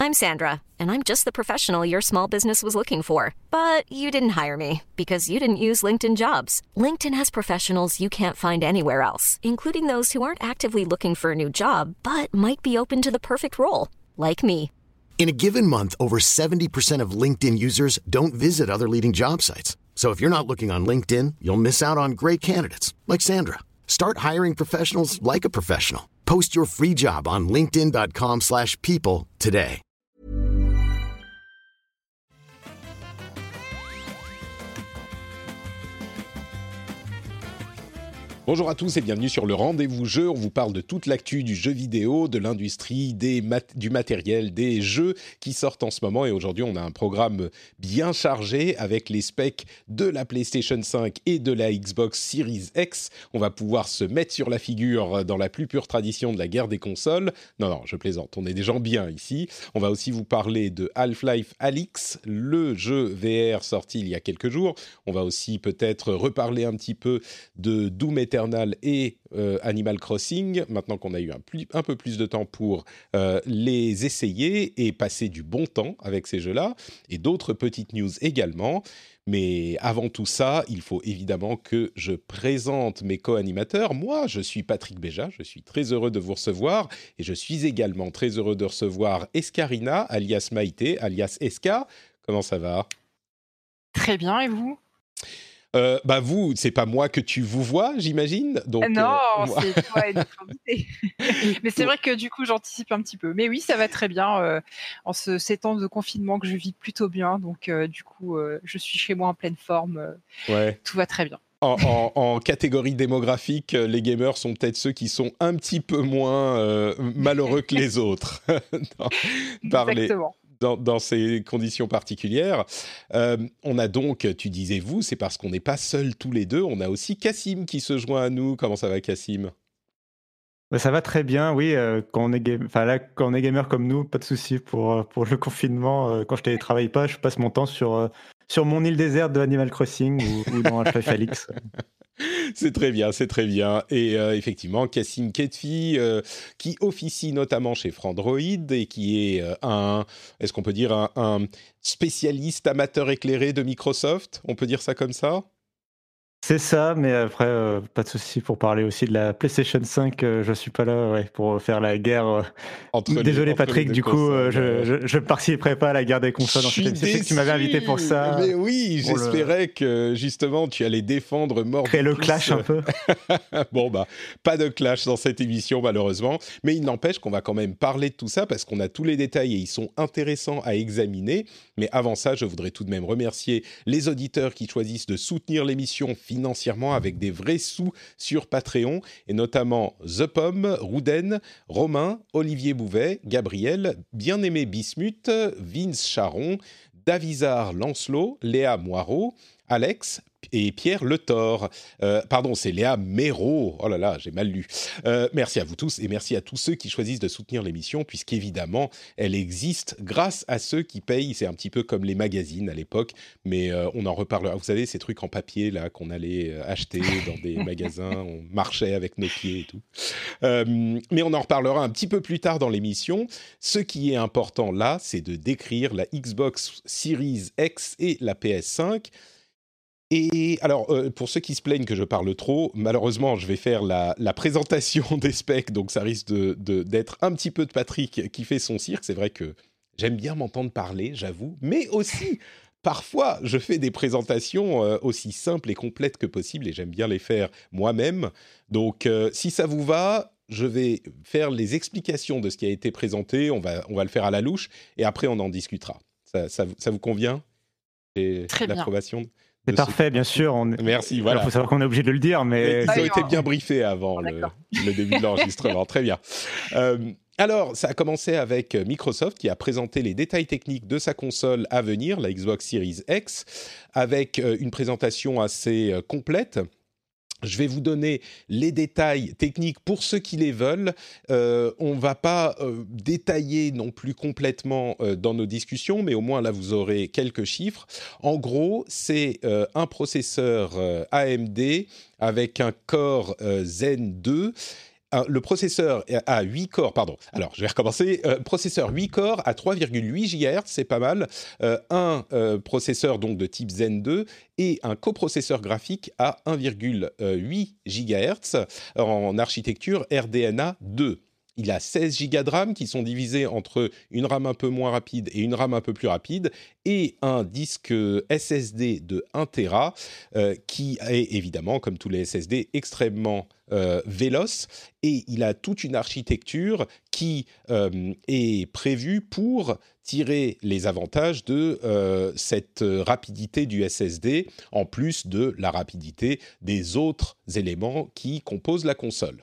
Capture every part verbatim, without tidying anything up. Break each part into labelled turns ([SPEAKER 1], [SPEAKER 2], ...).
[SPEAKER 1] I'm Sandra, and I'm just the professional your small business was looking for. But you didn't hire me because you didn't use LinkedIn Jobs. LinkedIn has professionals you can't find anywhere else, including those who aren't actively looking for a new job, but might be open to the perfect role, like me.
[SPEAKER 2] In a given month, over seventy percent of LinkedIn users don't visit other leading job sites. So if you're not looking on LinkedIn, you'll miss out on great candidates like Sandra. Start hiring professionals like a professional. Post your free job on linkedin.com slash people today.
[SPEAKER 3] Bonjour à tous et bienvenue sur le Rendez-vous Jeu. On vous parle de toute l'actu du jeu vidéo, de l'industrie, des mat- du matériel, des jeux qui sortent en ce moment. Et aujourd'hui, on a un programme bien chargé avec les specs de la PlayStation cinq et de la Xbox Series X. On va pouvoir se mettre sur la figure dans la plus pure tradition de la guerre des consoles. Non, non, je plaisante, on est des gens bien ici. On va aussi vous parler de Half-Life Alyx, le jeu V R sorti il y a quelques jours. On va aussi peut-être reparler un petit peu de Doom Eternal et euh, Animal Crossing, maintenant qu'on a eu un, plus, un peu plus de temps pour euh, les essayer et passer du bon temps avec ces jeux-là, et d'autres petites news également. Mais avant tout ça, il faut évidemment que je présente mes co-animateurs. Moi, je suis Patrick Béja, je suis très heureux de vous recevoir, et je suis également très heureux de recevoir Escarina, alias Maïté, alias Esca. Comment ça va ?
[SPEAKER 4] Très bien, et vous ?
[SPEAKER 3] Euh, bah vous, c'est pas moi que tu vous vois, j'imagine. Donc,
[SPEAKER 4] non,
[SPEAKER 3] euh, moi...
[SPEAKER 4] c'est toi et notre invité. Mais c'est vrai que du coup, j'anticipe un petit peu. Mais oui, ça va très bien euh, en ce, ces temps de confinement que je vis plutôt bien. Donc, euh, du coup, euh, je suis chez moi en pleine forme. Euh,
[SPEAKER 3] ouais.
[SPEAKER 4] Tout va très bien.
[SPEAKER 3] En, en, en catégorie démographique, les gamers sont peut-être ceux qui sont un petit peu moins euh, malheureux que les autres. non,
[SPEAKER 4] Exactement.
[SPEAKER 3] Dans, dans ces conditions particulières. Euh, on a donc, tu disais vous, c'est parce qu'on n'est pas seuls tous les deux, on a aussi Cassim qui se joint à nous. Comment ça va, Cassim ?
[SPEAKER 5] Bah, ça va très bien, oui. Euh, quand, on est game... enfin, là, quand on est gamer comme nous, pas de souci pour, pour le confinement. Euh, quand je ne télétravaille pas, je passe mon temps sur, euh, sur mon île déserte de Animal Crossing ou, ou dans Half-Life Alyx.
[SPEAKER 3] C'est très bien, c'est très bien. Et euh, effectivement, Cassim Ketfi, euh, qui officie notamment chez Frandroid et qui est euh, un, est-ce qu'on peut dire un, un spécialiste amateur éclairé de Microsoft ? On peut dire ça comme ça ?
[SPEAKER 5] C'est ça, mais après, euh, pas de souci pour parler aussi de la PlayStation cinq. Euh, je suis pas là ouais, pour faire la guerre. Euh...
[SPEAKER 3] Entre
[SPEAKER 5] Désolé
[SPEAKER 3] les,
[SPEAKER 5] Patrick, du coup, euh, je, je, je participerai pas à la guerre des consoles.
[SPEAKER 3] Je suis déçu,
[SPEAKER 5] que tu m'avais invité pour ça.
[SPEAKER 3] Mais oui, pour j'espérais le... que justement tu allais défendre mort.
[SPEAKER 5] Créer le clash un peu.
[SPEAKER 3] Bon bah, pas de clash dans cette émission malheureusement, mais il n'empêche qu'on va quand même parler de tout ça parce qu'on a tous les détails et ils sont intéressants à examiner. Mais avant ça, je voudrais tout de même remercier les auditeurs qui choisissent de soutenir l'émission financièrement avec des vrais sous sur Patreon, et notamment The Pomme, Rouden, Romain, Olivier Bouvet, Gabriel, Bien-Aimé Bismuth, Vince Charon, Davizard Lancelot, Léa Moirot, Alex et Pierre Le Thor. Euh, pardon, c'est Léa Méraud. Oh là là, j'ai mal lu. Euh, merci à vous tous et merci à tous ceux qui choisissent de soutenir l'émission, puisqu'évidemment, elle existe grâce à ceux qui payent. C'est un petit peu comme les magazines à l'époque, mais euh, on en reparlera. Vous savez, ces trucs en papier là qu'on allait acheter dans des magasins, on marchait avec nos pieds et tout. Euh, mais on en reparlera un petit peu plus tard dans l'émission. Ce qui est important là, c'est de décrire la Xbox Series X et la P S cinq. Et alors, euh, pour ceux qui se plaignent que je parle trop, malheureusement, je vais faire la, la présentation des specs, donc ça risque de, de, d'être un petit peu de Patrick qui fait son cirque. C'est vrai que j'aime bien m'entendre parler, j'avoue, mais aussi, parfois, je fais des présentations euh, aussi simples et complètes que possible, et j'aime bien les faire moi-même. Donc, euh, si ça vous va, je vais faire les explications de ce qui a été présenté, on va, on va le faire à la louche, et après, on en discutera. Ça, ça, ça vous convient ? J'ai
[SPEAKER 4] Très bien.
[SPEAKER 3] L'approbation ?
[SPEAKER 5] C'est parfait, bien sûr. On est...
[SPEAKER 3] Merci, voilà.
[SPEAKER 5] Il faut savoir qu'on est obligé de le dire, mais...
[SPEAKER 3] Ils ont été bien briefés avant le, le début de l'enregistrement. Très bien. Euh, alors, ça a commencé avec Microsoft qui a présenté les détails techniques de sa console à venir, la Xbox Series X, avec une présentation assez complète. Je vais vous donner les détails techniques pour ceux qui les veulent. Euh, on ne va pas euh, détailler non plus complètement euh, dans nos discussions, mais au moins là, vous aurez quelques chiffres. En gros, c'est euh, un processeur euh, A M D avec un Core euh, Zen deux un, le processeur a huit corps, pardon, alors je vais recommencer, euh, processeur huit corps à trois virgule huit gigahertz, c'est pas mal, euh, un euh, processeur donc de type Zen deux et un coprocesseur graphique à un virgule huit gigahertz en architecture R D N A deux. Il a seize gigas de RAM qui sont divisés entre une RAM un peu moins rapide et une RAM un peu plus rapide et un disque S S D de un téra euh, qui est évidemment, comme tous les S S D, extrêmement euh, véloce et il a toute une architecture qui euh, est prévue pour tirer les avantages de euh, cette rapidité du S S D en plus de la rapidité des autres éléments qui composent la console.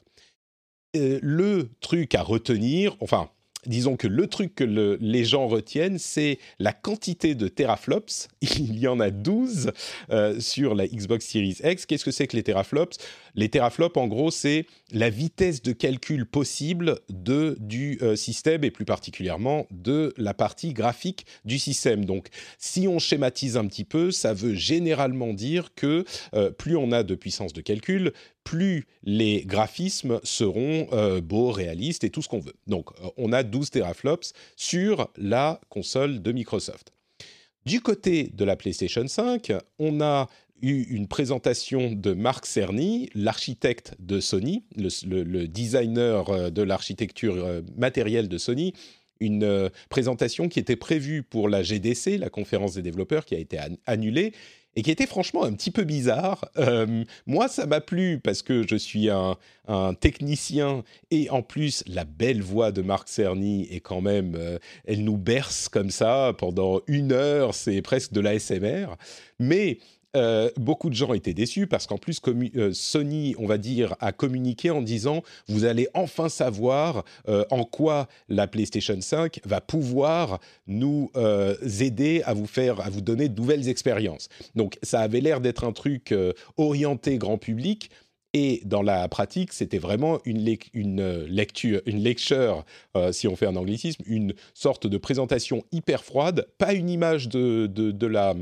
[SPEAKER 3] Euh, le truc à retenir, enfin, disons que le truc que le, les gens retiennent, c'est la quantité de teraflops. Il y en a douze euh, sur la Xbox Series X. Qu'est-ce que c'est que les teraflops ? Les teraflops, en gros, c'est la vitesse de calcul possible de, du euh, système et plus particulièrement de la partie graphique du système. Donc, si on schématise un petit peu, ça veut généralement dire que euh, plus on a de puissance de calcul, plus les graphismes seront euh, beaux, réalistes et tout ce qu'on veut. Donc, euh, on a douze teraflops sur la console de Microsoft. Du côté de la PlayStation cinq, on a eu une présentation de Marc Cerny, l'architecte de Sony, le, le, le designer de l'architecture matérielle de Sony, une euh, présentation qui était prévue pour la G D C, la conférence des développeurs, qui a été an- annulée, et qui était franchement un petit peu bizarre. Euh, moi, ça m'a plu parce que je suis un, un technicien et en plus, la belle voix de Marc Cerny est quand même... Euh, elle nous berce comme ça pendant une heure, c'est presque de l'A S M R. Mais... Euh, beaucoup de gens étaient déçus parce qu'en plus commu- euh, Sony, on va dire, a communiqué en disant « Vous allez enfin savoir euh, en quoi la PlayStation cinq va pouvoir nous euh, aider à vous faire, à vous donner de nouvelles expériences. » Donc, ça avait l'air d'être un truc euh, orienté grand public. Et dans la pratique, c'était vraiment une, lec- une lecture, une lecture, euh, si on fait un anglicisme, une sorte de présentation hyper froide, pas une image de, de, de la...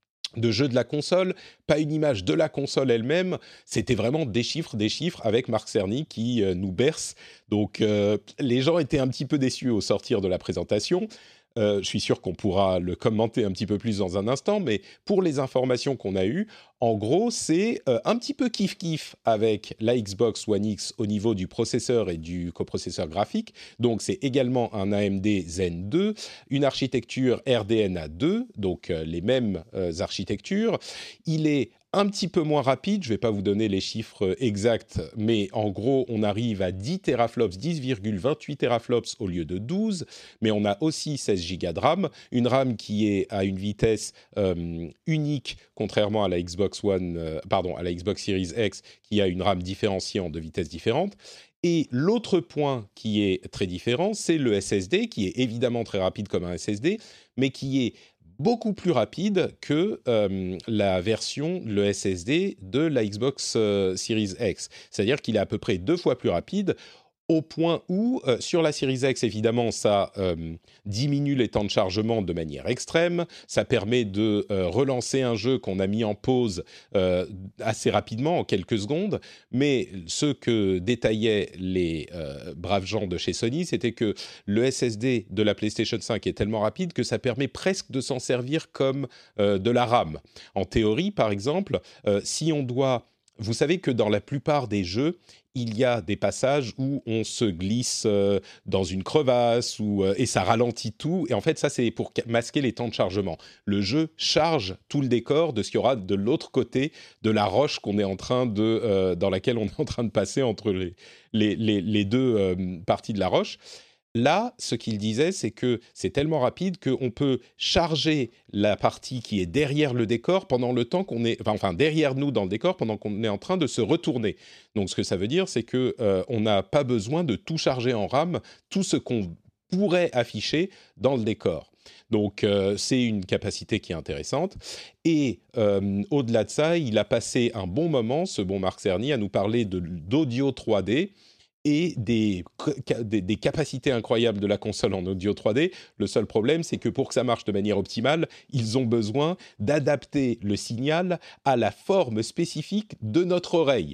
[SPEAKER 3] de jeu de la console, pas une image de la console elle-même, c'était vraiment des chiffres, des chiffres avec Marc Cerny qui euh, nous berce. Donc euh, les gens étaient un petit peu déçus au sortir de la présentation. Euh, je suis sûr qu'on pourra le commenter un petit peu plus dans un instant, mais pour les informations qu'on a eues, en gros, c'est euh, un petit peu kiff-kiff avec la Xbox One X au niveau du processeur et du coprocesseur graphique. Donc, c'est également un A M D Zen deux, une architecture R D N A deux, donc euh, les mêmes euh, architectures. Il est un petit peu moins rapide, je ne vais pas vous donner les chiffres exacts, mais en gros, on arrive à dix teraflops, dix virgule vingt-huit teraflops au lieu de douze, mais on a aussi seize gigas de RAM, une RAM qui est à une vitesse euh, unique, contrairement à la Xbox One, euh, pardon, à la Xbox Series X, qui a une RAM différenciée en deux vitesses différentes. Et l'autre point qui est très différent, c'est le S S D, qui est évidemment très rapide comme un S S D, mais qui est beaucoup plus rapide que euh, la version, le S S D de la Xbox euh, Series X. C'est-à-dire qu'il est à peu près deux fois plus rapide, au point où, euh, sur la Series X, évidemment, ça euh, diminue les temps de chargement de manière extrême, ça permet de euh, relancer un jeu qu'on a mis en pause euh, assez rapidement, en quelques secondes, mais ce que détaillaient les euh, braves gens de chez Sony, c'était que le S S D de la PlayStation cinq est tellement rapide que ça permet presque de s'en servir comme euh, de la RAM. En théorie, par exemple, euh, si on doit... Vous savez que dans la plupart des jeux, il y a des passages où on se glisse euh, dans une crevasse ou, euh, et ça ralentit tout. Et en fait, ça, c'est pour masquer les temps de chargement. Le jeu charge tout le décor de ce qu'il y aura de l'autre côté de la roche qu'on est en train de, euh, dans laquelle on est en train de passer entre les, les, les, les deux euh, parties de la roche. Là, ce qu'il disait, c'est que c'est tellement rapide qu'on peut charger la partie qui est derrière le décor pendant le temps qu'on est, enfin derrière nous dans le décor pendant qu'on est en train de se retourner. Donc, ce que ça veut dire, c'est que euh, on n'a pas besoin de tout charger en RAM, tout ce qu'on pourrait afficher dans le décor. Donc, euh, c'est une capacité qui est intéressante. Et euh, au-delà de ça, il a passé un bon moment, ce bon Marc Cerny, à nous parler de, d'audio trois D. Et des, des, des capacités incroyables de la console en audio trois D. Le seul problème, c'est que pour que ça marche de manière optimale, ils ont besoin d'adapter le signal à la forme spécifique de notre oreille.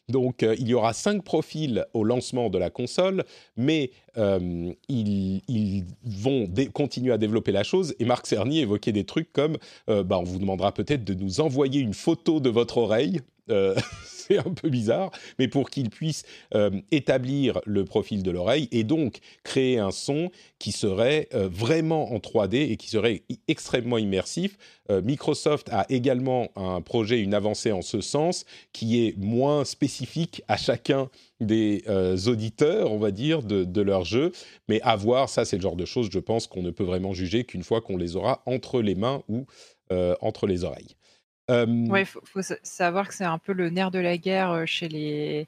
[SPEAKER 3] Donc, euh, il y aura cinq profils au lancement de la console, mais euh, ils, ils vont dé- continuer à développer la chose. Et Marc Cerny évoquait des trucs comme euh, bah, on vous demandera peut-être de nous envoyer une photo de votre oreille. Euh, c'est un peu bizarre, mais pour qu'ils puissent euh, établir le profil de l'oreille et donc créer un son qui serait euh, vraiment en trois D et qui serait i- extrêmement immersif. Euh, Microsoft a également un projet, une avancée en ce sens, qui est moins spécifique à chacun des euh, auditeurs, on va dire, de, de leur jeu. Mais à voir, ça c'est le genre de choses, je pense, qu'on ne peut vraiment juger qu'une fois qu'on les aura entre les mains ou euh, entre les oreilles. Euh,
[SPEAKER 4] Ouais, faut, faut sa- savoir que c'est un peu le nerf de la guerre euh, chez les,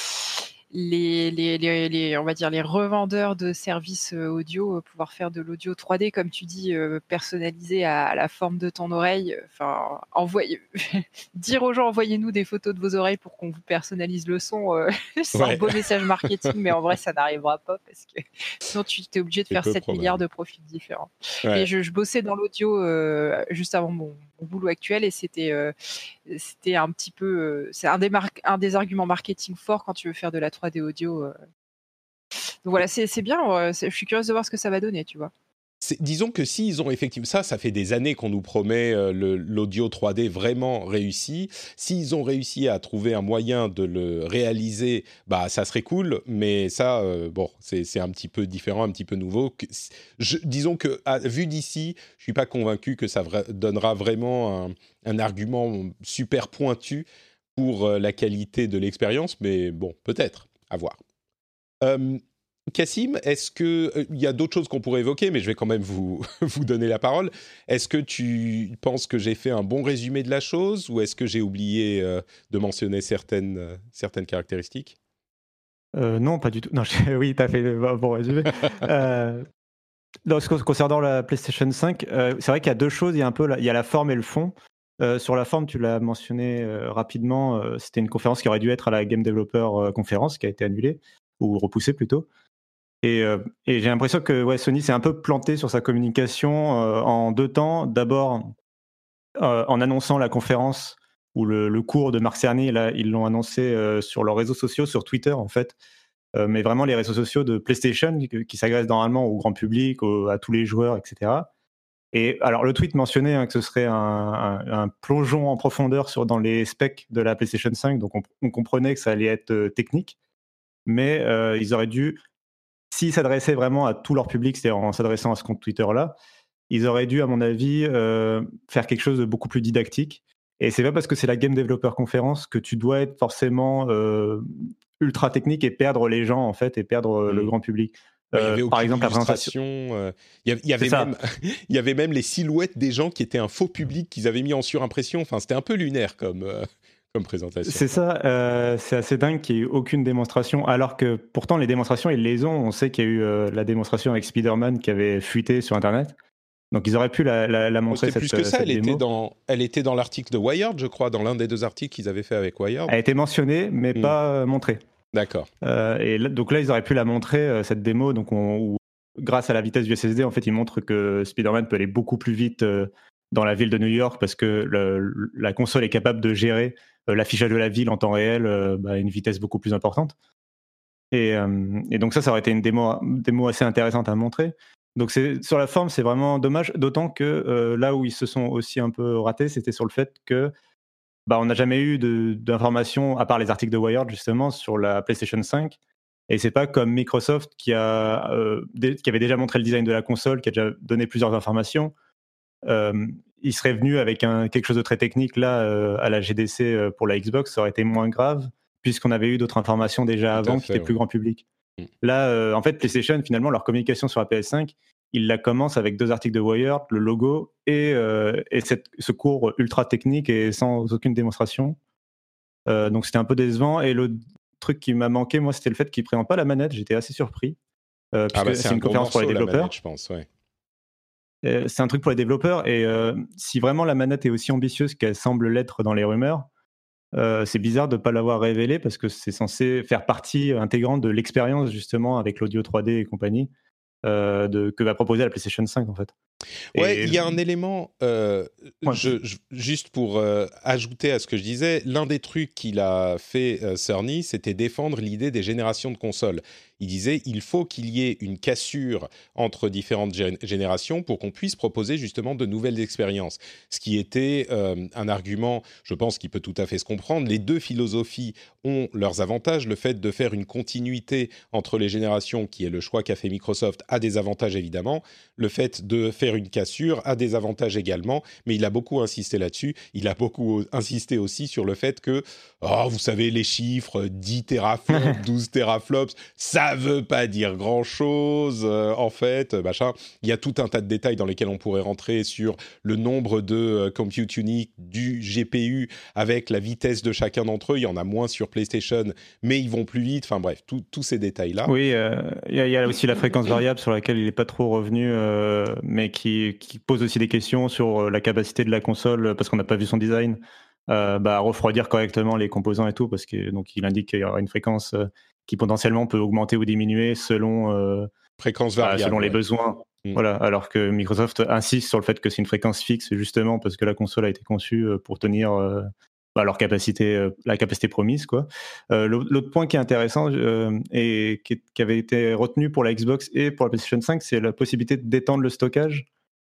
[SPEAKER 4] les, les, les, les- on va dire les revendeurs de services euh, audio, euh, pouvoir faire de l'audio trois D, comme tu dis, euh, personnalisé à, à la forme de ton oreille. Enfin, envoyer, dire aux gens, envoyez-nous des photos de vos oreilles pour qu'on vous personnalise le son. euh, c'est
[SPEAKER 3] Ouais.
[SPEAKER 4] un beau message marketing, mais en vrai, ça n'arrivera pas parce que sinon tu es obligé de
[SPEAKER 3] C'est
[SPEAKER 4] faire
[SPEAKER 3] peu
[SPEAKER 4] sept
[SPEAKER 3] probable.
[SPEAKER 4] milliards de profils différents.
[SPEAKER 3] Ouais.
[SPEAKER 4] Mais je, je bossais dans l'audio euh, juste avant mon, mon boulot actuel et c'était euh, c'était un petit peu euh, c'est un des mar- un des arguments marketing forts quand tu veux faire de la trois D audio. euh. Donc voilà, c'est c'est bien. euh, c'est- je suis curieuse de voir ce que ça va donner, tu vois.
[SPEAKER 3] C'est- disons que s'ils ont effectivement ça, ça fait des années qu'on nous promet euh, le- l'audio trois D vraiment réussi. S'ils ont réussi à trouver un moyen de le réaliser, bah ça serait cool. Mais ça, euh, bon, c'est c'est un petit peu différent, un petit peu nouveau. Que- je- disons que à, vu d'ici, je suis pas convaincu que ça vra- donnera vraiment un, un argument super pointu pour euh, la qualité de l'expérience. Mais bon, peut-être, à voir. Euh, Cassim, est-ce que euh, il y a d'autres choses qu'on pourrait évoquer, mais je vais quand même vous vous donner la parole. Est-ce que tu penses que j'ai fait un bon résumé de la chose, ou est-ce que j'ai oublié euh, de mentionner certaines euh, certaines caractéristiques?
[SPEAKER 5] Euh, non, pas du tout. Non, je- oui, tu as fait le bon résumé. euh, non, ce que- concernant la PlayStation cinq, euh, c'est vrai qu'il y a deux choses. Il y a un peu la, il y a la forme et le fond. Euh, sur la forme, tu l'as mentionné euh, rapidement, euh, c'était une conférence qui aurait dû être à la Game Developer euh, Conference, qui a été annulée, ou repoussée plutôt. Et, euh, et j'ai l'impression que ouais, Sony s'est un peu planté sur sa communication euh, en deux temps. D'abord, euh, en annonçant la conférence ou le, le cours de Marc Cerny, là, ils l'ont annoncé euh, sur leurs réseaux sociaux, sur Twitter en fait, euh, mais vraiment les réseaux sociaux de PlayStation qui, qui s'adressent normalement au grand public, au- à tous les joueurs, et cetera. Et alors le tweet mentionnait hein, que ce serait un, un, un plongeon en profondeur sur, dans les specs de la PlayStation cinq, donc on, on comprenait que ça allait être euh, technique, mais euh, ils auraient dû, s'ils s'adressaient vraiment à tout leur public, c'est-à-dire en s'adressant à ce compte Twitter-là, ils auraient dû, à mon avis, euh, faire quelque chose de beaucoup plus didactique. Et c'est pas parce que c'est la Game Developer Conference que tu dois être forcément euh, ultra technique et perdre les gens, en fait, et perdre euh, le
[SPEAKER 3] Hmm.
[SPEAKER 5] grand public.
[SPEAKER 3] Ouais, il y
[SPEAKER 5] Euh,
[SPEAKER 3] avait
[SPEAKER 5] par
[SPEAKER 3] aucune
[SPEAKER 5] exemple, la présentation.
[SPEAKER 3] illustration. euh, Il y avait, il y
[SPEAKER 5] C'est
[SPEAKER 3] avait
[SPEAKER 5] ça.
[SPEAKER 3] même il y avait même les silhouettes des gens qui étaient un faux public qu'ils avaient mis en surimpression. Enfin, c'était un peu lunaire comme euh, comme présentation.
[SPEAKER 5] C'est ça, euh, c'est assez dingue qu'il n'y ait eu aucune démonstration, alors que pourtant les démonstrations, ils les ont. On sait qu'il y a eu euh, la démonstration avec Spider-Man qui avait fuité sur Internet. Donc ils auraient pu la, la, la
[SPEAKER 3] Oh,
[SPEAKER 5] montrer,
[SPEAKER 3] c'était
[SPEAKER 5] cette,
[SPEAKER 3] plus que ça.
[SPEAKER 5] cette
[SPEAKER 3] Elle était
[SPEAKER 5] démo.
[SPEAKER 3] dans elle était dans l'article de Wired, je crois, dans l'un des deux articles qu'ils avaient fait avec Wired.
[SPEAKER 5] Elle a été mentionnée, mais
[SPEAKER 3] Hmm.
[SPEAKER 5] pas euh, montrée.
[SPEAKER 3] D'accord.
[SPEAKER 5] Euh, et là, donc là, ils auraient pu la montrer, euh, cette démo, donc on, où, grâce à la vitesse du S S D, en fait, ils montrent que Spider-Man peut aller beaucoup plus vite euh, dans la ville de New York parce que le, la console est capable de gérer euh, l'affichage de la ville en temps réel euh, bah, à une vitesse beaucoup plus importante. Et, euh, et donc ça, ça aurait été une démo, démo assez intéressante à montrer. Donc c'est, sur la forme, c'est vraiment dommage, d'autant que euh, là où ils se sont aussi un peu ratés, c'était sur le fait que bah, on n'a jamais eu de, d'informations, à part les articles de Wired justement, sur la PlayStation cinq. Et c'est pas comme Microsoft qui, a, euh, dé- qui avait déjà montré le design de la console, qui a déjà donné plusieurs informations. Euh, il serait venu avec un, quelque chose de très technique là euh, à la G D C euh, pour la Xbox, ça aurait été moins grave, puisqu'on avait eu d'autres informations déjà
[SPEAKER 3] Tout à
[SPEAKER 5] avant qui
[SPEAKER 3] fait,
[SPEAKER 5] étaient
[SPEAKER 3] ouais.
[SPEAKER 5] plus grand public.
[SPEAKER 3] Mm.
[SPEAKER 5] Là, euh, en fait, PlayStation, finalement, leur communication sur la P S cinq, ils la commencent avec deux articles de Wired, le logo et, euh, et cette, ce cours ultra technique et sans aucune démonstration. Euh, donc c'était un peu décevant. Et le truc qui m'a manqué, moi, c'était le fait qu'ils ne présentent pas la manette. J'étais assez surpris, euh,
[SPEAKER 3] Ah
[SPEAKER 5] puisque
[SPEAKER 3] bah c'est
[SPEAKER 5] c'est
[SPEAKER 3] un
[SPEAKER 5] une
[SPEAKER 3] gros
[SPEAKER 5] conférence pour les
[SPEAKER 3] morceau la
[SPEAKER 5] développeurs.
[SPEAKER 3] manette, je pense. Ouais.
[SPEAKER 5] Euh, c'est un truc pour les développeurs. Et euh, si vraiment la manette est aussi ambitieuse qu'elle semble l'être dans les rumeurs, euh, c'est bizarre de ne pas l'avoir révélée parce que c'est censé faire partie intégrante de l'expérience justement avec l'audio trois D et compagnie euh, de, que va proposer la PlayStation cinq en fait.
[SPEAKER 3] Ouais,
[SPEAKER 5] Et
[SPEAKER 3] il y a un élément, euh,
[SPEAKER 5] ouais,
[SPEAKER 3] je, je- juste pour euh, ajouter à ce que je disais, l'un des trucs qu'il a fait, euh, Cerny, c'était défendre l'idée des générations de consoles. Il disait, il faut qu'il y ait une cassure entre différentes gé- générations pour qu'on puisse proposer justement de nouvelles expériences. Ce qui était euh, un argument, je pense, qui peut tout à fait se comprendre. Les deux philosophies ont leurs avantages. Le fait de faire une continuité entre les générations, qui est le choix qu'a fait Microsoft, a des avantages évidemment. Le fait de faire une cassure a des avantages également, mais il a beaucoup insisté là-dessus. Il a beaucoup insisté aussi sur le fait que, oh, vous savez, les chiffres, dix teraflops, douze teraflops, ça veut pas dire grand-chose, euh, en fait, machin. Il y a tout un tas de détails dans lesquels on pourrait rentrer sur le nombre de euh, compute unique du G P U avec la vitesse de chacun d'entre eux. Il y en a moins sur PlayStation, mais ils vont plus vite. Enfin bref, tout- tous ces détails-là.
[SPEAKER 5] oui, euh, il y, a- il y a aussi la fréquence variable sur laquelle il n'est pas trop revenu, euh, mais qui, qui pose aussi des questions sur euh, la capacité de la console, euh, parce qu'on n'a pas vu son design, euh, bah, à refroidir correctement les composants et tout, parce que donc il indique qu'il y aura une fréquence euh, qui potentiellement peut augmenter ou diminuer selon, euh,
[SPEAKER 3] Fréquence
[SPEAKER 5] bah, selon
[SPEAKER 3] variable,
[SPEAKER 5] les
[SPEAKER 3] ouais.
[SPEAKER 5] besoins.
[SPEAKER 3] Mm.
[SPEAKER 5] Voilà, alors que Microsoft insiste sur le fait que c'est une fréquence fixe, justement parce que la console a été conçue euh, pour tenir euh, bah, leur capacité, euh, la capacité promise, quoi. Euh, l'au- L'autre point qui est intéressant euh, et qui, est- qui avait été retenu pour la Xbox et pour la PlayStation cinq, c'est la possibilité d'étendre le stockage,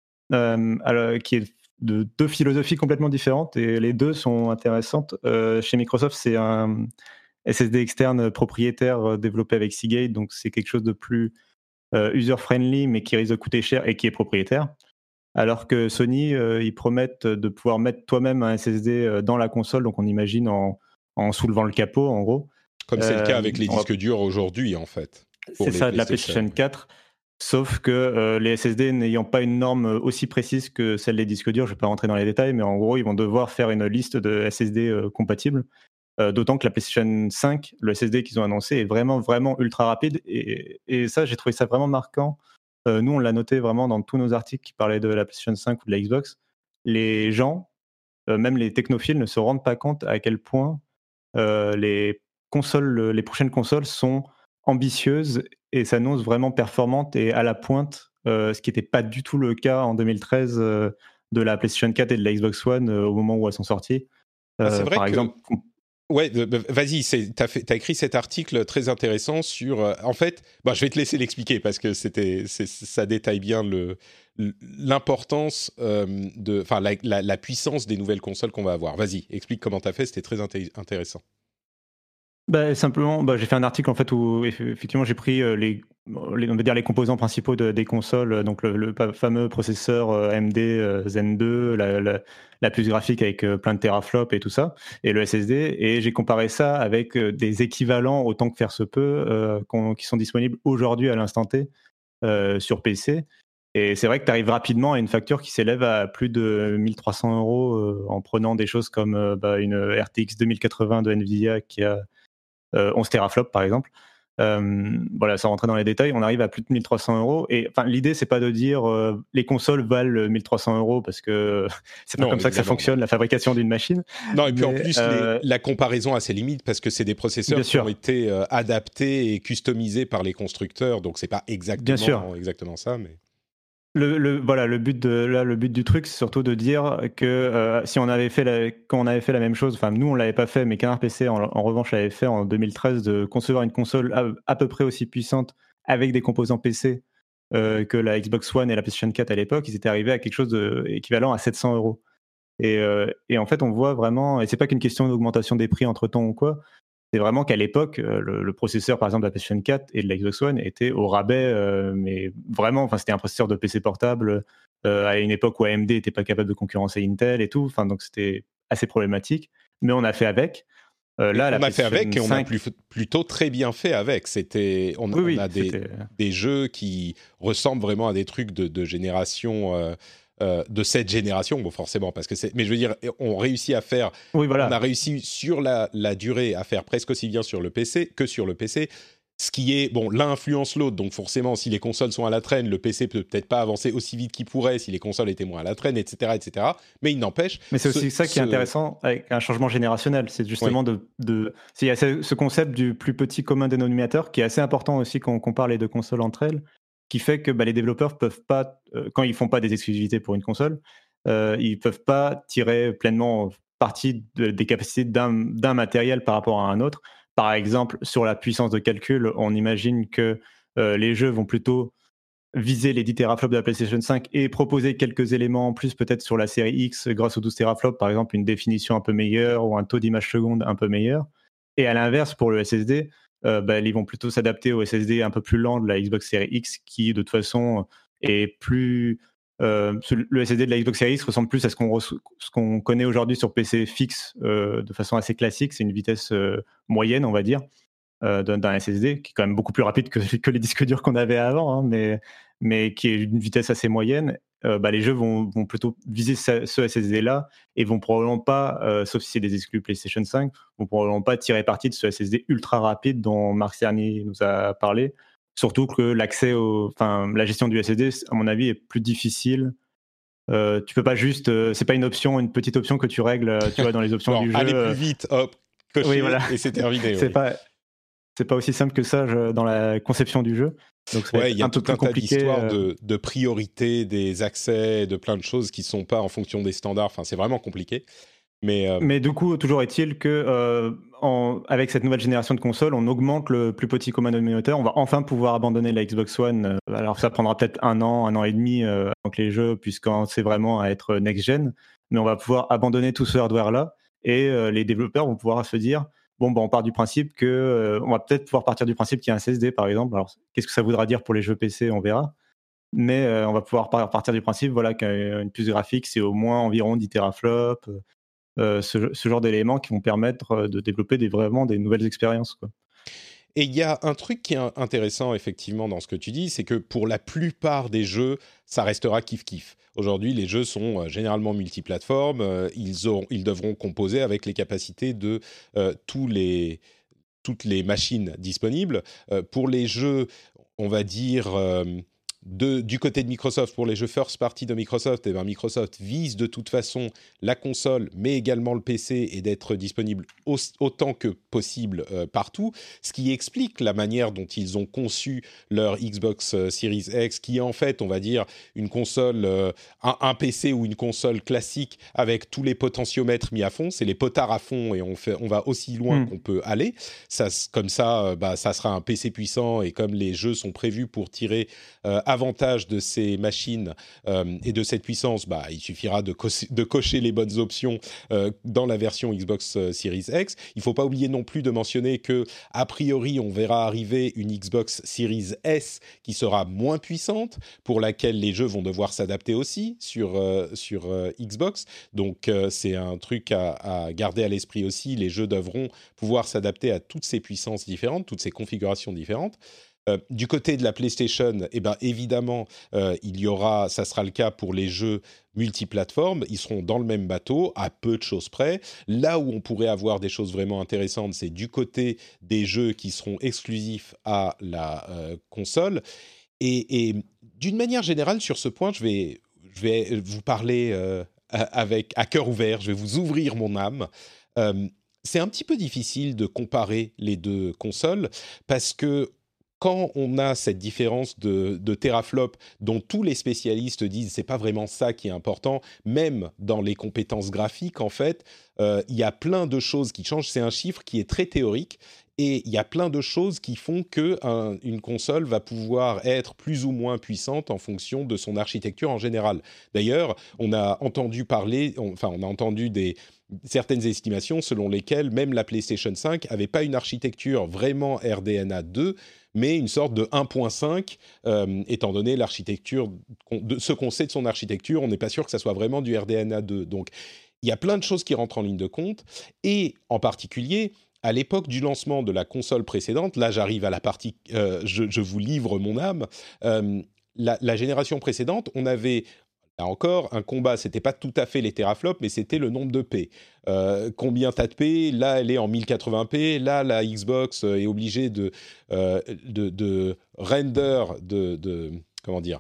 [SPEAKER 5] euh, alors, qui est de deux philosophies complètement différentes et les deux sont intéressantes. Euh, chez Microsoft, c'est un S S D externe propriétaire euh, développé avec Seagate, donc c'est quelque chose de plus euh, user-friendly, mais qui risque de coûter cher et qui est propriétaire. Alors que Sony, euh, ils promettent de pouvoir mettre toi-même un S S D euh, dans la console, donc on imagine en, en soulevant le capot, en gros.
[SPEAKER 3] Comme c'est le cas
[SPEAKER 5] Euh,
[SPEAKER 3] avec les
[SPEAKER 5] on va-
[SPEAKER 3] disques durs aujourd'hui, en fait, pour
[SPEAKER 5] c'est
[SPEAKER 3] les
[SPEAKER 5] ça, de la
[SPEAKER 3] PlayStation.
[SPEAKER 5] PlayStation quatre. Sauf que euh, les S S D n'ayant pas une norme aussi précise que celle des disques durs, je ne vais pas rentrer dans les détails, mais en gros, ils vont devoir faire une liste de S S D euh, compatibles. Euh, D'autant que la PlayStation cinq, le S S D qu'ils ont annoncé, est vraiment, vraiment ultra rapide. Et, et ça, j'ai trouvé ça vraiment marquant. Euh, nous, on l'a noté vraiment dans tous nos articles qui parlaient de la PlayStation cinq ou de la Xbox. Les gens, euh, même les technophiles, ne se rendent pas compte à quel point euh, les consoles, les prochaines consoles sont ambitieuses et s'annoncent vraiment performantes et à la pointe, euh, ce qui n'était pas du tout le cas en deux mille treize euh, de la PlayStation quatre et de la Xbox One euh, au moment où elles sont sorties.
[SPEAKER 3] Ah, c'est
[SPEAKER 5] Euh,
[SPEAKER 3] vrai
[SPEAKER 5] par
[SPEAKER 3] que
[SPEAKER 5] exemple,
[SPEAKER 3] ouais, euh, bah, vas-y, c'est, t'as, fait, t'as écrit cet article très intéressant sur... euh, en fait, bah, je vais te laisser l'expliquer parce que c'était, c'est, ça détaille bien le, l'importance, euh, de, enfin, la, la, la puissance des nouvelles consoles qu'on va avoir. Vas-y, explique comment t'as fait, c'était très inté- intéressant.
[SPEAKER 5] Bah, simplement, bah, j'ai fait un article en fait où eff- effectivement j'ai pris euh, les, les, on va dire les composants principaux de- des consoles, euh, donc le, le pa- fameux processeur euh, A M D euh, Zen deux, la, la, la puce graphique avec euh, plein de teraflops et tout ça, et le S S D, et j'ai comparé ça avec euh, des équivalents autant que faire se peut euh, qu'on- qui sont disponibles aujourd'hui à l'instant T euh, sur P C. Et c'est vrai que tu arrives rapidement à une facture qui s'élève à plus de mille trois cents euros euh, en prenant des choses comme euh, bah, une R T X deux mille quatre-vingts de Nvidia qui a euh, onze teraflops par exemple. Euh, voilà, sans rentrer dans les détails, on arrive à plus de mille trois cents euros. Et enfin, l'idée, c'est pas de dire euh, les consoles valent mille trois cents euros parce que c'est pas
[SPEAKER 3] Non,
[SPEAKER 5] comme ça que ça
[SPEAKER 3] évidemment,
[SPEAKER 5] fonctionne,
[SPEAKER 3] non.
[SPEAKER 5] la fabrication d'une machine.
[SPEAKER 3] Non, et puis en
[SPEAKER 5] Mais,
[SPEAKER 3] plus,
[SPEAKER 5] euh,
[SPEAKER 3] les- la comparaison a ses limites parce que c'est des processeurs
[SPEAKER 5] Bien
[SPEAKER 3] qui
[SPEAKER 5] sûr.
[SPEAKER 3] ont été euh, adaptés et customisés par les constructeurs, donc c'est pas
[SPEAKER 5] Bien
[SPEAKER 3] exactement,
[SPEAKER 5] sûr.
[SPEAKER 3] exactement ça, mais...
[SPEAKER 5] Le, le- voilà, le but de là, le but du truc, c'est surtout de dire que euh, si on avait fait la, quand on avait fait la même chose, enfin nous on l'avait pas fait, mais Canard P C en, en revanche l'avait fait en deux mille treize de concevoir une console à, à peu près aussi puissante avec des composants P C euh, que la Xbox One et la PlayStation quatre à l'époque, ils étaient arrivés à quelque chose d'équivalent à sept cents euros. Et, euh, et en fait, on voit vraiment, et c'est pas qu'une question d'augmentation des prix entre temps ou quoi. C'est vraiment qu'à l'époque, euh, le, le processeur, par exemple, de la PlayStation quatre et de la Xbox One était au rabais, euh, mais vraiment, enfin, c'était un processeur de P C portable euh, à une époque où A M D n'était pas capable de concurrencer Intel et tout. Enfin, donc c'était assez problématique. Mais on a fait avec. Euh,
[SPEAKER 3] Et
[SPEAKER 5] là, la
[SPEAKER 3] on a fait
[SPEAKER 5] PlayStation
[SPEAKER 3] avec et on a
[SPEAKER 5] cinq,
[SPEAKER 3] plus- plutôt très bien fait avec. C'était, on,
[SPEAKER 5] oui,
[SPEAKER 3] on
[SPEAKER 5] oui,
[SPEAKER 3] a des,
[SPEAKER 5] c'était-
[SPEAKER 3] des jeux qui ressemblent vraiment à des trucs de, de génération, euh, euh, de cette génération, bon forcément, parce que c'est. Mais je veux dire, on réussit à faire.
[SPEAKER 5] oui,
[SPEAKER 3] On a
[SPEAKER 5] voilà.
[SPEAKER 3] réussi sur la, la durée à faire presque aussi bien sur le P C que sur le P C. Ce qui est, bon, l'un influence l'autre, donc forcément, si les consoles sont à la traîne, le P C peut peut-être pas avancer aussi vite qu'il pourrait si les consoles étaient moins à la traîne, et cetera, et cetera. Mais il n'empêche.
[SPEAKER 5] Mais c'est
[SPEAKER 3] ce-
[SPEAKER 5] aussi ça qui est
[SPEAKER 3] ce-
[SPEAKER 5] intéressant avec un changement générationnel. C'est justement de, de. c'est- Il y a ce ce concept du plus petit commun dénominateur qui est assez important aussi quand on compare les deux consoles entre elles. qui fait que bah, les développeurs peuvent pas, euh, quand ils font pas des exclusivités pour une console, euh, ils peuvent pas tirer pleinement parti de, des capacités d'un, d'un matériel par rapport à un autre. Par exemple, sur la puissance de calcul, on imagine que euh, les jeux vont plutôt viser les dix teraflops de la PlayStation cinq et proposer quelques éléments en plus peut-être sur la série X grâce aux douze teraflops, par exemple une définition un peu meilleure ou un taux d'image seconde un peu meilleur. Et à l'inverse, pour le S S D, euh, bah, ils vont plutôt s'adapter au S S D un peu plus lent de la Xbox Series X qui, de toute façon, est plus... Euh, le S S D de la Xbox Series X ressemble plus à ce qu'on, re- ce qu'on connaît aujourd'hui sur P C fixe euh, de façon assez classique. C'est une vitesse euh, moyenne, on va dire. Euh, d'un, d'un S S D qui est quand même beaucoup plus rapide que, que les disques durs qu'on avait avant, hein, mais, mais qui est une vitesse assez moyenne, euh, bah, les jeux vont, vont plutôt viser ce, ce S S D-là et vont probablement pas, euh, sauf si c'est des exclus PlayStation cinq, vont probablement pas tirer parti de ce S S D ultra rapide dont Marc Cerny nous a parlé. Surtout que l'accès au, enfin, la gestion du S S D, à mon avis, est plus difficile. Euh, tu peux pas juste, euh, c'est pas une option, une petite option que tu règles, tu vois, dans les options
[SPEAKER 3] Genre,
[SPEAKER 5] du jeu.
[SPEAKER 3] aller plus vite, hop, cocher,
[SPEAKER 5] oui, voilà.
[SPEAKER 3] et c'est terminé.
[SPEAKER 5] c'est
[SPEAKER 3] oui.
[SPEAKER 5] pas, c'est pas aussi simple que ça je, dans la conception du jeu. Donc ça va
[SPEAKER 3] Ouais,
[SPEAKER 5] être
[SPEAKER 3] il y a
[SPEAKER 5] un peu
[SPEAKER 3] tout
[SPEAKER 5] plus
[SPEAKER 3] un tas
[SPEAKER 5] compliqué.
[SPEAKER 3] d'histoires
[SPEAKER 5] euh,
[SPEAKER 3] de, de priorité, des accès, de plein de choses qui sont pas en fonction des standards. Enfin, c'est vraiment compliqué. Mais, euh,
[SPEAKER 5] Mais du coup, toujours est-il que euh, en, avec cette nouvelle génération de consoles, on augmente le plus petit commun dénominateur. On va enfin pouvoir abandonner la Xbox One. Euh, alors ça prendra peut-être un an, un an et demi euh, avant que les jeux puissent commencer vraiment à être next-gen. Mais on va pouvoir abandonner tout ce hardware-là et euh, les développeurs vont pouvoir se dire bon, ben, on part du principe que euh, on va peut-être pouvoir partir du principe qu'il y a un S S D, par exemple. Alors qu'est-ce que ça voudra dire pour les jeux P C, on verra. Mais euh, on va pouvoir par- partir du principe voilà, qu'une puce graphique, c'est au moins environ dix teraflops. Euh, ce, ce genre d'éléments qui vont permettre de développer des, vraiment des nouvelles expériences, quoi.
[SPEAKER 3] Et il y a un truc qui est intéressant, effectivement, dans ce que tu dis, c'est que pour la plupart des jeux, ça restera kiff-kiff. Aujourd'hui, les jeux sont euh, généralement multiplateformes. Euh, ils, auront, ils devront composer avec les capacités de euh, tous les, toutes les machines disponibles. Euh, pour les jeux, on va dire... Euh, De, du côté de Microsoft, pour les jeux first party de Microsoft, eh ben Microsoft vise de toute façon la console, mais également le P C, et d'être disponible au, autant que possible euh, partout, ce qui explique la manière dont ils ont conçu leur Xbox euh, Series X, qui est en fait, on va dire, une console, euh, un, un P C ou une console classique avec tous les potentiomètres mis à fond, c'est les potards à fond, et on, fait, on va aussi loin mmh. qu'on peut aller. Ça, comme ça, euh, bah, ça sera un P C puissant, et comme les jeux sont prévus pour tirer euh, avantage de ces machines euh, et de cette puissance, bah, il suffira de, co- de cocher les bonnes options euh, dans la version Xbox euh, Series X. Il ne faut pas oublier non plus de mentionner que, a priori, on verra arriver une Xbox Series S qui sera moins puissante, pour laquelle les jeux vont devoir s'adapter aussi sur, euh, sur euh, Xbox. Donc, euh, c'est un truc à, à garder à l'esprit aussi. Les jeux devront pouvoir s'adapter à toutes ces puissances différentes, toutes ces configurations différentes. Euh, du côté de la PlayStation, eh ben, évidemment, euh, il y aura, ça sera le cas pour les jeux multiplateformes. Ils seront dans le même bateau, à peu de choses près. Là où on pourrait avoir des choses vraiment intéressantes, c'est du côté des jeux qui seront exclusifs à la euh, console. Et, et d'une manière générale, sur ce point, je vais, je vais vous parler euh, avec, à cœur ouvert. Je vais vous ouvrir mon âme. Euh, c'est un petit peu difficile de comparer les deux consoles parce que quand on a cette différence de, de teraflop dont tous les spécialistes disent c'est pas vraiment ça qui est important, même dans les compétences graphiques, en fait, euh, il y a plein de choses qui changent. C'est un chiffre qui est très théorique et il y a plein de choses qui font qu'une console va pouvoir être plus ou moins puissante en fonction de son architecture en général. D'ailleurs, on a entendu parler, on, enfin on a entendu des... certaines estimations selon lesquelles même la PlayStation cinq n'avait pas une architecture vraiment R D N A deux, mais une sorte de un point cinq, euh, étant donné l'architecture, de ce qu'on sait de son architecture, on n'est pas sûr que ça soit vraiment du R D N A deux. Donc, il y a plein de choses qui rentrent en ligne de compte, et en particulier, à l'époque du lancement de la console précédente, là j'arrive à la partie, euh, je, je vous livre mon âme, euh, la, la génération précédente, on avait... Là encore, un combat, c'était pas tout à fait les teraflops, mais c'était le nombre de P. Euh, combien t'as de P ? Là, elle est en mille quatre-vingts p. Là, la Xbox est obligée de, euh, de, de render, de, de comment dire,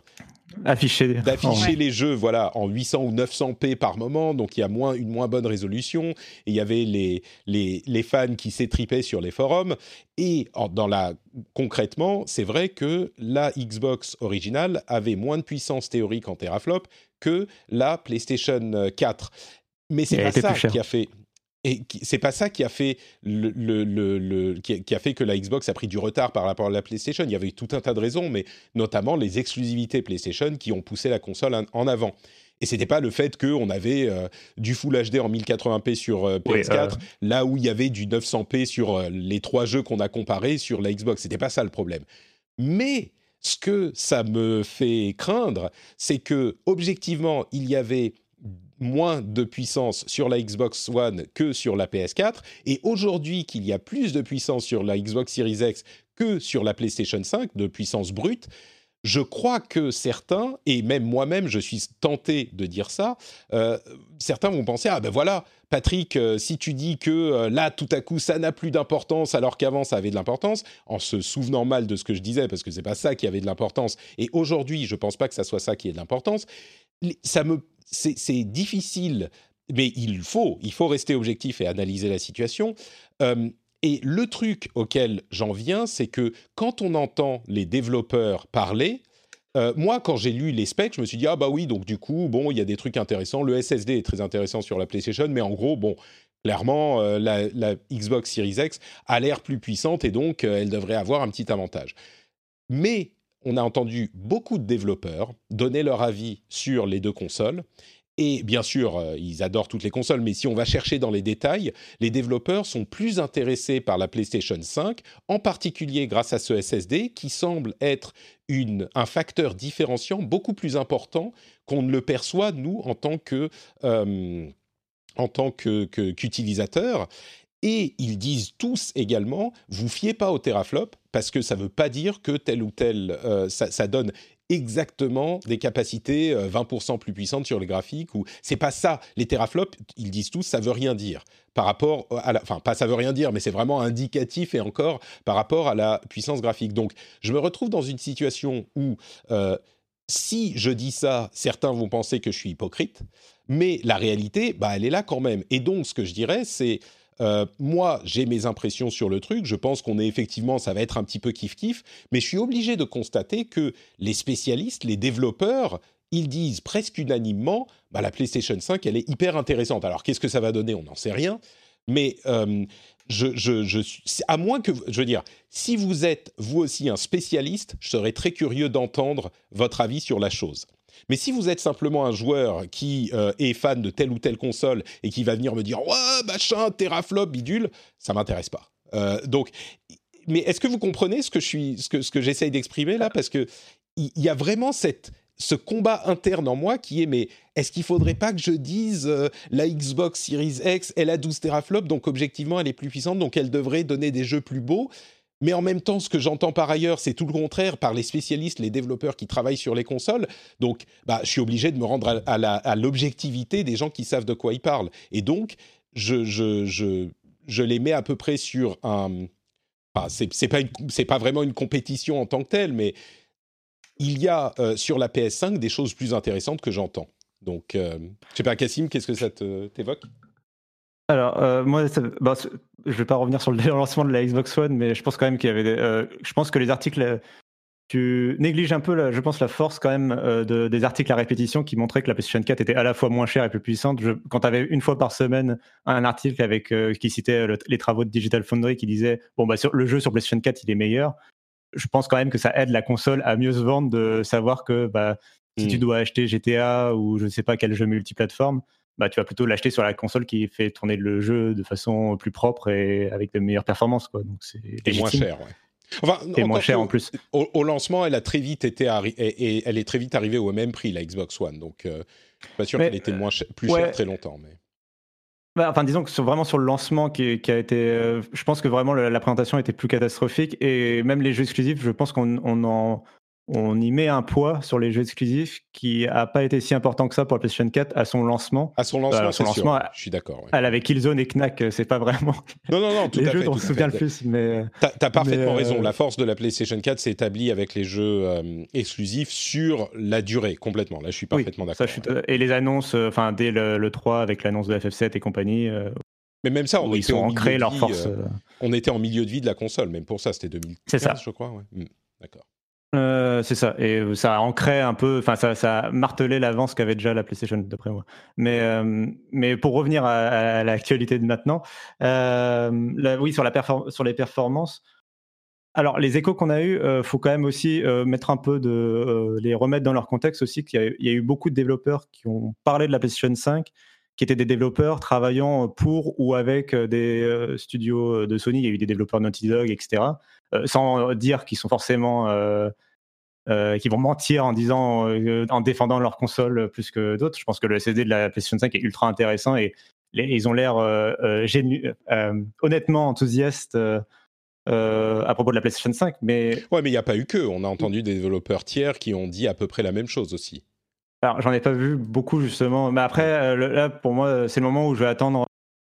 [SPEAKER 5] afficher,
[SPEAKER 3] d'afficher
[SPEAKER 4] Ouais.
[SPEAKER 3] les jeux voilà, en huit cents ou neuf cents p par moment, donc il y a moins, une moins bonne résolution, et il y avait les, les, les fans qui s'étripaient sur les forums, et en, dans la, concrètement, c'est vrai que la Xbox originale avait moins de puissance théorique en teraflop que la PlayStation quatre. Mais c'est
[SPEAKER 5] Et elle
[SPEAKER 3] pas
[SPEAKER 5] était
[SPEAKER 3] ça
[SPEAKER 5] plus chère.
[SPEAKER 3] qui a fait... Et qui- c'est pas ça qui a fait le, le, le, le- qui, a, qui a fait que la Xbox a pris du retard par rapport à la PlayStation. Il y avait tout un tas de raisons, mais notamment les exclusivités PlayStation qui ont poussé la console en, en avant. Et c'était pas le fait qu'on avait euh, du Full H D en mille quatre-vingts p sur euh, P S quatre,
[SPEAKER 5] Oui, euh,
[SPEAKER 3] là où il y avait du neuf cents p sur euh, les trois jeux qu'on a comparés sur la Xbox. C'était pas ça le problème. Mais ce que ça me fait craindre, c'est que objectivement, il y avait moins de puissance sur la Xbox One que sur la P S quatre, et aujourd'hui qu'il y a plus de puissance sur la Xbox Series X que sur la PlayStation cinq, de puissance brute, je crois que certains, et même moi-même je suis tenté de dire ça, euh, certains vont penser, ah ben voilà, Patrick, euh, si tu dis que euh, là tout à coup ça n'a plus d'importance alors qu'avant ça avait de l'importance, en se souvenant mal de ce que je disais, parce que c'est pas ça qui avait de l'importance, et aujourd'hui je pense pas que ça soit ça qui ait de l'importance, ça me, c'est, c'est difficile, mais il faut, il faut rester objectif et analyser la situation. Euh, et le truc auquel j'en viens, c'est que quand on entend les développeurs parler, euh, moi, quand j'ai lu les specs, je me suis dit, ah bah oui, donc du coup, bon, il y a des trucs intéressants. Le S S D est très intéressant sur la PlayStation, mais en gros, bon, clairement, euh, la, la Xbox Series X a l'air plus puissante et donc euh, elle devrait avoir un petit avantage. Mais on a entendu beaucoup de développeurs donner leur avis sur les deux consoles. Et bien sûr, euh, ils adorent toutes les consoles, mais si on va chercher dans les détails, les développeurs sont plus intéressés par la PlayStation cinq, en particulier grâce à ce S S D qui semble être une, un facteur différenciant beaucoup plus important qu'on ne le perçoit, nous, en tant que... Euh, en tant que, que, qu'utilisateur. Et ils disent tous également, vous fiez pas au teraflop, parce que ça ne veut pas dire que tel ou tel, euh, ça, ça donne exactement des capacités euh, vingt pour cent plus puissantes sur les graphiques. Ou c'est pas ça. Les teraflops, ils disent tous, ça veut rien dire. Par rapport à la, enfin, pas ça veut rien dire, mais c'est vraiment indicatif et encore par rapport à la puissance graphique. Donc, je me retrouve dans une situation où euh, si je dis ça, certains vont penser que je suis hypocrite, mais la réalité, bah, elle est là quand même. Et donc, ce que je dirais, c'est Euh, moi, j'ai mes impressions sur le truc. Je pense qu'on est effectivement, ça va être un petit peu kiff-kiff, mais je suis obligé de constater que les spécialistes, les développeurs, ils disent presque unanimement, bah, la PlayStation cinq, elle est hyper intéressante. Alors, qu'est-ce que ça va donner ? On n'en sait rien. Mais euh, je, je, je suis, à moins que, je veux dire, si vous êtes vous aussi un spécialiste, je serais très curieux d'entendre votre avis sur la chose. Mais si vous êtes simplement un joueur qui euh, est fan de telle ou telle console et qui va venir me dire « Ouais, machin, teraflop, bidule », ça m'intéresse pas. Euh, donc, mais est-ce que vous comprenez ce que, je suis, ce que, ce que j'essaye d'exprimer là ? Parce qu'il y, y a vraiment cette, ce combat interne en moi qui est « Mais est-ce qu'il faudrait pas que je dise euh, la Xbox Series X, elle a douze teraflops, donc objectivement, elle est plus puissante, donc elle devrait donner des jeux plus beaux ?» Mais en même temps, ce que j'entends par ailleurs, c'est tout le contraire par les spécialistes, les développeurs qui travaillent sur les consoles. Donc, bah, je suis obligé de me rendre à, à, la, à l'objectivité des gens qui savent de quoi ils parlent. Et donc, je, je, je, je les mets à peu près sur un... Enfin, c'est, c'est, pas une, c'est pas vraiment une compétition en tant que telle, mais il y a euh, sur la P S cinq des choses plus intéressantes que j'entends. Donc, euh, je sais pas, Cassim, qu'est-ce que ça te, t'évoque ?
[SPEAKER 5] Alors, euh, moi, ça, bah, je vais pas revenir sur le lancement de la Xbox One, mais je pense quand même qu'il y avait des, euh, je pense que les articles, euh, tu négliges un peu, la, je pense, la force quand même euh, de, des articles à répétition qui montraient que la PlayStation quatre était à la fois moins chère et plus puissante. Je, quand tu avais une fois par semaine un article avec, euh, qui citait le, les travaux de Digital Foundry qui disait bon, bah, sur, le jeu sur PlayStation quatre, il est meilleur, je pense quand même que ça aide la console à mieux se vendre de savoir que bah, si mmh. tu dois acheter G T A ou je ne sais pas quel jeu multiplateforme, bah, tu vas plutôt l'acheter sur la console qui fait tourner le jeu de façon plus propre et avec de meilleures performances, quoi. Donc c'est
[SPEAKER 3] et moins cher, ouais.
[SPEAKER 5] Enfin, et moins cher en plus.
[SPEAKER 3] Au, au lancement, elle a très vite été arri- et, et elle est très vite arrivée au même prix, la Xbox One. Donc, euh, je suis pas sûr mais, qu'elle était moins ch- plus ouais. chère très longtemps. Mais...
[SPEAKER 5] Bah, enfin, disons que sur, vraiment sur le lancement qui, qui a été, euh, je pense que vraiment le, la présentation était plus catastrophique et même les jeux exclusifs, je pense qu'on on en on y met un poids sur les jeux exclusifs qui n'a pas été si important que ça pour la PlayStation quatre à son lancement.
[SPEAKER 3] À son lancement,
[SPEAKER 5] Euh, son
[SPEAKER 3] c'est sûr.
[SPEAKER 5] lancement,
[SPEAKER 3] Je suis d'accord. ouais.
[SPEAKER 5] Elle avait Killzone et Knack, euh, c'est pas vraiment
[SPEAKER 3] Non, non, non, tout
[SPEAKER 5] les
[SPEAKER 3] à
[SPEAKER 5] jeux
[SPEAKER 3] fait.
[SPEAKER 5] dont on
[SPEAKER 3] tout
[SPEAKER 5] se
[SPEAKER 3] à
[SPEAKER 5] souvient
[SPEAKER 3] fait.
[SPEAKER 5] le plus. Mais
[SPEAKER 3] T'as, t'as parfaitement
[SPEAKER 5] mais, euh,
[SPEAKER 3] raison. La force de la PlayStation quatre s'est établie avec les jeux euh, exclusifs sur la durée, complètement. Là, je suis parfaitement
[SPEAKER 5] oui, ça,
[SPEAKER 3] d'accord.
[SPEAKER 5] je suis- Et les annonces, enfin dès le, le trois avec l'annonce de F F sept et compagnie, euh,
[SPEAKER 3] Mais même ça, on
[SPEAKER 5] où ils
[SPEAKER 3] était
[SPEAKER 5] sont
[SPEAKER 3] en milieu
[SPEAKER 5] ancrés
[SPEAKER 3] de
[SPEAKER 5] leur
[SPEAKER 3] vie.
[SPEAKER 5] force.
[SPEAKER 3] euh,
[SPEAKER 5] euh,
[SPEAKER 3] On était en milieu de vie de la console. Même pour ça, c'était deux mille quinze,
[SPEAKER 5] C'est ça.
[SPEAKER 3] je crois. Ouais. Hmm, D'accord.
[SPEAKER 5] Euh, c'est ça, et euh, ça ancrait un peu, enfin ça, ça martelait l'avance qu'avait déjà la PlayStation, d'après moi. Mais, euh, mais pour revenir à, à l'actualité de maintenant, euh, là, oui, sur, la perform- sur les performances, alors les échos qu'on a eus, euh, faut quand même aussi euh, mettre un peu de, euh, les remettre dans leur contexte aussi, qu'il y a, il y a eu beaucoup de développeurs qui ont parlé de la PlayStation cinq, qui étaient des développeurs travaillant pour ou avec euh, des euh, studios de Sony. Il y a eu des développeurs Naughty Dog, et cetera. Euh, sans dire qu'ils sont forcément euh, euh, qui vont mentir en disant, euh, en défendant leur console plus que d'autres. Je pense que le S S D de la PlayStation cinq est ultra intéressant et les, ils ont l'air euh, euh, génu- euh, honnêtement enthousiastes euh, euh, à propos de la PlayStation cinq. Mais
[SPEAKER 3] Ouais, mais il n'y a pas eu que. On a entendu des développeurs tiers qui ont dit à peu près la même chose aussi.
[SPEAKER 5] alors, j'en ai pas vu beaucoup justement. Mais après, euh, le- là, pour moi, c'est le moment où je vais attendre.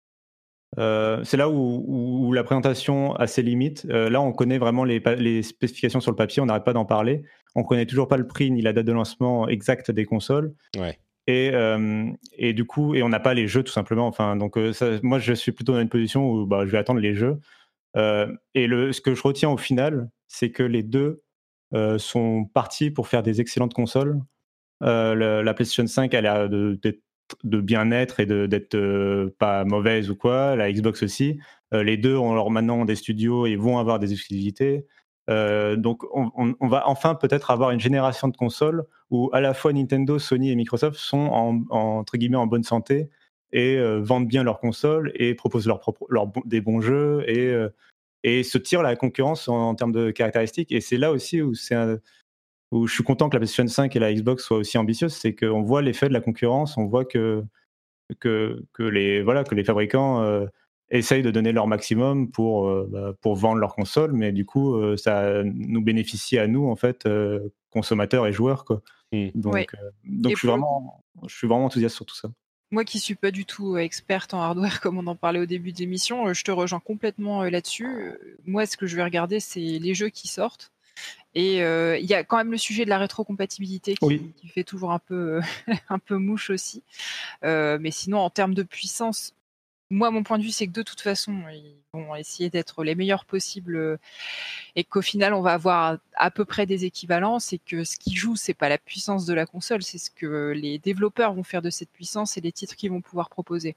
[SPEAKER 5] Euh, c'est là où, où- où la présentation a ses limites. Euh, là, on connaît vraiment les, pa- les spécifications sur le papier, on n'arrête pas d'en parler. On connaît toujours pas le prix ni la date de lancement exacte des consoles.
[SPEAKER 3] Ouais.
[SPEAKER 5] Et, euh, et du coup, et on n'a pas les jeux tout simplement. Enfin, donc euh, ça, moi, je suis plutôt dans une position où bah, je vais attendre les jeux. Euh, et le, ce que je retiens au final, c'est que les deux euh, sont partis pour faire des excellentes consoles. Euh, le- la PlayStation cinq, elle a de, d'être- de bien-être et de, d'être euh, pas mauvaise ou quoi. La Xbox aussi. Euh, les deux ont leur maintenant des studios et vont avoir des exclusivités. Euh, donc, on, on- on va enfin peut-être avoir une génération de consoles où à la fois Nintendo, Sony et Microsoft sont en, en- entre guillemets en bonne santé et euh, vendent bien leurs consoles et proposent leurs propres, leurs bon- des bons jeux et, euh, et se tirent la concurrence en, en termes de caractéristiques. Et c'est là aussi où c'est un- où je suis content que la PlayStation cinq et la Xbox soient aussi ambitieuses, c'est qu'on voit l'effet de la concurrence, on voit que, que, que, les, voilà, que les fabricants euh, essayent de donner leur maximum pour, euh, bah, pour vendre leurs consoles, mais du coup, euh, ça nous bénéficie à nous, en fait, euh, consommateurs et joueurs. Quoi.
[SPEAKER 3] Mm.
[SPEAKER 5] Donc,
[SPEAKER 4] Ouais.
[SPEAKER 5] euh, donc
[SPEAKER 4] Et
[SPEAKER 5] je, suis
[SPEAKER 4] pour le coup,
[SPEAKER 5] vraiment, je suis vraiment enthousiaste sur tout ça.
[SPEAKER 4] moi qui suis pas du tout euh, experte en hardware comme on en parlait au début de l'émission, euh, je te rejoins complètement euh, là-dessus. Euh, Moi, ce que je vais regarder, c'est les jeux qui sortent. Et euh, il y a quand même le sujet de la rétrocompatibilité qui,
[SPEAKER 5] Oui.
[SPEAKER 4] qui fait toujours un peu, euh, un peu mouche aussi. Euh, mais sinon, en termes de puissance, moi, mon point de vue, c'est que de toute façon, ils vont essayer d'être les meilleurs possibles euh, et qu'au final, on va avoir à peu près des équivalences et que ce qui joue, c'est pas la puissance de la console, c'est ce que les développeurs vont faire de cette puissance et les titres qu'ils vont pouvoir proposer.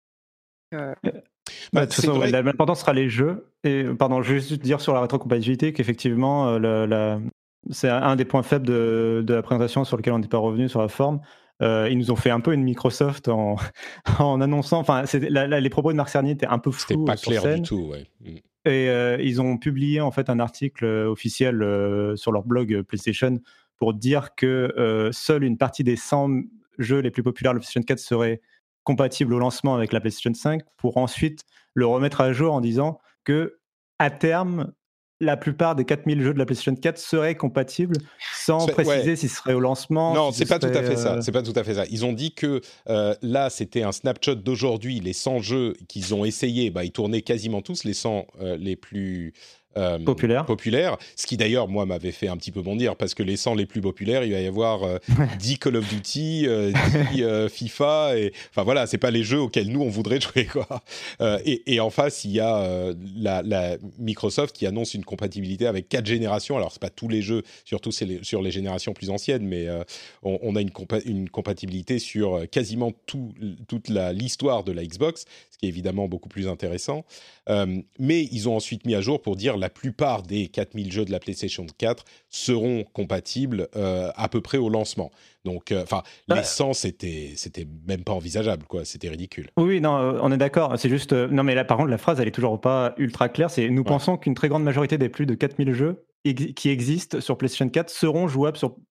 [SPEAKER 4] Euh,
[SPEAKER 5] Bah,
[SPEAKER 3] Bah,
[SPEAKER 5] de toute
[SPEAKER 3] c'est
[SPEAKER 5] façon,
[SPEAKER 3] vrai.
[SPEAKER 5] l'important sera les jeux. Et pardon, je vais juste dire sur la rétrocompatibilité qu'effectivement, euh, la- la- c'est un des points faibles de, de la présentation sur lequel on n'est pas revenu sur la forme. Euh, ils nous ont fait un peu une Microsoft en, en annonçant. Enfin, c'est- la- la- les propos de Marc Cerny étaient un peu
[SPEAKER 3] C'était
[SPEAKER 5] flous
[SPEAKER 3] pas
[SPEAKER 5] euh, sur
[SPEAKER 3] clair du
[SPEAKER 5] scène.
[SPEAKER 3] tout, ouais. Mm.
[SPEAKER 5] Et euh, ils ont publié en fait un article euh, officiel euh, sur leur blog euh, PlayStation pour dire que euh, seule une partie des cent jeux les plus populaires de la PlayStation quatre serait compatible au lancement avec la PlayStation cinq, pour ensuite le remettre à jour en disant que à terme, la plupart des quatre mille jeux de la PlayStation quatre seraient compatibles, sans
[SPEAKER 3] C'est-
[SPEAKER 5] préciser
[SPEAKER 3] ouais.
[SPEAKER 5] si ce serait au lancement.
[SPEAKER 3] Non,
[SPEAKER 5] si
[SPEAKER 3] c'est
[SPEAKER 5] ce
[SPEAKER 3] pas tout
[SPEAKER 5] serait,
[SPEAKER 3] à fait ça.
[SPEAKER 5] euh,
[SPEAKER 3] C'est pas tout à fait ça. Ils ont dit que euh, là, c'était un snapshot d'aujourd'hui. Les cent jeux qu'ils ont essayés, bah, ils tournaient quasiment tous les cent euh, les plus euh,
[SPEAKER 5] Populaire.
[SPEAKER 3] populaires. Ce qui d'ailleurs, moi, m'avait fait un petit peu bondir parce que les cent les plus populaires, il va y avoir euh, dix Call of Duty, euh, dix euh, FIFA. Et enfin voilà, c'est pas les jeux auxquels nous on voudrait jouer, quoi. Euh, et, et en face, il y a euh, la, la Microsoft qui annonce une compatibilité avec quatre générations. Alors c'est pas tous les jeux, surtout c'est les, sur les générations plus anciennes, mais euh, on, on a une, compa- une compatibilité sur quasiment tout, toute la, l'histoire de la Xbox, ce qui est évidemment beaucoup plus intéressant. Euh, mais ils ont ensuite mis à jour pour dire la plupart des quatre mille jeux de la PlayStation quatre seront compatibles euh, à peu près au lancement. Donc, enfin, euh, les cent, c'était, c'était même pas envisageable, quoi. C'était ridicule.
[SPEAKER 5] Oui, non, euh, on est d'accord. C'est juste. euh, non, mais là, par contre, la phrase, elle est toujours pas ultra claire. C'est nous
[SPEAKER 3] Ouais.
[SPEAKER 5] pensons qu'une très grande majorité des plus de quatre mille jeux ex- qui existent sur PlayStation quatre seront jouables sur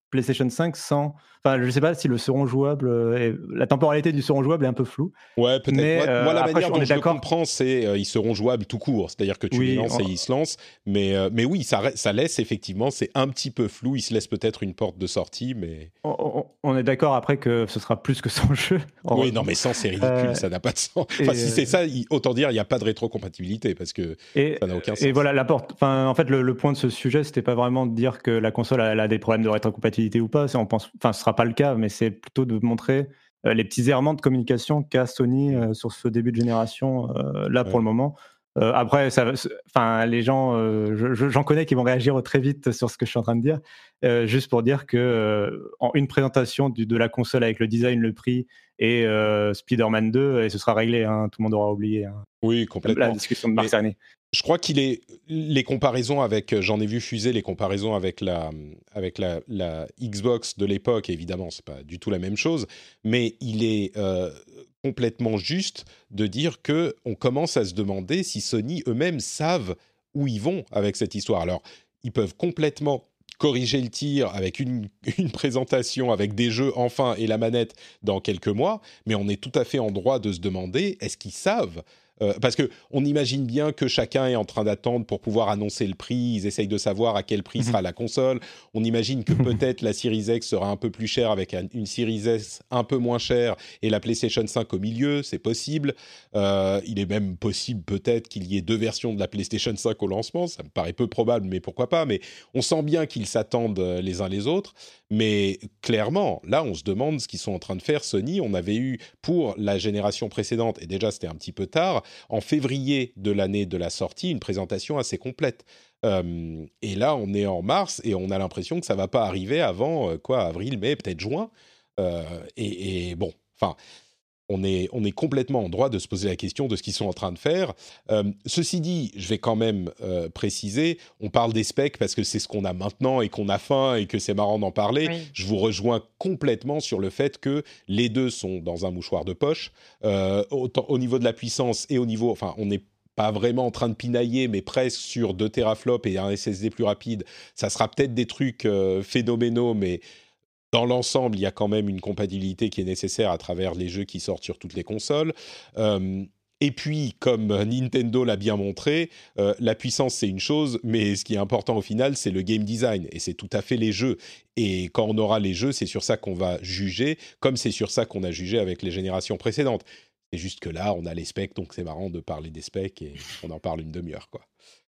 [SPEAKER 5] PlayStation cinq sans. Enfin, je ne sais pas si le seront jouable. Est... La temporalité du seront jouable est un peu floue.
[SPEAKER 3] Ouais, peut-être.
[SPEAKER 5] Mais,
[SPEAKER 3] moi,
[SPEAKER 5] euh,
[SPEAKER 3] moi, la
[SPEAKER 5] après,
[SPEAKER 3] manière
[SPEAKER 5] on
[SPEAKER 3] dont
[SPEAKER 5] est
[SPEAKER 3] je le
[SPEAKER 5] d'accord.
[SPEAKER 3] comprends, c'est euh, ils seront jouables tout court. C'est-à-dire que tu
[SPEAKER 5] Oui,
[SPEAKER 3] les lances
[SPEAKER 5] on-
[SPEAKER 3] et ils se lancent. Mais, euh, mais oui, ça, re- ça laisse effectivement, c'est un petit peu flou. Il se laisse peut-être une porte de sortie, mais.
[SPEAKER 5] On, on- on est d'accord après que ce sera plus que cent jeux.
[SPEAKER 3] Oui, non, mais sans, c'est ridicule,
[SPEAKER 5] Euh,
[SPEAKER 3] ça n'a pas de sens.
[SPEAKER 5] et,
[SPEAKER 3] Enfin, si c'est
[SPEAKER 5] euh,
[SPEAKER 3] ça, il- autant dire, il n'y a pas de rétrocompatibilité parce que
[SPEAKER 5] Et,
[SPEAKER 3] ça n'a aucun
[SPEAKER 5] et
[SPEAKER 3] sens.
[SPEAKER 5] voilà, la porte. Enfin, en fait, le, le point de ce sujet, c'était pas vraiment de dire que la console elle a des problèmes de rétrocompatibilité ou pas. Ça, on pense. Enfin, ce sera pas le cas, mais c'est plutôt de montrer euh, les petits errements de communication qu'a Sony euh, sur ce début de génération euh, là
[SPEAKER 3] Ouais.
[SPEAKER 5] pour le moment. Euh, après, ça, enfin, les gens, euh, je- je- j'en connais qui vont réagir très vite sur ce que je suis en train de dire. Euh, juste pour dire que euh, en une présentation du, de la console avec le design, le prix et euh, Spider-Man deux, et ce sera réglé. Hein, tout le monde aura oublié hein,
[SPEAKER 3] Oui,
[SPEAKER 5] la
[SPEAKER 3] complètement.
[SPEAKER 5] discussion de
[SPEAKER 3] Mais
[SPEAKER 5] Marc Cerny.
[SPEAKER 3] je crois qu'il est les comparaisons avec, j'en ai vu fuser les comparaisons avec la avec la, la Xbox de l'époque. Évidemment, c'est pas du tout la même chose, mais il est euh, complètement juste de dire que on commence à se demander si Sony eux-mêmes savent où ils vont avec cette histoire. Alors, ils peuvent complètement corriger le tir avec une, une présentation, avec des jeux enfin et la manette dans quelques mois, mais on est tout à fait en droit de se demander, est-ce qu'ils savent euh, parce qu'on imagine bien que chacun est en train d'attendre pour pouvoir annoncer le prix, ils essayent de savoir à quel prix sera la console, on imagine que peut-être la Series X sera un peu plus chère avec un, une Series S un peu moins chère et la PlayStation cinq au milieu, c'est possible. Euh, il est même possible peut-être qu'il y ait deux versions de la PlayStation cinq au lancement, ça me paraît peu probable, mais pourquoi pas. Mais on sent bien qu'ils s'attendent les uns les autres. Mais clairement, là, on se demande ce qu'ils sont en train de faire. Sony, on avait eu pour la génération précédente, et déjà c'était un petit peu tard, en février de l'année de la sortie, une présentation assez complète. Euh, et là, on est en mars et on a l'impression que ça ne va pas arriver avant, euh, quoi, avril, mai, peut-être juin. Euh, et, et bon, enfin... On est, on est complètement en droit de se poser la question de ce qu'ils sont en train de faire. Euh, ceci dit, je vais quand même euh, préciser, on parle des specs parce que c'est ce qu'on a maintenant et qu'on a faim et que c'est marrant d'en parler.
[SPEAKER 4] Oui.
[SPEAKER 3] Je vous rejoins complètement sur le fait que les deux sont dans un mouchoir de poche. Euh, autant, au niveau de la puissance et au niveau... Enfin, on n'est pas vraiment en train de pinailler, mais presque sur deux teraflops et un S S D plus rapide. Ça sera peut-être des trucs euh, phénoménaux, mais... Dans l'ensemble, il y a quand même une compatibilité qui est nécessaire à travers les jeux qui sortent sur toutes les consoles. Euh, et puis, comme Nintendo l'a bien montré, euh, la puissance, c'est une chose, mais ce qui est important au final, c'est le game design. Et c'est tout à fait les jeux. Et quand on aura les jeux, c'est sur ça qu'on va juger, comme c'est sur ça qu'on a jugé avec les générations précédentes. C'est juste que là, on a les specs, donc c'est marrant de parler des specs et on en parle une demi-heure, quoi.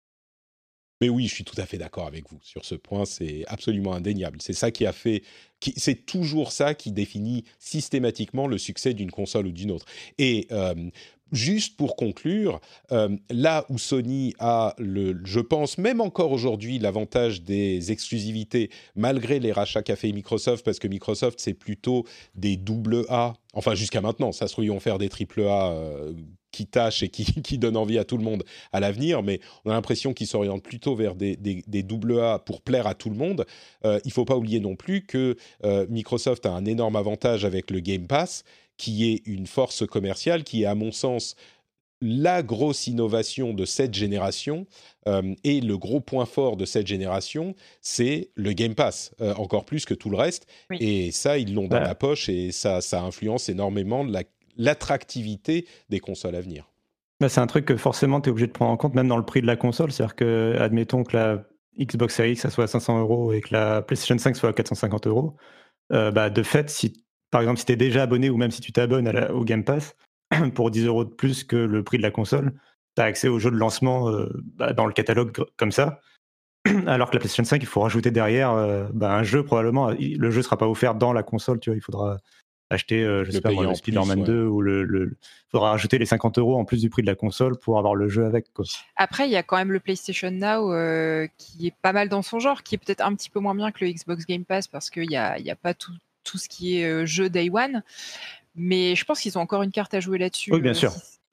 [SPEAKER 3] Mais oui, je suis tout à fait d'accord avec vous sur ce point, c'est absolument indéniable. C'est ça qui a fait, qui, c'est toujours ça qui définit systématiquement le succès d'une console ou d'une autre. Et euh, juste pour conclure, euh, là où Sony a, le, je pense même encore aujourd'hui, l'avantage des exclusivités, malgré les rachats qu'a fait Microsoft, parce que Microsoft, c'est plutôt des double A, enfin jusqu'à maintenant, ça se trouve, ils vont faire des triple A euh, qui tâchent et qui, qui donnent envie à tout le monde à l'avenir, mais on a l'impression qu'ils s'orientent plutôt vers des, des, des double A pour plaire à tout le monde. Euh, il ne faut pas oublier non plus que euh, Microsoft a un énorme avantage avec le Game Pass, qui est une force commerciale, qui est à mon sens la grosse innovation de cette génération euh, et le gros point fort de cette génération, c'est le Game Pass, euh, encore plus que tout le reste.
[SPEAKER 4] Oui.
[SPEAKER 3] Et ça, ils l'ont dans
[SPEAKER 5] Ouais.
[SPEAKER 3] la poche et ça, ça influence énormément la l'attractivité des consoles à venir.
[SPEAKER 5] Bah, c'est un truc que forcément tu es obligé de prendre en compte, même dans le prix de la console. C'est-à-dire que, admettons que la Xbox Series X ça soit à cinq cents euros et que la PlayStation cinq soit à quatre cent cinquante euros, euh, bah, de fait, si, par exemple, si tu es déjà abonné ou même si tu t'abonnes à la- au Game Pass, pour dix euros de plus que le prix de la console, tu as accès aux jeux de lancement euh, bah, dans le catalogue gr- comme ça. Alors que la PlayStation cinq, il faut rajouter derrière euh, bah, un jeu probablement. Il- Le jeu ne sera pas offert dans la console, tu vois, il faudra acheter, euh, je
[SPEAKER 3] Le
[SPEAKER 5] sais pas moi,
[SPEAKER 3] payer
[SPEAKER 5] le
[SPEAKER 3] en
[SPEAKER 5] Spider-Man
[SPEAKER 3] plus, ouais.
[SPEAKER 5] deux ou le, le... faudra rajouter les cinquante euros en plus du prix de la console pour avoir le jeu avec, quoi.
[SPEAKER 4] Après, il y a quand même le PlayStation Now euh, qui est pas mal dans son genre, qui est peut-être un petit peu moins bien que le Xbox Game Pass parce qu'il n'y a, il y a pas tout, tout ce qui est euh, jeu Day One. Mais je pense qu'ils ont encore une carte à jouer là-dessus.
[SPEAKER 5] Oui, bien
[SPEAKER 4] euh,
[SPEAKER 5] sûr.
[SPEAKER 4] si,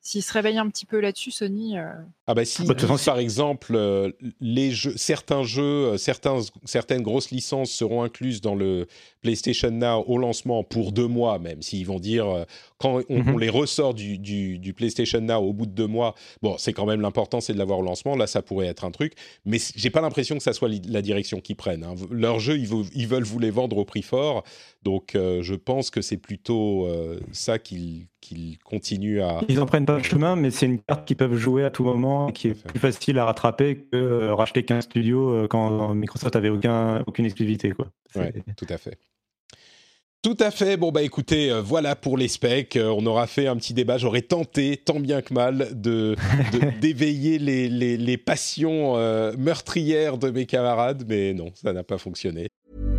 [SPEAKER 4] s'ils se réveillent un petit peu là-dessus, Sony. Euh...
[SPEAKER 3] Ah bah si,
[SPEAKER 5] Bah, de toute façon,
[SPEAKER 3] par exemple, euh, les jeux, certains jeux, euh, certains, certaines grosses licences seront incluses dans le PlayStation Now au lancement pour deux mois même. S'ils vont dire, euh, quand on,
[SPEAKER 5] Mhm.
[SPEAKER 3] on les ressort du, du, du PlayStation Now au bout de deux mois, bon, c'est quand même l'important, c'est de l'avoir au lancement. Là, ça pourrait être un truc. Mais c- j'ai pas l'impression que ça soit li- la direction qu'ils prennent, hein. Leurs jeux, ils, vou- ils veulent vous les vendre au prix fort. Donc, euh, je pense que c'est plutôt euh, ça qu'ils, qu'ils continuent à...
[SPEAKER 5] Ils en prennent pas le chemin, mais c'est une carte qu'ils peuvent jouer à tout moment et qui est
[SPEAKER 3] Tout à fait.
[SPEAKER 5] plus facile à rattraper que euh, racheter quinze studios euh, quand Microsoft avait aucun, aucune exclusivité, quoi. C'est-
[SPEAKER 3] Ouais, tout à fait. Tout à fait. Bon, bah écoutez, euh, voilà pour les specs. Euh, on aura fait un petit débat. J'aurais tenté, tant bien que mal, de, de- d'éveiller les, les, les passions euh, meurtrières de mes camarades, mais non, ça n'a pas fonctionné.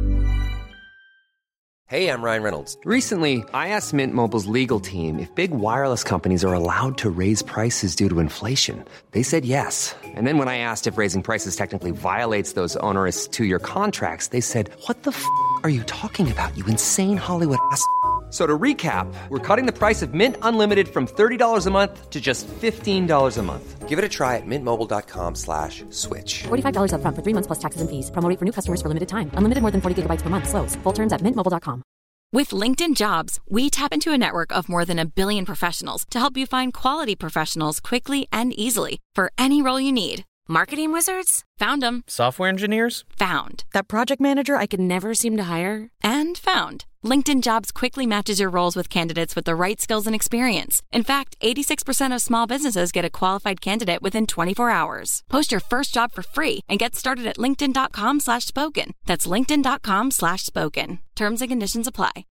[SPEAKER 6] Hey, I'm Ryan Reynolds. Recently, I asked Mint Mobile's legal team if big wireless companies are allowed to raise prices due to inflation. They said yes. And then when I asked if raising prices technically violates those onerous two-year contracts, they said, "What the f*** are you talking about, you insane Hollywood ass?" So to recap, we're cutting the price of Mint Unlimited from thirty dollars a month to just fifteen dollars a month. Give it a try at mintmobile.com slash switch.
[SPEAKER 7] forty-five dollars up front for three months plus taxes and fees. Promo rate for new customers for limited time. Unlimited more than forty gigabytes per month slows. Full terms at mint mobile dot com.
[SPEAKER 8] With LinkedIn Jobs, we tap into a network of more than a billion professionals to help you find quality professionals quickly and easily for any role you need. Marketing wizards? Found them.
[SPEAKER 9] Software engineers?
[SPEAKER 8] Found.
[SPEAKER 7] That project manager I could never seem to hire?
[SPEAKER 8] And found. LinkedIn Jobs quickly matches your roles with candidates with the right skills and experience. In fact, eighty-six percent of small businesses get a qualified candidate within twenty-four hours. Post your first job for free and get started at linkedin.com slash spoken. That's linkedin.com slash spoken. Terms and conditions apply.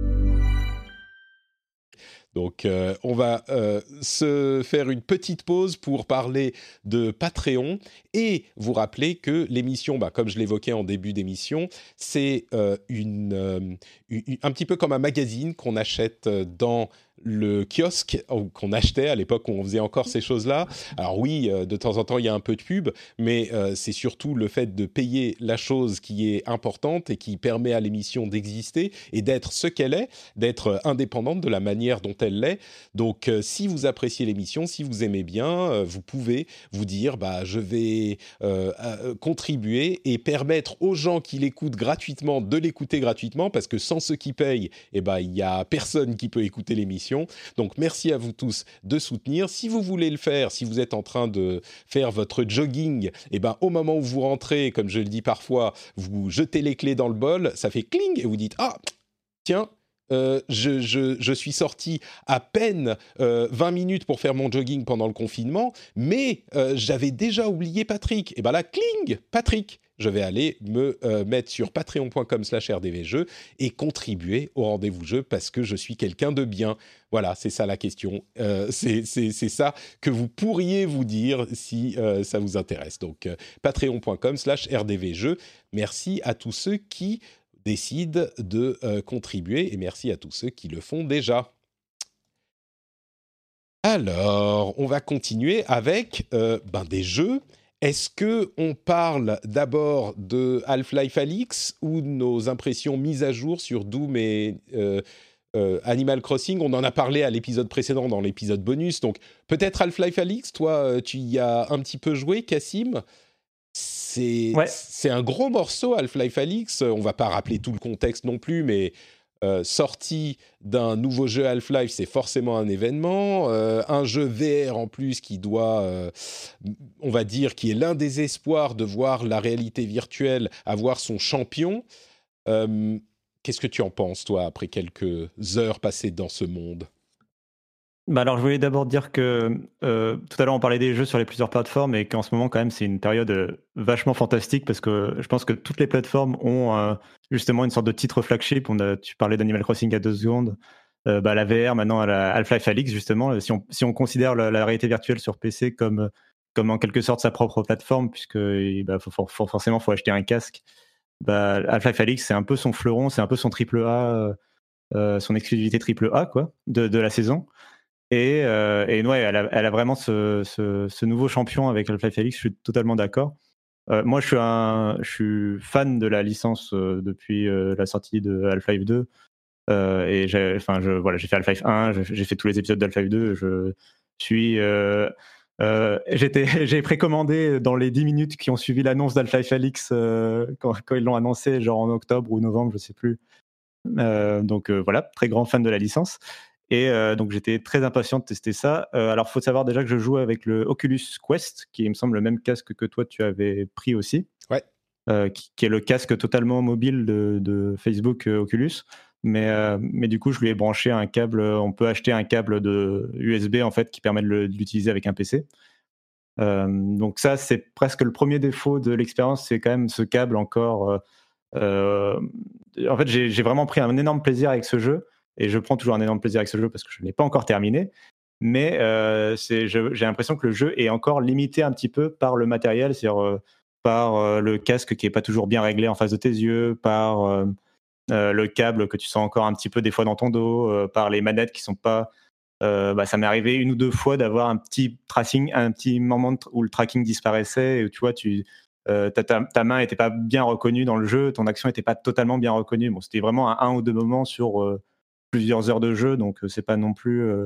[SPEAKER 3] Donc, euh, on va euh, se faire une petite pause pour parler de Patreon et vous rappeler que l'émission, bah, comme je l'évoquais en début d'émission, c'est euh, une, euh, une, un petit peu comme un magazine qu'on achète dans le kiosque, ou qu'on achetait à l'époque où on faisait encore ces choses-là. Alors oui, euh, de temps en temps, il y a un peu de pub, mais euh, c'est surtout le fait de payer la chose qui est importante et qui permet à l'émission d'exister et d'être ce qu'elle est, d'être indépendante de la manière dont elle l'est. Donc, euh, si vous appréciez l'émission, si vous aimez bien, euh, vous pouvez vous dire, bah, je vais euh, euh, contribuer et permettre aux gens qui l'écoutent gratuitement de l'écouter gratuitement, parce que sans ceux qui payent, eh ben, il n'y a personne qui peut écouter l'émission. Donc, merci à vous tous de soutenir. Si vous voulez le faire, si vous êtes en train de faire votre jogging, eh ben, au moment où vous rentrez, comme je le dis parfois, vous jetez les clés dans le bol, ça fait cling et vous dites « Ah, tiens !» Euh, je, je, je suis sorti à peine euh, vingt minutes pour faire mon jogging pendant le confinement, mais euh, j'avais déjà oublié Patrick. Et bien là, cling, Patrick. Je vais aller me euh, mettre sur patreon.com slash rdvjeux et contribuer au rendez-vous jeu parce que je suis quelqu'un de bien. Voilà, c'est ça la question. Euh, c'est, c'est, c'est ça que vous pourriez vous dire si euh, ça vous intéresse. Donc, euh, patreon.com slash rdvjeux. Merci à tous ceux qui décident de euh, contribuer et merci à tous ceux qui le font déjà. Alors, on va continuer avec euh, ben, des jeux. Est-ce qu'on parle d'abord de Half-Life Alyx ou de nos impressions mises à jour sur Doom et euh, euh, Animal Crossing? On en a parlé à l'épisode précédent, dans l'épisode bonus. Donc, peut-être Half-Life Alyx, toi, tu y as un petit peu joué, Cassim? C'est,
[SPEAKER 5] ouais.
[SPEAKER 3] c'est un gros morceau, Half-Life Alyx. On ne va pas rappeler tout le contexte non plus, mais euh, sortie d'un nouveau jeu Half-Life, c'est forcément un événement. Euh, un jeu V R en plus qui doit, euh, on va dire, qui est l'un des espoirs de voir la réalité virtuelle avoir son champion. Euh, qu'est-ce que tu en penses, toi, après quelques heures passées dans ce monde ?
[SPEAKER 5] Bah alors, je voulais d'abord dire que euh, tout à l'heure, on parlait des jeux sur les plusieurs plateformes et qu'en ce moment, quand même, c'est une période euh, vachement fantastique parce que je pense que toutes les plateformes ont euh, justement une sorte de titre flagship. On a, tu parlais d'Animal Crossing à deux secondes. Euh, bah, la V R, maintenant, la Half-Life Alyx, justement. Si on, si on considère la, la réalité virtuelle sur P C comme, comme en quelque sorte sa propre plateforme, puisque bah, faut, faut, forcément, il faut acheter un casque. Bah, Half-Life Alyx, c'est un peu son fleuron, c'est un peu son triple A, euh, son exclusivité triple A quoi, de, de la saison. Et, euh, et ouais, elle a, elle a vraiment ce, ce, ce nouveau champion avec Half-Life Alyx, je suis totalement d'accord. Euh, moi, je suis, un, je suis fan de la licence euh, depuis euh, la sortie de Half-Life deux. Euh, et j'ai, enfin, je, voilà, j'ai fait Half-Life un, j'ai, j'ai fait tous les épisodes d'Half-Life deux. Je, suis, euh, euh, j'étais, j'ai précommandé dans les dix minutes qui ont suivi l'annonce d'Half-Life Alyx euh, quand, quand ils l'ont annoncé, genre en octobre ou novembre, je sais plus. Euh, donc euh, voilà, très grand fan de la licence. Et euh, donc j'étais très impatient de tester ça. Euh, alors il faut savoir déjà que je joue avec le Oculus Quest, qui est, il me semble, le même casque que toi tu avais pris aussi.
[SPEAKER 3] Ouais.
[SPEAKER 5] Euh, qui, qui est le casque totalement mobile de, de Facebook euh, Oculus. Mais, euh, mais du coup, je lui ai branché un câble. On peut acheter un câble de U S B en fait qui permet de, le, de l'utiliser avec un P C. Euh, donc ça, c'est presque le premier défaut de l'expérience, c'est quand même ce câble encore. Euh, euh, en fait, j'ai, j'ai vraiment pris un énorme plaisir avec ce jeu, et je prends toujours un énorme plaisir avec ce jeu parce que je ne l'ai pas encore terminé. Mais euh, c'est, je, j'ai l'impression que le jeu est encore limité un petit peu par le matériel, c'est-à-dire euh, par euh, le casque qui est pas toujours bien réglé en face de tes yeux, par euh, euh, le câble que tu sens encore un petit peu des fois dans ton dos, euh, par les manettes qui sont pas. Euh, bah, ça m'est arrivé une ou deux fois d'avoir un petit tracing, un petit moment où le tracking disparaissait et où tu vois, tu, euh, ta, ta, ta main était pas bien reconnue dans le jeu, ton action était pas totalement bien reconnue. Bon, c'était vraiment un, un ou deux moments sur euh, plusieurs heures de jeu, donc euh, c'est pas non plus. Euh,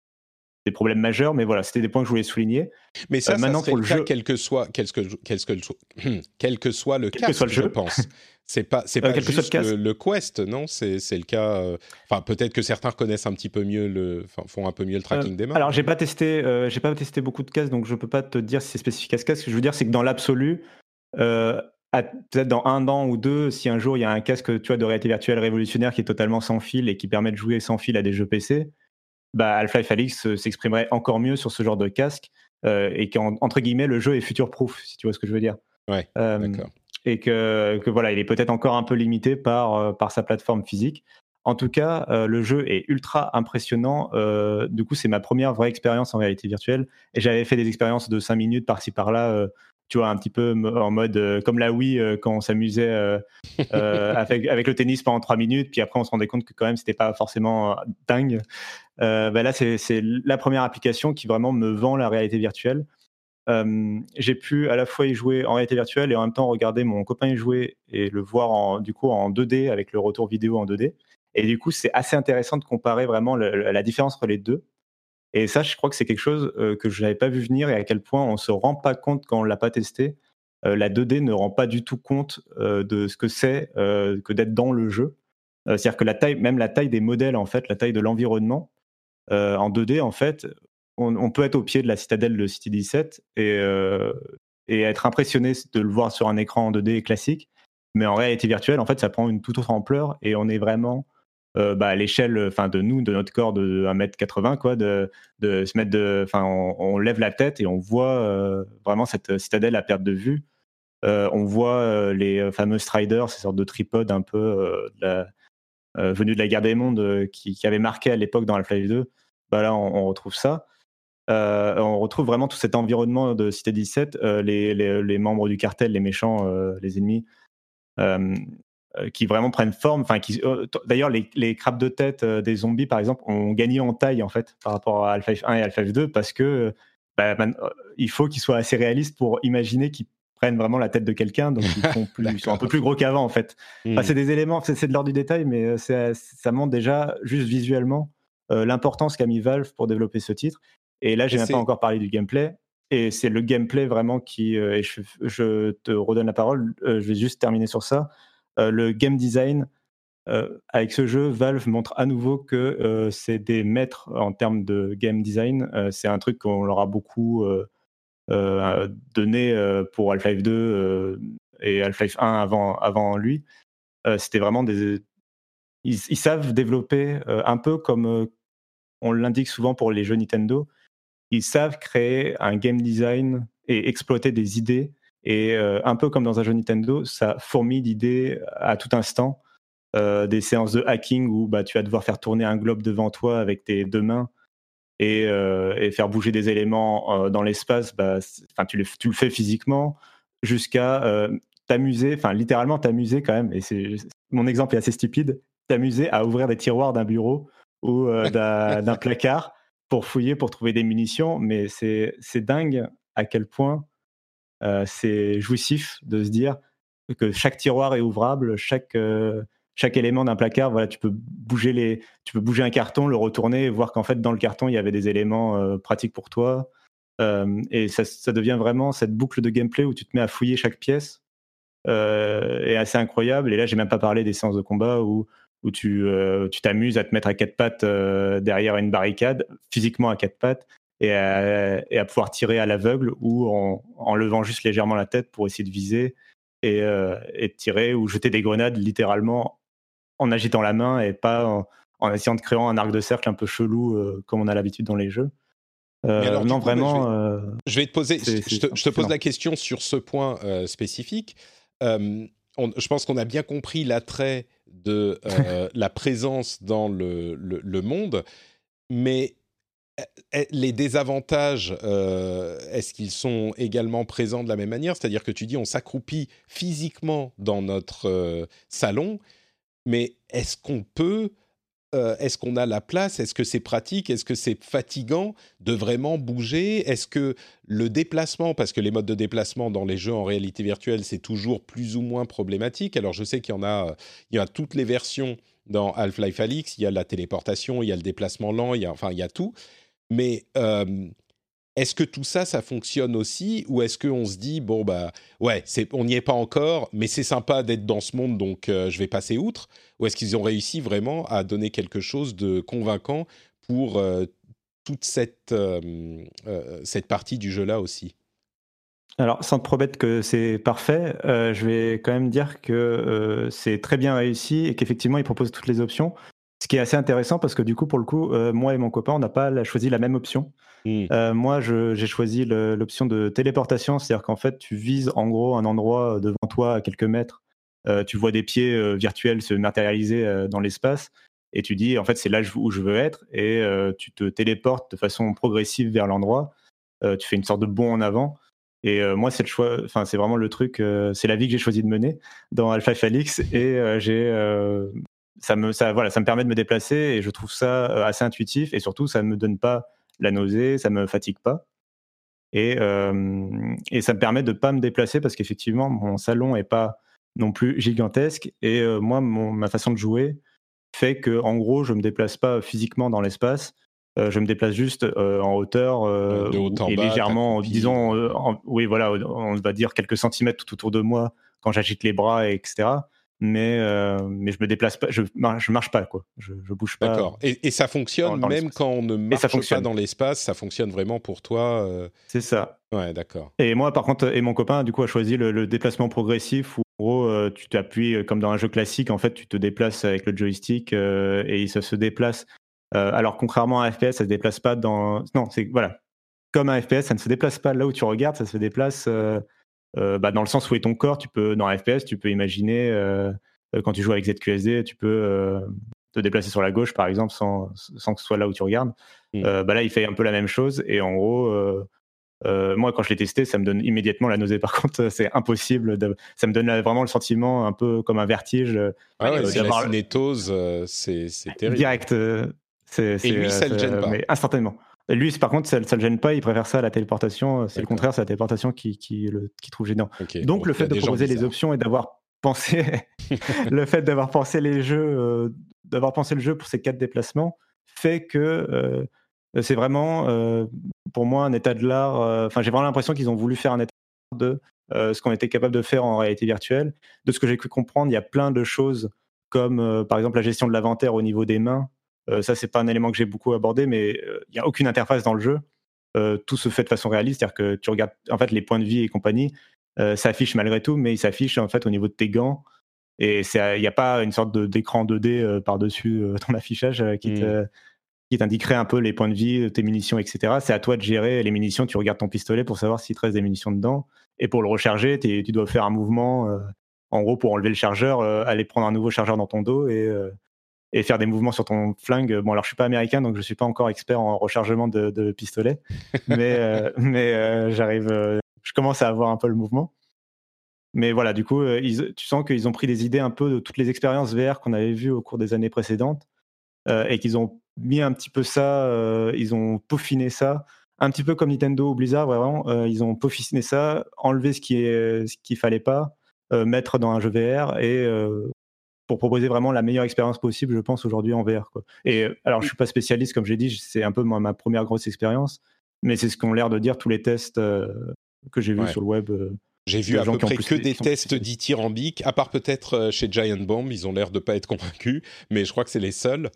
[SPEAKER 5] des problèmes majeurs, mais voilà, c'était des points que je voulais souligner.
[SPEAKER 3] Mais ça,
[SPEAKER 5] euh, maintenant,
[SPEAKER 3] ça serait
[SPEAKER 5] pour
[SPEAKER 3] le
[SPEAKER 5] le
[SPEAKER 3] cas,
[SPEAKER 5] jeu,
[SPEAKER 3] quel que soit, quel que, quel que, quel que soit le
[SPEAKER 5] quel
[SPEAKER 3] casque,
[SPEAKER 5] que soit le
[SPEAKER 3] je
[SPEAKER 5] jeu.
[SPEAKER 3] pense. C'est pas, c'est
[SPEAKER 5] euh,
[SPEAKER 3] pas
[SPEAKER 5] quel que soit
[SPEAKER 3] juste
[SPEAKER 5] le casque.
[SPEAKER 3] le, le Quest, non, c'est, c'est le cas. Euh... Enfin, peut-être que certains connaissent un petit peu mieux le, enfin, font un peu mieux le tracking
[SPEAKER 5] euh,
[SPEAKER 3] des mains.
[SPEAKER 5] Alors, j'ai pas testé, euh, j'ai pas testé beaucoup de casques, donc je peux pas te dire si c'est spécifique à ce casque. Ce que je veux dire, c'est que dans l'absolu, euh, à, peut-être dans un an ou deux, si un jour il y a un casque, tu vois, de réalité virtuelle révolutionnaire qui est totalement sans fil et qui permet de jouer sans fil à des jeux P C, bah, Half-Life Alyx euh, s'exprimerait encore mieux sur ce genre de casque euh, et qu'entre guillemets le jeu est future-proof, si tu vois ce que je veux dire.
[SPEAKER 3] Ouais,
[SPEAKER 5] euh,
[SPEAKER 3] d'accord.
[SPEAKER 5] Et que, que voilà, il est peut-être encore un peu limité par, euh, par sa plateforme physique. En tout cas, euh, le jeu est ultra impressionnant. Euh, du coup, c'est ma première vraie expérience en réalité virtuelle. Et j'avais fait des expériences de cinq minutes par-ci par-là, euh, tu vois, un petit peu en mode euh, comme la Wii euh, quand on s'amusait euh, euh, avec, avec le tennis pendant trois minutes, puis après on se rendait compte que quand même c'était pas forcément dingue. Euh, bah là, c'est, c'est la première application qui vraiment me vend la réalité virtuelle. Euh, j'ai pu à la fois y jouer en réalité virtuelle et en même temps regarder mon copain y jouer et le voir en, du coup en deux D avec le retour vidéo en deux D. Et du coup, c'est assez intéressant de comparer vraiment le, la différence entre les deux. Et ça, je crois que c'est quelque chose euh, que je n'avais pas vu venir et à quel point on ne se rend pas compte quand on ne l'a pas testé. Euh, la deux D ne rend pas du tout compte euh, de ce que c'est euh, que d'être dans le jeu. Euh, c'est-à-dire que la taille, même la taille des modèles, en fait, la taille de l'environnement, euh, en deux D, en fait, on, on peut être au pied de la citadelle de City dix-sept et, euh, et être impressionné de le voir sur un écran en deux D classique. Mais en réalité virtuelle, en fait, ça prend une toute autre ampleur et on est vraiment euh, bah, à l'échelle, enfin, de nous, de notre corps de un mètre quatre-vingts, quoi, de, de se mettre de, enfin, on, on lève la tête et on voit euh, vraiment cette citadelle à perte de vue. Euh, on voit euh, les fameux striders, ces sortes de tripodes un peu euh, de la, euh, venus de la guerre des mondes euh, qui, qui avaient marqué à l'époque dans Half-Life deux. Bah là, on, on retrouve ça. Euh, on retrouve vraiment tout cet environnement de Cité dix-sept, euh, les, les, les membres du cartel, les méchants, euh, les ennemis, euh, euh, qui vraiment prennent forme. Enfin, qui, euh, d'ailleurs, les, les crabes de tête euh, des zombies, par exemple, ont gagné en taille en fait par rapport à Half-Life un et Half-Life deux parce que bah, man, euh, il faut qu'ils soient assez réalistes pour imaginer qu'ils prennent vraiment la tête de quelqu'un, donc ils, font plus, ils sont un peu plus gros qu'avant en fait. Mmh. Enfin, c'est des éléments, c'est, c'est de l'ordre du détail, mais c'est, ça montre déjà juste visuellement euh, l'importance qu'a mis Valve pour développer ce titre. Et là, j'ai et même c'est... pas encore parlé du gameplay. Et c'est le gameplay vraiment qui. Euh, et je, je te redonne la parole. Euh, je vais juste terminer sur ça. Euh, le game design, euh, avec ce jeu, Valve montre à nouveau que euh, c'est des maîtres en termes de game design. Euh, c'est un truc qu'on leur a beaucoup euh, euh, donné euh, pour Half-Life deux euh, et Half-Life un avant, avant lui. Euh, c'était vraiment des. Ils, ils savent développer euh, un peu comme euh, on l'indique souvent pour les jeux Nintendo. Ils savent créer un game design et exploiter des idées. Et euh, un peu comme dans un jeu Nintendo, ça fourmille d'idées à tout instant. Euh, des séances de hacking où bah, tu vas devoir faire tourner un globe devant toi avec tes deux mains et, euh, et faire bouger des éléments euh, dans l'espace. Bah, tu, le, tu le fais physiquement jusqu'à euh, t'amuser, enfin littéralement t'amuser quand même. Et c'est, mon exemple est assez stupide. T'amuser à ouvrir des tiroirs d'un bureau ou euh, d'un, d'un placard pour fouiller, pour trouver des munitions, mais c'est, c'est dingue à quel point euh, c'est jouissif de se dire que chaque tiroir est ouvrable, chaque, euh, chaque élément d'un placard, voilà, tu peux bouger les, tu peux bouger un carton, le retourner et voir qu'en fait dans le carton il y avait des éléments euh, pratiques pour toi. Euh, et ça, ça devient vraiment cette boucle de gameplay où tu te mets à fouiller chaque pièce. Euh, est assez incroyable. Et là, j'ai même pas parlé des séances de combat où, où tu, euh, tu t'amuses à te mettre à quatre pattes euh, derrière une barricade, physiquement à quatre pattes, et à, et à pouvoir tirer à l'aveugle ou en, en levant juste légèrement la tête pour essayer de viser et, euh, et de tirer ou jeter des grenades littéralement en agitant la main et pas en, en essayant de créer un arc de cercle un peu chelou euh, comme on a l'habitude dans les jeux. Euh,
[SPEAKER 3] Mais alors, du
[SPEAKER 5] non,
[SPEAKER 3] coup, bah, je
[SPEAKER 5] vraiment.
[SPEAKER 3] vais,
[SPEAKER 5] euh,
[SPEAKER 3] je vais te poser,
[SPEAKER 5] c'est-
[SPEAKER 3] je
[SPEAKER 5] c'est
[SPEAKER 3] te, je te pose
[SPEAKER 5] excellent.
[SPEAKER 3] la question sur ce point euh, spécifique. Euh, on- je pense qu'on a bien compris l'attrait de euh, la présence dans le, le, le monde, mais euh, les désavantages, euh, est-ce qu'ils sont également présents de la même manière? C'est-à-dire que tu dis on s'accroupit physiquement dans notre euh, salon, mais est-ce qu'on peut euh, est-ce qu'on a la place? Est-ce que c'est pratique? Est-ce que c'est fatigant de vraiment bouger? Est-ce que le déplacement, parce que les modes de déplacement dans les jeux en réalité virtuelle, c'est toujours plus ou moins problématique. Alors je sais qu'il y en a, euh, il y a toutes les versions dans Half-Life Alyx, il y a la téléportation, il y a le déplacement lent, il y a, enfin il y a tout. Mais euh, est-ce que tout ça, ça fonctionne aussi, ou est-ce qu'on se dit bon bah ouais, c'est, on n'y est pas encore, mais c'est sympa d'être dans ce monde, donc euh, je vais passer outre. Ou est-ce qu'ils ont réussi vraiment à donner quelque chose de convaincant pour euh, toute cette euh, euh, cette partie du jeu-là aussi?
[SPEAKER 5] Alors, sans te promettre que c'est parfait, euh, je vais quand même dire que euh, c'est très bien réussi et qu'effectivement, ils proposent toutes les options. Ce qui est assez intéressant parce que du coup, pour le coup, euh, moi et mon copain, on n'a pas la- choisi la même option.
[SPEAKER 3] Mm.
[SPEAKER 5] Euh, moi, je- j'ai choisi le- l'option de téléportation, c'est-à-dire qu'en fait, tu vises en gros un endroit devant toi à quelques mètres. Euh, tu vois des pieds euh, virtuels se matérialiser euh, dans l'espace et tu dis, en fait, c'est là où je veux être et euh, tu te téléportes de façon progressive vers l'endroit. Euh, tu fais une sorte de bond en avant. Et euh, moi, c'est le choix, enfin, c'est vraiment le truc, euh, c'est la vie que j'ai choisi de mener dans Half-Life Alyx et euh, j'ai, euh, ça me, ça, voilà, ça me permet de me déplacer et je trouve ça euh, assez intuitif et surtout, ça me donne pas la nausée, ça me fatigue pas et, euh, et ça me permet de pas me déplacer parce qu'effectivement, mon salon est pas non plus gigantesque et euh, moi, mon, ma façon de jouer fait que, en gros, je me déplace pas physiquement dans l'espace. Euh, je me déplace juste euh, en hauteur
[SPEAKER 3] Ouais,
[SPEAKER 5] euh,
[SPEAKER 3] de haut
[SPEAKER 5] ou-
[SPEAKER 3] en
[SPEAKER 5] et
[SPEAKER 3] bas,
[SPEAKER 5] légèrement,
[SPEAKER 3] t'accroupis.
[SPEAKER 5] disons, euh,
[SPEAKER 3] Ouais.
[SPEAKER 5] en- oui, voilà, on va dire quelques centimètres tout autour de moi quand j'agite les bras, et cetera. Mais, euh, mais je me déplace pas, je, mar- je marche pas, quoi. Je, je bouge pas
[SPEAKER 3] D'accord. Et, et ça
[SPEAKER 5] dans,
[SPEAKER 3] fonctionne
[SPEAKER 5] dans
[SPEAKER 3] même
[SPEAKER 5] l'espace.
[SPEAKER 3] quand on ne
[SPEAKER 5] Et ça
[SPEAKER 3] marche pas
[SPEAKER 5] fonctionne.
[SPEAKER 3] dans l'espace, ça fonctionne vraiment pour toi. euh,
[SPEAKER 5] C'est ça.
[SPEAKER 3] Ouais, d'accord.
[SPEAKER 5] Et moi, par contre, et mon copain, du coup, a choisi le, le déplacement progressif où, en gros, euh, tu t'appuies euh, comme dans un jeu classique. En fait, tu te déplaces avec le joystick euh, et ça se déplace. Euh, alors, contrairement à un F P S, ça se déplace pas dans. Non, c'est voilà. Comme un F P S, ça ne se déplace pas là où tu regardes, ça se déplace euh, euh, bah, dans le sens où est ton corps. Tu peux, dans un F P S, tu peux imaginer euh, euh, quand tu joues avec Z Q S D, tu peux euh, te déplacer sur la gauche, par exemple, sans, sans que ce soit là où tu regardes.
[SPEAKER 3] Mm.
[SPEAKER 5] Euh, bah là, il fait un peu la même chose et en gros. Euh, euh, moi, quand je l'ai testé, ça me donne immédiatement la nausée. Par contre, c'est impossible. De... Ça me donne là, vraiment le sentiment un peu comme un vertige euh,
[SPEAKER 3] Ah ouais,
[SPEAKER 5] euh,
[SPEAKER 3] c'est la
[SPEAKER 5] d'avoir
[SPEAKER 3] cinétose, euh, c'est c'est terrible.
[SPEAKER 5] direct. euh, c'est,
[SPEAKER 3] Et
[SPEAKER 5] c'est,
[SPEAKER 3] lui,
[SPEAKER 5] euh,
[SPEAKER 3] ça le
[SPEAKER 5] c'est,
[SPEAKER 3] gêne
[SPEAKER 5] euh,
[SPEAKER 3] pas.
[SPEAKER 5] mais instantanément. Et lui, c'est- par contre, ça, ça le gêne pas. Il préfère ça à la téléportation. C'est le
[SPEAKER 3] D'accord.
[SPEAKER 5] contraire, c'est la téléportation qui, qui, le, qui trouve gênant.
[SPEAKER 3] Ok. Bon,
[SPEAKER 5] Donc, le
[SPEAKER 3] il y a
[SPEAKER 5] fait de
[SPEAKER 3] des gens
[SPEAKER 5] proposer les
[SPEAKER 3] bizarres.
[SPEAKER 5] options et d'avoir pensé, le fait d'avoir pensé les jeux, euh, d'avoir pensé le jeu pour ces quatre déplacements, fait que euh, c'est vraiment, euh, pour moi, un état de l'art. euh, Enfin, j'ai vraiment l'impression qu'ils ont voulu faire un état de l'art de euh, ce qu'on était capable de faire en réalité virtuelle. De ce que j'ai pu comprendre, il y a plein de choses comme, euh, par exemple, la gestion de l'inventaire au niveau des mains. Euh, ça, c'est pas un élément que j'ai beaucoup abordé, mais euh, il n'y a aucune interface dans le jeu. Euh, tout se fait de façon réaliste, c'est-à-dire que tu regardes en fait les points de vie et compagnie, euh, ça affiche malgré tout, mais il s'affiche en fait au niveau de tes gants. Et il n'y a pas une sorte de, d'écran deux D euh, par-dessus euh, ton affichage euh, qui,
[SPEAKER 3] Mm.
[SPEAKER 5] te, qui t'indiquerait un peu les points de vie, tes munitions, et cetera. C'est à toi de gérer les munitions. Tu regardes ton pistolet pour savoir s'il te reste des munitions dedans. Et pour le recharger, t'es- tu dois faire un mouvement, euh, en gros, pour enlever le chargeur, euh, aller prendre un nouveau chargeur dans ton dos et, euh, et faire des mouvements sur ton flingue. Bon, alors je suis pas américain, donc je suis pas encore expert en rechargement de, de pistolet, mais, euh, mais euh, j'arrive, euh, je commence à avoir un peu le mouvement. Mais voilà, du coup, euh, ils- tu sens qu'ils ont pris des idées un peu de toutes les expériences V R qu'on avait vues au cours des années précédentes euh, et qu'ils ont mis un petit peu ça, euh, ils ont peaufiné ça, un petit peu comme Nintendo ou Blizzard, vraiment, euh, ils ont peaufiné ça, enlevé ce qui est, ce qu'il fallait pas, euh, mettre dans un jeu V R et, euh, pour proposer vraiment la meilleure expérience possible, je pense, aujourd'hui en V R, quoi. Et alors, je suis pas spécialiste, comme j'ai dit, c'est un peu ma, ma première grosse expérience, mais c'est ce qu'ont l'air de dire tous les tests euh, que j'ai vus
[SPEAKER 3] Ouais.
[SPEAKER 5] sur le web. Euh,
[SPEAKER 3] J'ai vu
[SPEAKER 5] de
[SPEAKER 3] à
[SPEAKER 5] gens
[SPEAKER 3] peu
[SPEAKER 5] qui ont
[SPEAKER 3] près
[SPEAKER 5] plus-
[SPEAKER 3] que des
[SPEAKER 5] qui sont plus
[SPEAKER 3] tests
[SPEAKER 5] spécialistes.
[SPEAKER 3] dithyrambiques, à part peut-être euh, chez Giant Bomb, ils ont l'air de pas être convaincus, mais je crois que c'est les seuls.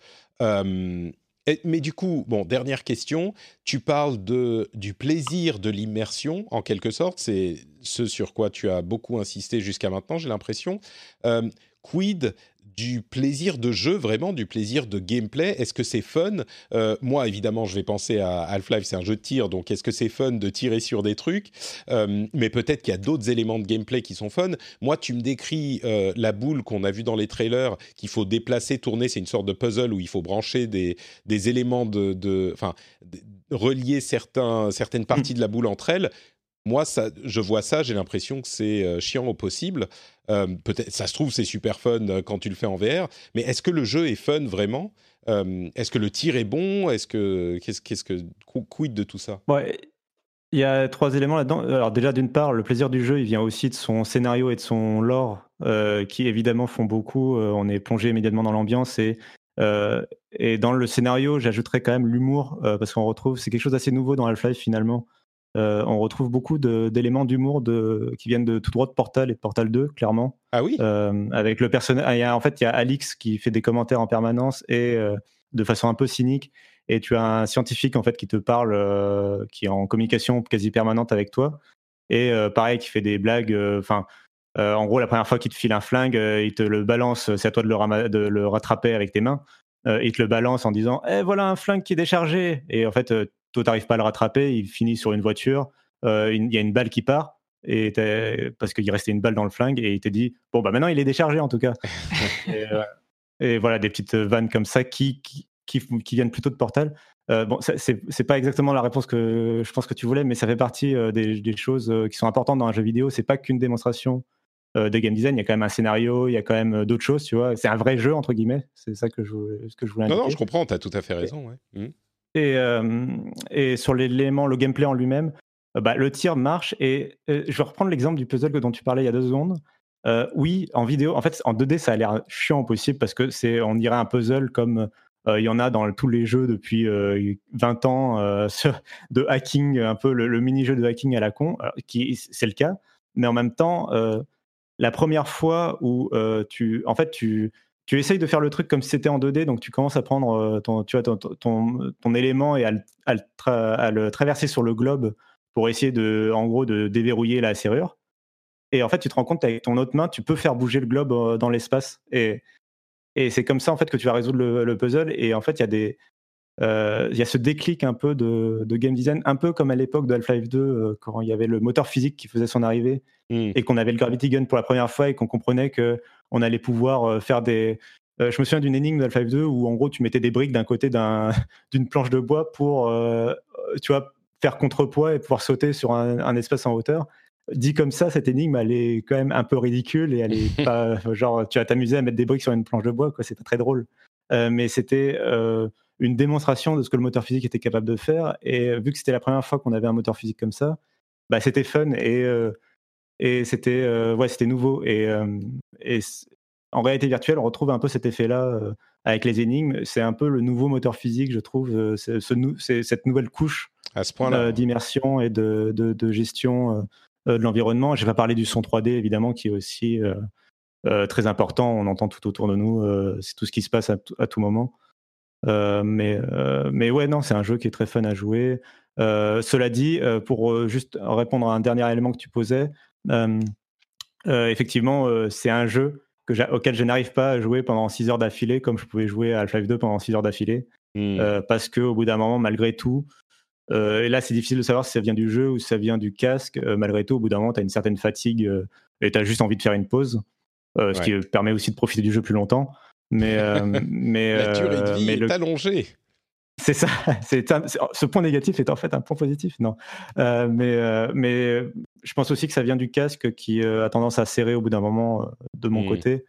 [SPEAKER 3] Euh, et- mais du coup, bon, dernière question, tu parles de, du plaisir de l'immersion, en quelque sorte, c'est ce sur quoi tu as beaucoup insisté jusqu'à maintenant, j'ai l'impression. Euh, quid du plaisir de jeu, vraiment, du plaisir de gameplay? Est-ce que c'est fun? Euh, Moi, évidemment, je vais penser à Half-Life, c'est un jeu de tir, donc est-ce que c'est fun de tirer sur des trucs? Euh, mais peut-être qu'il y a d'autres éléments de gameplay qui sont fun. Moi, tu me décris euh, la boule qu'on a vue dans les trailers, qu'il faut déplacer, tourner, c'est une sorte de puzzle où il faut brancher des, des éléments de... de enfin, de- relier certains, certaines parties de la boule entre elles. Moi, ça, je vois ça, j'ai l'impression que c'est euh, chiant au possible. Euh, peut-être, ça se trouve, c'est super fun euh, quand tu le fais en V R. Mais est-ce que le jeu est fun vraiment? Euh, Est-ce que le tir est bon? Est-ce que qu'est-ce, qu'est-ce que qu- quid de tout ça?
[SPEAKER 5] Ouais, il y a trois éléments là-dedans. Alors déjà, d'une part, le plaisir du jeu, il vient aussi de son scénario et de son lore, euh, qui évidemment font beaucoup. Euh, on est plongé immédiatement dans l'ambiance et euh, et dans le scénario, j'ajouterais quand même l'humour, euh, parce qu'on retrouve, c'est quelque chose d'assez nouveau dans Half-Life finalement. Euh, on retrouve beaucoup de- d'éléments d'humour de, qui viennent de tout droit de Portal et de Portal deux, clairement.
[SPEAKER 3] Ah oui?
[SPEAKER 5] Euh, avec le personnage, il y a- en fait, il y a Alix qui fait des commentaires en permanence et euh, de façon un peu cynique. Et tu as un scientifique en fait qui te parle, euh, qui est en communication quasi permanente avec toi. Et euh, pareil, qui fait des blagues. Enfin, euh, en gros, la première fois qu'il te file un flingue, euh, il te le balance. C'est à toi de le, rama- de le rattraper avec tes mains. Euh, il te le balance en disant "Eh, voilà un flingue qui est déchargé." Et en fait, euh, toi, t'arrives pas à le rattraper. Il finit sur une voiture. Euh, Il y a une balle qui part. Et t'es- parce qu'il restait une balle dans le flingue. Et il te dit "Bon, bah maintenant, il est déchargé en tout cas." et, euh, et voilà, des petites vannes comme ça qui, qui, qui, qui viennent plutôt de Portal. Euh, bon, ça, c'est, c'est pas exactement la réponse que je pense que tu voulais, mais ça fait partie euh, des, des choses euh, qui sont importantes dans un jeu vidéo. C'est pas qu'une démonstration euh, de game design, il y a quand même un scénario, il y a quand même euh, d'autres choses, tu vois. C'est un vrai jeu, entre guillemets. C'est ça que je, voulais- ce que je voulais
[SPEAKER 3] Non,
[SPEAKER 5] indiquer.
[SPEAKER 3] non, je comprends, tu as tout à fait raison. Ouais. Mm.
[SPEAKER 5] Et, euh, et sur l'élément, le gameplay en lui-même, euh, bah, le tir marche. Et euh, je vais reprendre l'exemple du puzzle que- dont tu parlais il y a deux secondes. Euh, oui, en vidéo, en fait, en deux D, ça a l'air chiant au possible parce que c'est, on dirait un puzzle comme euh, il y en a dans tous les jeux depuis euh, vingt ans euh, sur- de hacking, un peu le, le mini-jeu de hacking à la con, alors, qui, c'est le cas. Mais en même temps, euh, la première fois où euh, tu, en fait, tu, tu essayes de faire le truc comme si c'était en deux D, donc tu commences à prendre euh, ton, tu vois, ton, ton, ton élément et à le, à, le tra- à le traverser sur le globe pour essayer de, en gros, de déverrouiller la serrure. Et en fait, tu te rends compte qu'avec ton autre main, tu peux faire bouger le globe euh, dans l'espace. Et, et c'est comme ça en fait que tu vas résoudre le, le puzzle. Et en fait, il y a des, euh, il y a ce déclic un peu de, de game design, un peu comme à l'époque de Half-Life deux, euh, quand il y avait le moteur physique qui faisait son arrivée
[SPEAKER 3] Mm.
[SPEAKER 5] et qu'on avait le Gravity Gun pour la première fois et qu'on comprenait que on allait pouvoir euh, faire des. Euh, je me souviens d'une énigme de Half-Life deux où en gros tu mettais des briques d'un côté d'un, d'une planche de bois pour, euh, tu vois, faire contrepoids et pouvoir sauter sur un, un espace en hauteur. Dit comme ça, cette énigme, elle est quand même un peu ridicule et elle est pas genre tu vas t'amuser à mettre des briques sur une planche de bois, quoi. C'est pas très drôle. Euh, mais c'était euh, une démonstration de ce que le moteur physique était capable de faire. Et vu que c'était la première fois qu'on avait un moteur physique comme ça, bah, c'était fun et euh, et c'était euh, ouais, c'était nouveau. Et, euh, et c- en réalité virtuelle, on retrouve un peu cet effet-là euh, avec les énigmes. C'est un peu le nouveau moteur physique, je trouve. euh, c'est, ce nou- c'est cette nouvelle couche
[SPEAKER 3] À ce point-là.
[SPEAKER 5] euh,
[SPEAKER 3] Ouais.
[SPEAKER 5] d'immersion et de, de, de gestion euh, euh, de l'environnement. Je vais pas parler du son trois D, évidemment, qui est aussi euh, euh, très important. On entend tout autour de nous. Euh, c'est tout ce qui se passe à, tout- à tout moment. Euh, mais, euh, mais ouais, non, c'est un jeu qui est très fun à jouer. Euh, cela dit, euh, pour euh, juste répondre à un dernier élément que tu posais, euh, euh, effectivement, euh, c'est un jeu que j'a- auquel je n'arrive pas à jouer pendant six heures d'affilée, comme je pouvais jouer à Half-Life deux pendant six heures d'affilée,
[SPEAKER 3] Mm.
[SPEAKER 5] euh, parce qu'au bout d'un moment, malgré tout, euh, et là c'est difficile de savoir si ça vient du jeu ou si ça vient du casque, euh, malgré tout, au bout d'un moment, tu as une certaine fatigue euh, et tu as juste envie de faire une pause, euh, ce
[SPEAKER 3] Ouais.
[SPEAKER 5] qui euh, permet aussi de profiter du jeu plus longtemps. Mais, euh, mais,
[SPEAKER 3] La durée de
[SPEAKER 5] euh,
[SPEAKER 3] vie
[SPEAKER 5] mais
[SPEAKER 3] est
[SPEAKER 5] le,
[SPEAKER 3] allongée.
[SPEAKER 5] c'est ça. C'est un- c'est- ce point négatif est en fait un point positif, non. Euh, mais, euh, mais je pense aussi que ça vient du casque qui euh, a tendance à serrer au bout d'un moment euh, de mon
[SPEAKER 3] Mm.
[SPEAKER 5] côté.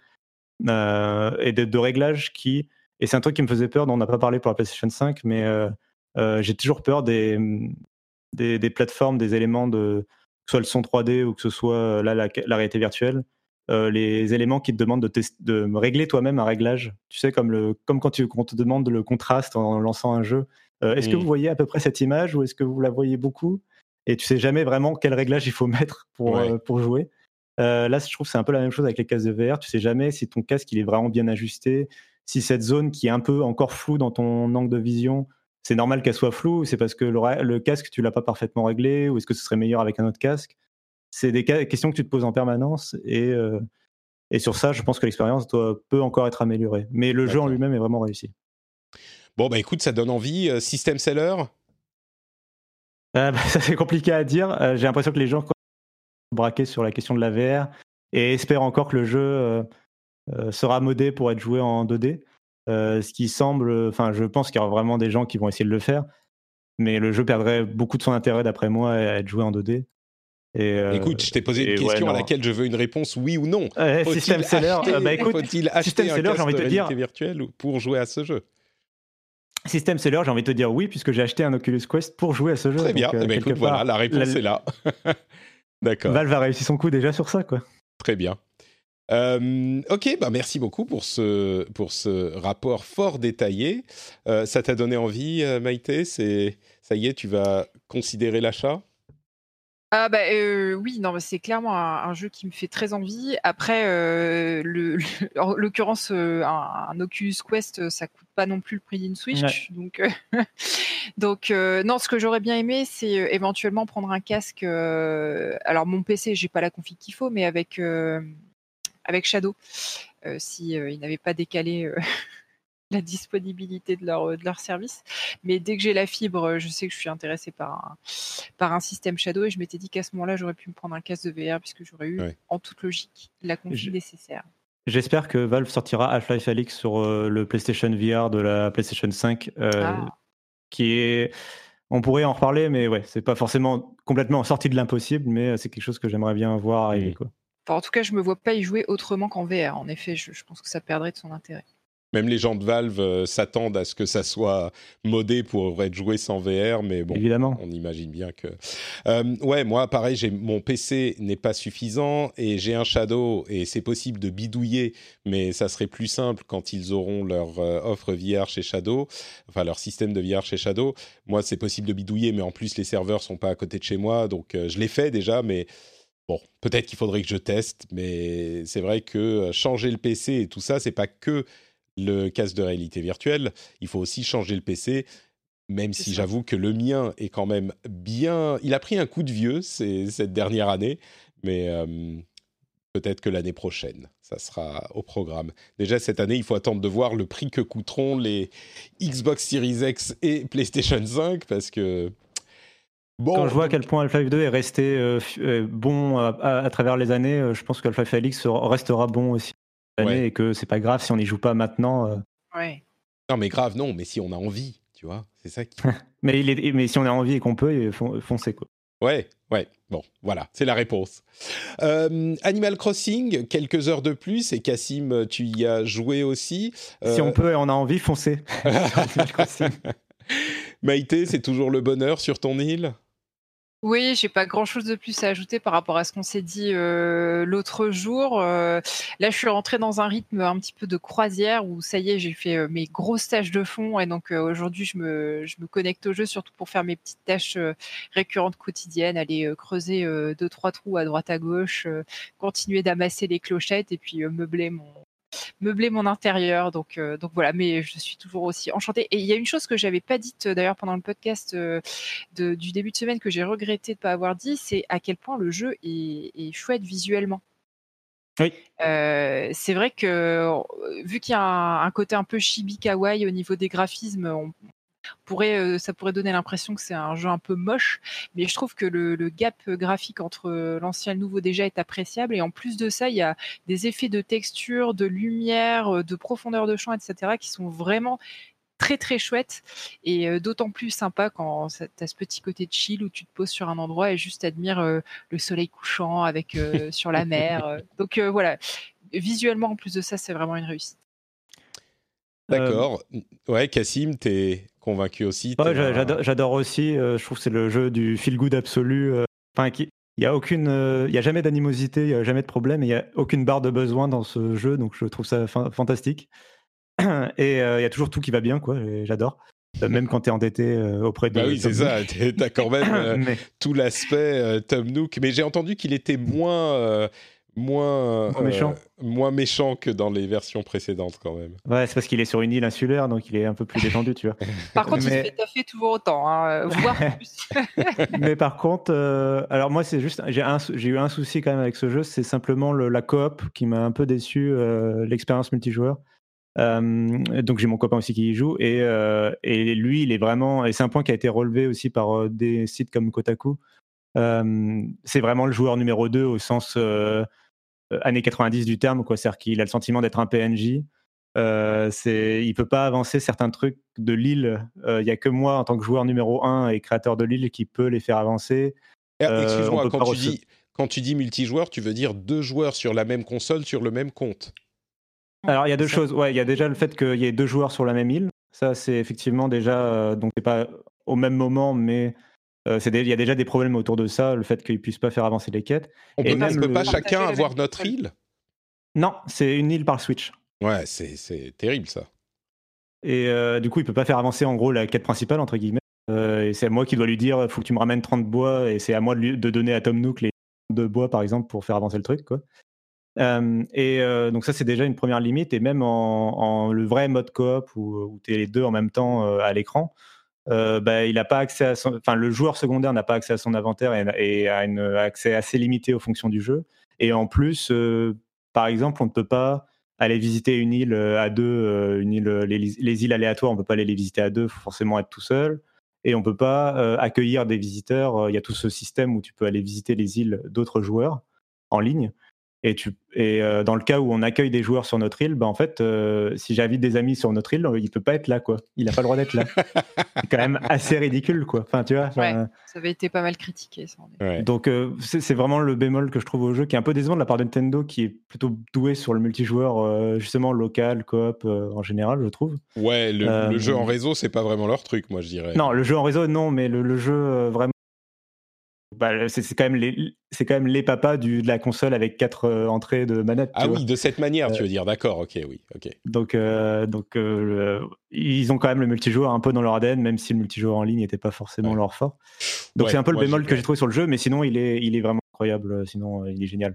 [SPEAKER 5] Euh, et de, de réglages qui. Et c'est un truc qui me faisait peur, dont on n'a pas parlé pour la PlayStation cinq, mais euh, euh, j'ai toujours peur des, des, des plateformes, des éléments de. Que ce soit le son trois D ou que ce soit euh, là, la, la réalité virtuelle, euh, les éléments qui te demandent de, test- de régler toi-même un réglage. Tu sais, comme, le, comme quand tu, on te demande le contraste en lançant un jeu. Euh, est-ce mmh. que vous voyez à peu près cette image ou est-ce que vous la voyez beaucoup ? Et tu sais jamais vraiment quel réglage il faut mettre pour, ouais. euh, pour jouer. Euh, là, je trouve que c'est un peu la même chose avec les casques de V R. Tu sais jamais si ton casque il est vraiment bien ajusté, si cette zone qui est un peu encore floue dans ton angle de vision, c'est normal qu'elle soit floue, c'est parce que le, le casque tu l'as pas parfaitement réglé, ou est-ce que ce serait meilleur avec un autre casque ? C'est des cas, questions que tu te poses en permanence, et, euh, et sur ça, je pense que l'expérience doit, peut encore être améliorée. Mais le D'accord. jeu en lui-même est vraiment réussi.
[SPEAKER 3] Bon, bah écoute, ça donne envie. Euh, system seller
[SPEAKER 5] euh, bah, ça, c'est compliqué à dire. Euh, j'ai l'impression que les gens sont braqués sur la question de la V R et espèrent encore que le jeu euh, euh, sera modé pour être joué en deux D. Euh, ce qui semble... Enfin, je pense qu'il y aura vraiment des gens qui vont essayer de le faire, mais le jeu perdrait beaucoup de son intérêt, d'après moi, à être joué en deux D.
[SPEAKER 3] Et euh, écoute, je t'ai posé une question ouais, à laquelle je veux une réponse oui ou non.
[SPEAKER 5] Euh, system seller,
[SPEAKER 3] acheter,
[SPEAKER 5] euh, bah écoute,
[SPEAKER 3] faut-il acheter
[SPEAKER 5] system
[SPEAKER 3] un
[SPEAKER 5] seller,
[SPEAKER 3] casque
[SPEAKER 5] j'ai envie de te
[SPEAKER 3] réalité
[SPEAKER 5] dire
[SPEAKER 3] virtuelle pour jouer à ce jeu?
[SPEAKER 5] System seller, j'ai envie de te dire oui, puisque j'ai acheté un Oculus Quest pour jouer à ce jeu.
[SPEAKER 3] Très bien,
[SPEAKER 5] donc, euh,
[SPEAKER 3] eh ben, écoute,
[SPEAKER 5] part,
[SPEAKER 3] voilà, la réponse la... est là. D'accord.
[SPEAKER 5] Valve a réussi son coup déjà sur ça, quoi.
[SPEAKER 3] Très bien. Euh, ok, bah merci beaucoup pour ce, pour ce rapport fort détaillé. Euh, ça t'a donné envie, euh, Maïté? C'est, ça y est, tu vas considérer l'achat?
[SPEAKER 4] Ah bah euh, oui, non, c'est clairement un, un jeu qui me fait très envie. Après, euh, le, le, en l'occurrence, euh, un, un Oculus Quest, ça coûte pas non plus le prix d'une Switch. Ouais. Donc, euh, donc euh, non, ce que j'aurais bien aimé, c'est euh, éventuellement prendre un casque. Euh, alors mon P C, j'ai pas la config qu'il faut, mais avec euh, avec Shadow, euh, si euh, ils n'avaient pas décalé. Euh, la disponibilité de leur, de leur service. Mais dès que j'ai la fibre, je sais que je suis intéressée par un, par un système Shadow, et je m'étais dit qu'à ce moment-là, j'aurais pu me prendre un casque de V R puisque j'aurais eu, ouais. en toute logique, la config je... nécessaire.
[SPEAKER 5] J'espère que Valve sortira Half-Life Alyx sur euh, le PlayStation V R de la PlayStation cinq, euh, ah. qui est... On pourrait en reparler, mais ouais, c'est pas forcément complètement sorti de l'impossible, mais c'est quelque chose que j'aimerais bien voir arriver, mmh. quoi.
[SPEAKER 4] Enfin, en tout cas, je me vois pas y jouer autrement qu'en V R. En effet, je, je pense que ça perdrait de son intérêt.
[SPEAKER 3] Même les gens de Valve euh, s'attendent à ce que ça soit modé pour être joué sans V R, mais bon,
[SPEAKER 5] évidemment.
[SPEAKER 3] On imagine bien que... Euh, ouais, moi, pareil, j'ai, mon P C n'est pas suffisant et j'ai un Shadow et c'est possible de bidouiller, mais ça serait plus simple quand ils auront leur euh, offre V R chez Shadow, enfin leur système de V R chez Shadow. Moi, c'est possible de bidouiller, mais en plus, les serveurs sont pas à côté de chez moi, donc euh, je l'ai fait déjà, mais... Bon, peut-être qu'il faudrait que je teste, mais c'est vrai que changer le P C et tout ça, c'est pas que... le casque de réalité virtuelle, il faut aussi changer le P C, même c'est si ça. J'avoue que le mien est quand même bien... Il a pris un coup de vieux c'est, cette dernière année, mais euh, peut-être que l'année prochaine, ça sera au programme. Déjà, cette année, il faut attendre de voir le prix que coûteront les Xbox Series X et PlayStation cinq, parce que...
[SPEAKER 5] Bon, quand je vois à quel point Half-Life deux est resté euh, bon à, à, à travers les années, euh, je pense que Half-Life Alyx restera bon aussi. Ouais. Et que c'est pas grave si on n'y joue pas maintenant. Euh...
[SPEAKER 4] Ouais.
[SPEAKER 3] Non, mais grave, non, mais si on a envie, tu vois, c'est ça qui...
[SPEAKER 5] mais, il est... mais si on a envie et qu'on peut, foncez, quoi.
[SPEAKER 3] Ouais, ouais, bon, voilà, c'est la réponse. Euh, Animal Crossing, quelques heures de plus, et Cassim, tu y as joué aussi.
[SPEAKER 5] Euh... Si on peut et on a envie, foncez. Animal Crossing.
[SPEAKER 3] Maïté, c'est toujours le bonheur sur ton île ?
[SPEAKER 4] Oui, j'ai pas grand-chose de plus à ajouter par rapport à ce qu'on s'est dit euh, l'autre jour. Euh, là, je suis rentrée dans un rythme un petit peu de croisière où ça y est, j'ai fait euh, mes grosses tâches de fond et donc euh, aujourd'hui, je me, je me connecte au jeu surtout pour faire mes petites tâches euh, récurrentes quotidiennes, aller euh, creuser euh, deux trois trous à droite à gauche, euh, continuer d'amasser les clochettes et puis euh, meubler mon meubler mon intérieur, donc euh, donc voilà, mais je suis toujours aussi enchantée. Et il y a une chose que j'avais pas dite euh, d'ailleurs pendant le podcast euh, de, du début de semaine que j'ai regretté de pas avoir dit, c'est à quel point le jeu est, est chouette visuellement.
[SPEAKER 5] Oui.
[SPEAKER 4] Euh, c'est vrai que vu qu'il y a un, un côté un peu chibi kawaii au niveau des graphismes, on pourrait, euh, ça pourrait donner l'impression que c'est un jeu un peu moche, mais je trouve que le, le gap graphique entre l'ancien et le nouveau déjà est appréciable, et en plus de ça, il y a des effets de texture, de lumière, de profondeur de champ, et cetera qui sont vraiment très très chouettes, et euh, d'autant plus sympa quand tu as ce petit côté de chill où tu te poses sur un endroit et juste admires euh, le soleil couchant avec, euh, sur la mer. Donc euh, voilà, visuellement en plus de ça, c'est vraiment une réussite.
[SPEAKER 3] D'accord. Euh... Ouais, Cassim, t'es convaincu aussi.
[SPEAKER 5] Ouais, j'adore, j'adore aussi. Euh, je trouve que c'est le jeu du feel good absolu. Enfin, euh, qui, il y a aucune, euh, il y a jamais d'animosité, il y a jamais de problème, il y a aucune barre de besoin dans ce jeu, donc je trouve ça fa- fantastique. Et euh, il y a toujours tout qui va bien, quoi. Et j'adore. Euh, même quand t'es endetté euh, auprès de.
[SPEAKER 3] Bah oui, c'est
[SPEAKER 5] Tom
[SPEAKER 3] ça. t'es- T'as quand même euh,
[SPEAKER 5] Mais-
[SPEAKER 3] tout l'aspect euh, Tom Nook. Mais j'ai entendu qu'il était moins, euh, moins,
[SPEAKER 5] Moins méchant.
[SPEAKER 3] euh, moins méchant que dans les versions précédentes, quand même.
[SPEAKER 5] Ouais, c'est parce qu'il est sur une île insulaire, donc il est un peu plus détendu, tu vois.
[SPEAKER 4] Par contre, il
[SPEAKER 5] Mais-
[SPEAKER 4] se fait taffer toujours autant, hein, voire plus.
[SPEAKER 5] Mais par contre, euh, alors moi, c'est juste, j'ai, un, sou- j'ai eu un souci quand même avec ce jeu, c'est simplement le, la coop qui m'a un peu déçu, euh, l'expérience multijoueur. Euh, donc j'ai mon copain aussi qui y joue, et, euh, et lui, il est vraiment, et c'est un point qui a été relevé aussi par euh, des sites comme Kotaku. Euh, c'est vraiment le joueur numéro deux au sens euh, années quatre-vingt-dix du terme, quoi. C'est-à-dire qu'il a le sentiment d'être un P N J. Euh, c'est, il peut pas avancer certains trucs de l'île. Il y a que moi, en tant que joueur numéro un et créateur de l'île, qui peut les faire avancer.
[SPEAKER 3] Et,
[SPEAKER 5] Euh,
[SPEAKER 3] excuse-moi,
[SPEAKER 5] on peut
[SPEAKER 3] quand
[SPEAKER 5] pas
[SPEAKER 3] tu,
[SPEAKER 5] rece-
[SPEAKER 3] dis, quand tu dis multijoueur, tu veux dire deux joueurs sur la même console, sur le même compte.
[SPEAKER 5] Alors, il y a deux
[SPEAKER 3] Ça-
[SPEAKER 5] choses. Ouais, il y a déjà le fait qu'il y ait deux joueurs sur la même île. Ça, c'est effectivement déjà. euh, donc, c'est pas au même moment, mais euh, c'est des- il y a déjà des problèmes autour de ça, le fait qu'ils puissent pas faire avancer les quêtes.
[SPEAKER 3] On
[SPEAKER 5] Et
[SPEAKER 3] peut,
[SPEAKER 5] même
[SPEAKER 3] on peut
[SPEAKER 5] le-
[SPEAKER 3] pas
[SPEAKER 4] Partager
[SPEAKER 3] chacun
[SPEAKER 4] la
[SPEAKER 3] avoir
[SPEAKER 4] même
[SPEAKER 3] notre
[SPEAKER 4] console.
[SPEAKER 3] île.
[SPEAKER 5] Non, c'est une île par Switch.
[SPEAKER 3] Ouais, c'est, c'est terrible, ça.
[SPEAKER 5] Et euh, du coup, il peut pas faire avancer en gros la quête principale, entre guillemets. Euh, et c'est moi qui dois lui dire faut que tu me ramènes trente bois, et c'est à moi de, lui- de donner à Tom Nook les deux bois, par exemple, pour faire avancer le truc, quoi. Euh, et euh, donc, ça, c'est déjà une première limite. Et même en, en le vrai mode coop où, où tu es les deux en même temps euh, à l'écran, euh, bah, il a pas accès à son, enfin, le joueur secondaire n'a pas accès à son inventaire et, et a un accès assez limité aux fonctions du jeu. Et en plus, euh, par exemple, on ne peut pas aller visiter une île à deux, euh, une île, les, les îles aléatoires, on peut pas aller les visiter à deux, faut forcément être tout seul. Et on peut pas euh, accueillir des visiteurs. Il y a tout ce système où tu peux aller visiter les îles d'autres joueurs en ligne. Et, tu, et euh, dans le cas où on accueille des joueurs sur notre île, bah en fait, euh, si j'invite des amis sur notre île, il peut pas être là, quoi. Il a pas le droit d'être là. C'est quand même assez ridicule, quoi. Enfin, tu vois.
[SPEAKER 4] Ouais,
[SPEAKER 5] enfin,
[SPEAKER 4] ça avait été pas mal critiqué, ça. en effet.
[SPEAKER 3] Ouais.
[SPEAKER 5] Donc, euh, c'est, c'est vraiment le bémol que je trouve au jeu, qui est un peu décevant de la part de Nintendo, qui est plutôt doué sur le multijoueur, euh, justement local, coop euh, en général, je trouve.
[SPEAKER 3] Ouais, le,
[SPEAKER 5] Euh,
[SPEAKER 3] le jeu en réseau, c'est pas vraiment leur truc, moi, je dirais.
[SPEAKER 5] Non, le jeu en réseau, non, mais le, le jeu euh, vraiment. Bah, c'est, c'est, quand même les, c'est quand même les papas du, de la console avec quatre euh, entrées de manette.
[SPEAKER 3] Ah
[SPEAKER 5] tu
[SPEAKER 3] oui,
[SPEAKER 5] vois.
[SPEAKER 3] de cette manière,
[SPEAKER 5] Euh,
[SPEAKER 3] tu veux dire. D'accord, ok, oui, ok.
[SPEAKER 5] Donc, euh, donc euh, le- ils ont quand même le multijoueur un peu dans leur A D N, même si le multijoueur en ligne n'était pas forcément
[SPEAKER 3] Ouais.
[SPEAKER 5] leur fort. Donc
[SPEAKER 3] Ouais,
[SPEAKER 5] c'est un peu le
[SPEAKER 3] moi,
[SPEAKER 5] bémol
[SPEAKER 3] j'ai-
[SPEAKER 5] que j'ai trouvé sur le jeu, mais sinon il est, il est vraiment incroyable. Sinon, euh, il est génial.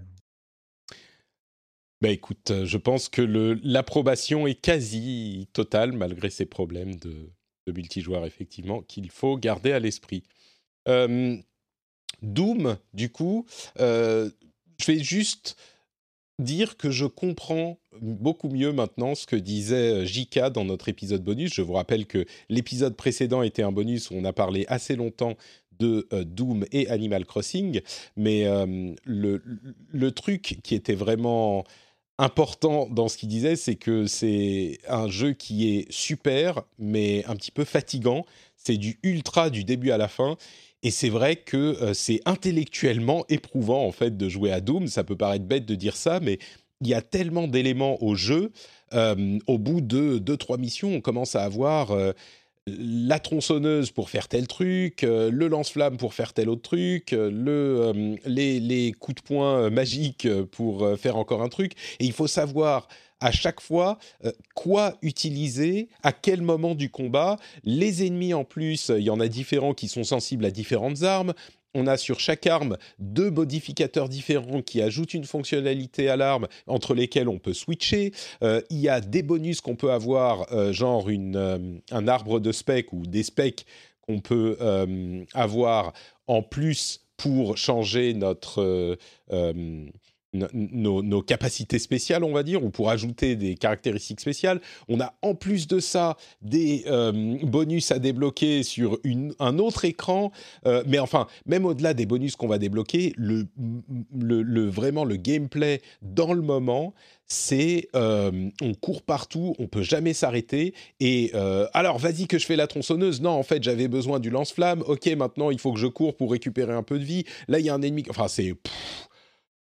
[SPEAKER 3] Bah écoute, euh, je pense que le, l'approbation est quasi totale, malgré ces problèmes de, de multijoueur, effectivement, qu'il faut garder à l'esprit. Euh, Doom, du coup, euh, je vais juste dire que je comprends beaucoup mieux maintenant ce que disait J K dans notre épisode bonus. Je vous rappelle que l'épisode précédent était un bonus où on a parlé assez longtemps de euh, Doom et Animal Crossing, mais euh, le, le truc qui était vraiment important dans ce qu'il disait, c'est que c'est un jeu qui est super, mais un petit peu fatigant. C'est du ultra du début à la fin. Et c'est vrai que euh, c'est intellectuellement éprouvant, en fait, de jouer à Doom. Ça peut paraître bête de dire ça, mais il y a tellement d'éléments au jeu. Euh, au bout de deux, trois missions, on commence à avoir euh, la tronçonneuse pour faire tel truc, euh, le lance-flamme pour faire tel autre truc, euh, le, euh, les, les coups de poing euh, magiques pour euh, faire encore un truc. Et il faut savoir à chaque fois euh, quoi utiliser, à quel moment du combat. Les ennemis en plus, il y en a différents qui sont sensibles à différentes armes. On a sur chaque arme deux modificateurs différents qui ajoutent une fonctionnalité à l'arme entre lesquels on peut switcher. Euh, il y a des bonus qu'on peut avoir, euh, genre une, euh, un arbre de specs ou des specs qu'on peut euh, avoir en plus pour changer notre... Euh, euh, Nos, nos capacités spéciales, on va dire, ou pour ajouter des caractéristiques spéciales. On a en plus de ça des euh, bonus à débloquer sur une, un autre écran. Euh, mais enfin, même au-delà des bonus qu'on va débloquer, le, le, le, vraiment le gameplay dans le moment, c'est euh, on court partout, on peut jamais s'arrêter. Et euh, alors, vas-y que je fais la tronçonneuse. Non, en fait, j'avais besoin du lance-flamme. Ok, maintenant, il faut que je cours pour récupérer un peu de vie. Là, il y a un ennemi. Enfin, c'est... Pff,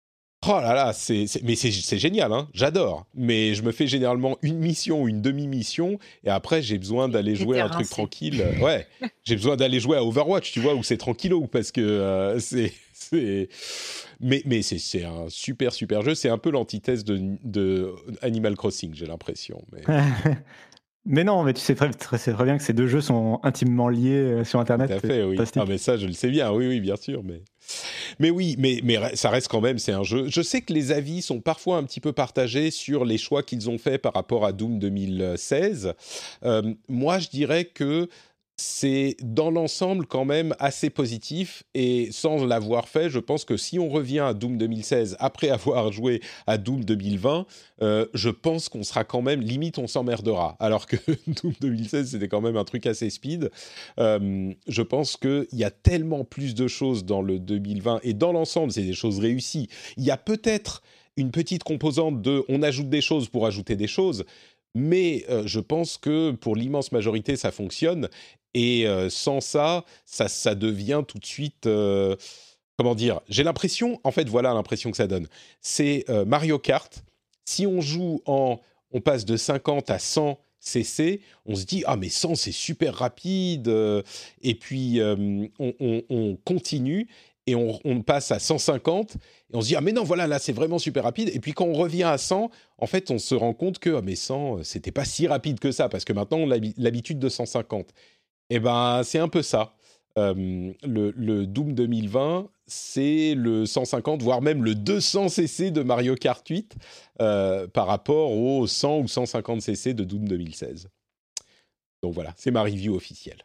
[SPEAKER 3] Oh là là, c'est, c'est, mais c'est, c'est génial, hein, j'adore. Mais je me fais généralement une mission ou une demi-mission, et après j'ai besoin d'aller
[SPEAKER 4] Et
[SPEAKER 3] jouer
[SPEAKER 4] t'es
[SPEAKER 3] à un truc
[SPEAKER 4] rincé.
[SPEAKER 3] tranquille. Ouais, j'ai besoin d'aller jouer à Overwatch, tu vois, où c'est tranquillo, parce que euh, c'est... c'est... Mais, mais c'est, c'est un super, super jeu. C'est un peu l'antithèse de, de Animal Crossing, j'ai l'impression. Mais...
[SPEAKER 5] Mais non, mais tu sais très, très, c'est très bien que ces deux jeux sont intimement liés euh, sur Internet.
[SPEAKER 3] Tout à fait, oui.
[SPEAKER 5] Fantastique.
[SPEAKER 3] Ah, mais ça, je le sais bien, oui, oui, bien sûr. Mais, mais oui, mais, mais ça reste quand même, c'est un jeu. Je sais que les avis sont parfois un petit peu partagés sur les choix qu'ils ont faits par rapport à Doom deux mille seize. Euh, moi, je dirais que c'est dans l'ensemble quand même assez positif, et sans l'avoir fait, je pense que si on revient à Doom deux mille seize après avoir joué à Doom deux mille vingt, euh, je pense qu'on sera quand même, limite on s'emmerdera, alors que Doom deux mille seize c'était quand même un truc assez speed. Euh, je pense qu'il y a tellement plus de choses dans le deux mille vingt, et dans l'ensemble c'est des choses réussies. Il y a peut-être une petite composante de on ajoute des choses pour ajouter des choses, mais euh, je pense que pour l'immense majorité ça fonctionne. Et euh, sans ça, ça, ça devient tout de suite... Euh, comment dire ? J'ai l'impression... En fait, voilà l'impression que ça donne. C'est euh, Mario Kart. Si on joue en... On passe de cinquante à cent C C, on se dit « Ah, mais cent, c'est super rapide euh, !» Et puis, euh, on, on, on continue et on, on passe à cent cinquante. Et on se dit « Ah, mais non, voilà, là, c'est vraiment super rapide. » Et puis, quand on revient à cent, en fait, on se rend compte que « Ah, mais cent, c'était pas si rapide que ça. » Parce que maintenant, on a l'habitude de cent cinquante. Eh ben, c'est un peu ça. Euh, le, le Doom deux mille vingt, c'est le cent cinquante, voire même le deux cents C C de Mario Kart huit euh, par rapport aux cent ou cent cinquante C C de Doom deux mille seize. Donc voilà, c'est ma review officielle.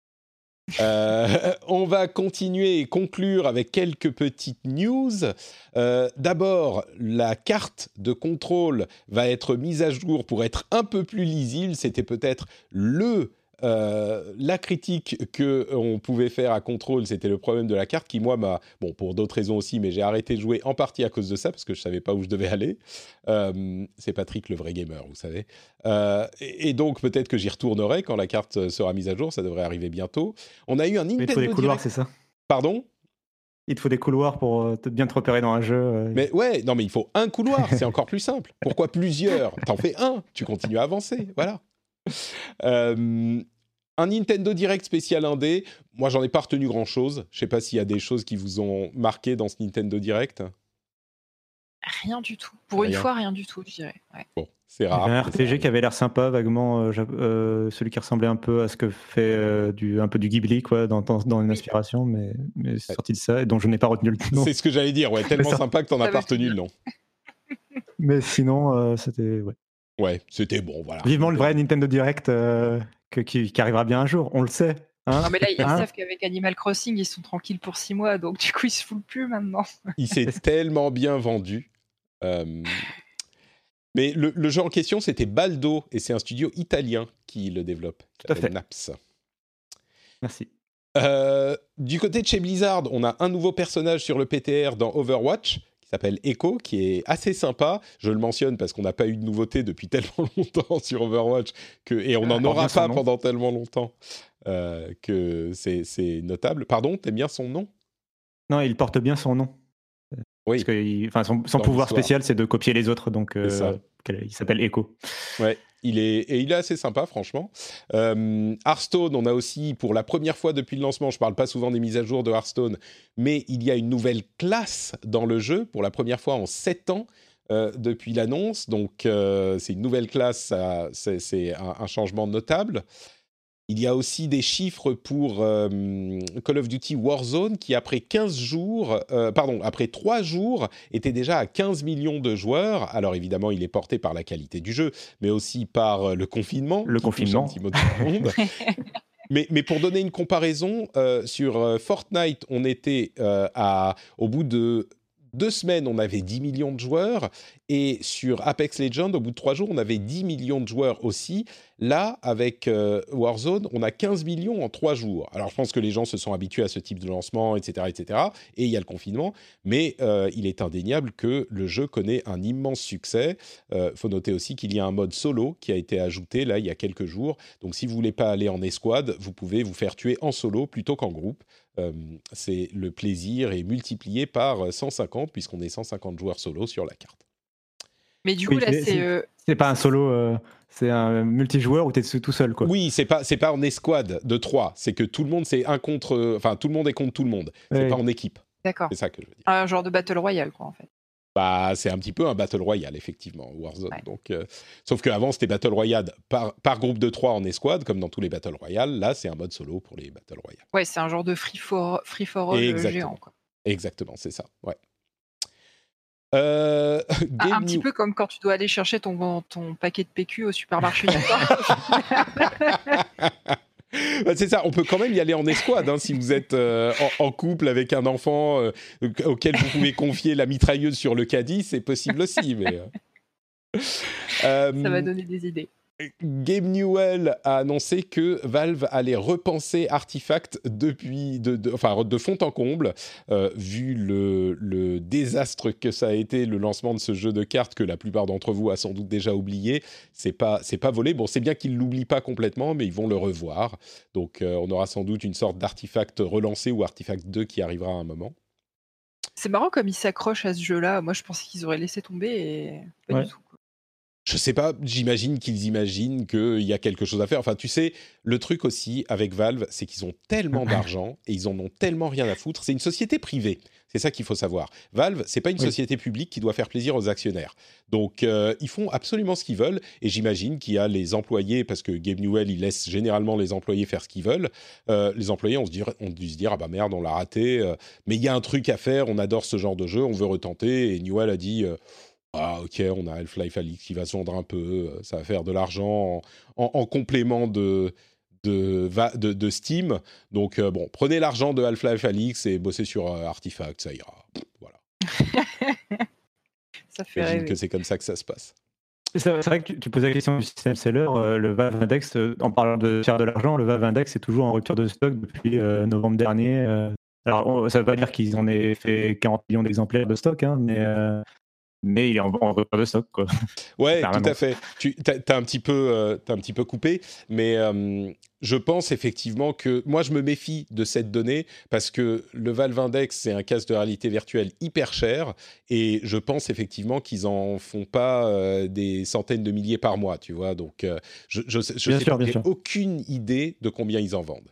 [SPEAKER 3] Euh, on va continuer et conclure avec quelques petites news. Euh, d'abord, la carte de contrôle va être mise à jour pour être un peu plus lisible. C'était peut-être le... Euh, la critique qu'on pouvait faire à Control, c'était le problème de la carte qui, moi, m'a... Bon, pour d'autres raisons aussi, mais j'ai arrêté de jouer en partie à cause de ça, parce que je ne savais pas où je devais aller. Euh, c'est Patrick, le vrai gamer, vous savez. Euh, et, et donc, peut-être que j'y retournerai quand la carte sera mise à jour. Ça devrait arriver bientôt. On a eu un Nintendo
[SPEAKER 5] Il te faut des couloirs,
[SPEAKER 3] Direct...
[SPEAKER 5] c'est ça ?
[SPEAKER 3] Pardon ?
[SPEAKER 5] Il te faut des couloirs pour euh, te, bien te repérer dans un jeu. Euh...
[SPEAKER 3] Mais ouais, non, mais il faut un couloir, c'est encore plus simple. Pourquoi plusieurs ? T'en fais un, tu continues à avancer, voilà. Euh, un Nintendo Direct spécial indé, moi j'en ai pas retenu grand chose. Je sais pas s'il y a des choses qui vous ont marqué dans ce Nintendo Direct.
[SPEAKER 4] Rien du tout. Pour
[SPEAKER 3] rien.
[SPEAKER 4] Une fois, rien du tout, je dirais. Ouais.
[SPEAKER 3] Bon, c'est
[SPEAKER 5] Il y
[SPEAKER 3] rare.
[SPEAKER 5] avait un R P G qui avait l'air sympa, vaguement, euh, euh, celui qui ressemblait un peu à ce que fait euh, du, un peu du Ghibli, quoi, dans, dans, dans une inspiration, mais, mais c'est sorti de ça, et dont je n'ai pas retenu le nom.
[SPEAKER 3] C'est ce que j'allais dire, ouais, tellement
[SPEAKER 5] ça,
[SPEAKER 3] sympa que t'en as pas retenu le nom.
[SPEAKER 5] Mais sinon, euh, c'était... Ouais.
[SPEAKER 3] Ouais, c'était bon, voilà.
[SPEAKER 5] Vivement le vrai Nintendo Direct euh, que, qui, qui arrivera bien un jour, on le sait. Hein,
[SPEAKER 4] non mais là ils
[SPEAKER 5] hein
[SPEAKER 4] savent qu'avec Animal Crossing ils sont tranquilles pour six mois, donc du coup ils se foulent plus maintenant.
[SPEAKER 3] Il s'est tellement bien vendu. Euh... Mais le, le jeu en question c'était Baldo, et c'est un studio italien qui le développe.
[SPEAKER 5] Tout à fait.
[SPEAKER 3] Naps.
[SPEAKER 5] Merci.
[SPEAKER 3] Euh, du côté de chez Blizzard, on a un nouveau personnage sur le P T R dans Overwatch, qui s'appelle Echo, qui est assez sympa. Je le mentionne parce qu'on n'a pas eu de nouveauté depuis tellement longtemps sur Overwatch, que, et on n'en
[SPEAKER 5] ah,
[SPEAKER 3] aura pas
[SPEAKER 5] nom.
[SPEAKER 3] pendant tellement longtemps, euh, que c'est, c'est notable. Pardon, t'aimes bien son nom ?
[SPEAKER 5] Non, il porte bien son nom.
[SPEAKER 3] Oui.
[SPEAKER 5] Parce que il, enfin, son, son
[SPEAKER 3] Dans
[SPEAKER 5] pouvoir
[SPEAKER 3] l'histoire.
[SPEAKER 5] spécial, c'est de copier les autres, donc euh, il s'appelle Echo.
[SPEAKER 3] Ouais. Il est, et il est assez sympa, franchement. Euh, Hearthstone, on a aussi, pour la première fois depuis le lancement, je ne parle pas souvent des mises à jour de Hearthstone, mais il y a une nouvelle classe dans le jeu, pour la première fois en sept ans euh, depuis l'annonce. Donc, euh, c'est une nouvelle classe, ça, c'est, c'est un, un changement notable. Il y a aussi des chiffres pour euh, Call of Duty Warzone qui, après quinze jours, euh, pardon, après trois jours, était déjà à quinze millions de joueurs. Alors évidemment, il est porté par la qualité du jeu, mais aussi par le confinement.
[SPEAKER 5] Le confinement.
[SPEAKER 3] Un petit mot de tout le monde. mais, mais pour donner une comparaison, euh, sur euh, Fortnite, on était euh, à, au bout de deux semaines, on avait dix millions de joueurs. Et sur Apex Legends, au bout de trois jours, on avait dix millions de joueurs aussi. Là, avec euh, Warzone, on a quinze millions en trois jours. Alors, je pense que les gens se sont habitués à ce type de lancement, et cetera, et cetera. Et il y a le confinement. Mais euh, il est indéniable que le jeu connaît un immense succès. Il euh, faut noter aussi qu'il y a un mode solo qui a été ajouté, là, il y a quelques jours. Donc, si vous ne voulez pas aller en escouade, vous pouvez vous faire tuer en solo plutôt qu'en groupe. Euh, c'est le plaisir est multiplié par cent cinquante, puisqu'on est cent cinquante joueurs solo sur la carte.
[SPEAKER 4] Mais du coup,
[SPEAKER 5] oui,
[SPEAKER 4] là,
[SPEAKER 5] c'est,
[SPEAKER 4] c'est...
[SPEAKER 5] c'est,
[SPEAKER 4] euh,
[SPEAKER 5] c'est pas un solo, euh, c'est un multijoueur où t'es tout seul, quoi.
[SPEAKER 3] Oui, c'est pas c'est pas en escouade de trois, c'est que tout le monde c'est un contre, enfin tout le monde est contre tout le monde. C'est
[SPEAKER 5] Oui.
[SPEAKER 3] pas en équipe.
[SPEAKER 4] D'accord.
[SPEAKER 3] C'est ça que je veux dire.
[SPEAKER 4] Un genre de Battle Royale, quoi, en fait.
[SPEAKER 3] Bah, c'est un petit peu un Battle Royale, effectivement, Warzone.
[SPEAKER 4] Ouais.
[SPEAKER 3] Donc, euh, sauf qu'avant, c'était Battle Royale par, par groupe de trois en escouade, comme dans tous les Battle Royale. Là, c'est un mode solo pour les Battle Royale.
[SPEAKER 4] Ouais, c'est un genre de free for, free for all
[SPEAKER 3] Exactement.
[SPEAKER 4] géant, quoi.
[SPEAKER 3] Exactement, c'est ça, ouais. Euh,
[SPEAKER 4] Un, un
[SPEAKER 3] Game
[SPEAKER 4] petit
[SPEAKER 3] New-
[SPEAKER 4] peu comme quand tu dois aller chercher ton, ton paquet de P Q au supermarché du soir.
[SPEAKER 3] Bah, c'est ça, on peut quand même y aller en escouade, hein, si vous êtes euh, en, en couple avec un enfant euh, auquel vous pouvez confier la mitrailleuse sur le caddie, c'est possible aussi. Mais, euh...
[SPEAKER 4] Ça va donner des idées.
[SPEAKER 3] Gabe Newell a annoncé que Valve allait repenser Artifact depuis de, de, enfin, de fond en comble, euh, vu le, le désastre que ça a été le lancement de ce jeu de cartes que la plupart d'entre vous a sans doute déjà oublié. C'est pas, c'est pas volé. Bon, c'est bien qu'ils l'oublient pas complètement, mais ils vont le revoir. Donc, euh, on aura sans doute une sorte d'Artifact relancé ou Artifact deux qui arrivera à un moment.
[SPEAKER 4] C'est marrant comme ils s'accrochent à ce jeu-là. Moi, je pensais qu'ils auraient laissé tomber et pas
[SPEAKER 5] Ouais.
[SPEAKER 4] du tout.
[SPEAKER 3] Je sais pas, j'imagine qu'ils imaginent qu'il y a quelque chose à faire. Enfin, tu sais, le truc aussi avec Valve, c'est qu'ils ont tellement d'argent et ils en ont tellement rien à foutre. C'est une société privée, c'est ça qu'il faut savoir. Valve, c'est pas une
[SPEAKER 5] Oui.
[SPEAKER 3] société publique qui doit faire plaisir aux actionnaires. Donc, euh, ils font absolument ce qu'ils veulent. Et j'imagine qu'il y a les employés, parce que Gabe Newell, il laisse généralement les employés faire ce qu'ils veulent. Euh, les employés ont, se dire, ont dû se dire, ah bah merde, on l'a raté. Euh, mais il y a un truc à faire, on adore ce genre de jeu, on veut retenter. Et Newell a dit... Euh, ah ok, on a Half-Life Alyx qui va se vendre un peu, ça va faire de l'argent en, en, en complément de, de, de, de Steam. Donc euh, bon, prenez l'argent de Half-Life Alyx et bossez sur euh, Artifact, ça ira. Voilà.
[SPEAKER 4] Ça fait
[SPEAKER 3] J'imagine
[SPEAKER 4] rêver.
[SPEAKER 3] que c'est comme ça que ça se passe.
[SPEAKER 5] C'est c'est vrai que tu, tu posais la question du système seller. euh, le Valve Index, euh, en parlant de faire de l'argent, le Valve Index est toujours en rupture de stock depuis euh, novembre dernier. euh. Alors, on- ça ne veut pas dire qu'ils en aient fait quarante millions d'exemplaires de stock, hein, mais, euh, mais il est en, en rupture de stock, quoi.
[SPEAKER 3] Ouais,
[SPEAKER 5] Carrément.
[SPEAKER 3] tout à fait. Tu t'as, t'as un petit peu, euh, t'as un petit peu coupé, mais euh, je pense effectivement que moi je me méfie de cette donnée parce que le Valve Index c'est un casque de réalité virtuelle hyper cher et je pense effectivement qu'ils en font pas euh, des centaines de milliers par mois, tu vois. Donc euh, je je, sais- je
[SPEAKER 5] Bien
[SPEAKER 3] sais
[SPEAKER 5] sûr,
[SPEAKER 3] pas,
[SPEAKER 5] bien
[SPEAKER 3] j'ai
[SPEAKER 5] sûr.
[SPEAKER 3] aucune idée de combien ils en vendent.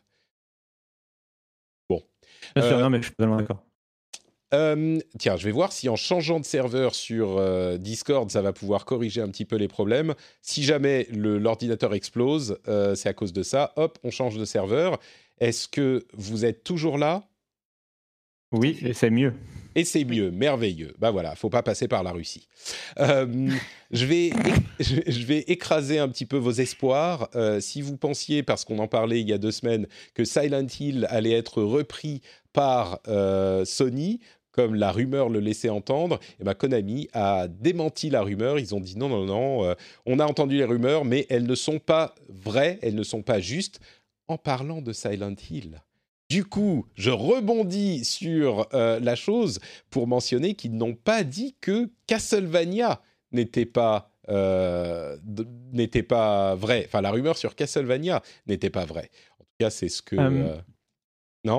[SPEAKER 3] Bon.
[SPEAKER 5] Bien sûr,
[SPEAKER 3] Euh,
[SPEAKER 5] non, mais je suis totalement d'accord.
[SPEAKER 3] Euh, tiens, je vais voir si en changeant de serveur sur euh, Discord, ça va pouvoir corriger un petit peu les problèmes. Si jamais le, l'ordinateur explose, euh, c'est à cause de ça. Hop, on change de serveur. Est-ce que vous êtes toujours là ?
[SPEAKER 5] Oui, et c'est mieux.
[SPEAKER 3] Et c'est mieux, merveilleux. Bah voilà, faut pas passer par la Russie. Euh, je vais, je je vais écraser un petit peu vos espoirs. Euh, si vous pensiez, parce qu'on en parlait il y a deux semaines, que Silent Hill allait être repris par euh, Sony, comme la rumeur le laissait entendre, et ben Konami a démenti la rumeur. Ils ont dit non, non, non, euh, on a entendu les rumeurs, mais elles ne sont pas vraies, elles ne sont pas justes. En parlant de Silent Hill. Du coup, je rebondis sur euh, la chose pour mentionner qu'ils n'ont pas dit que Castlevania n'était pas, euh, d- n'était pas vrai. Enfin, la rumeur sur Castlevania n'était pas vraie. En tout cas, c'est ce que...
[SPEAKER 5] Um,
[SPEAKER 3] euh, Non ?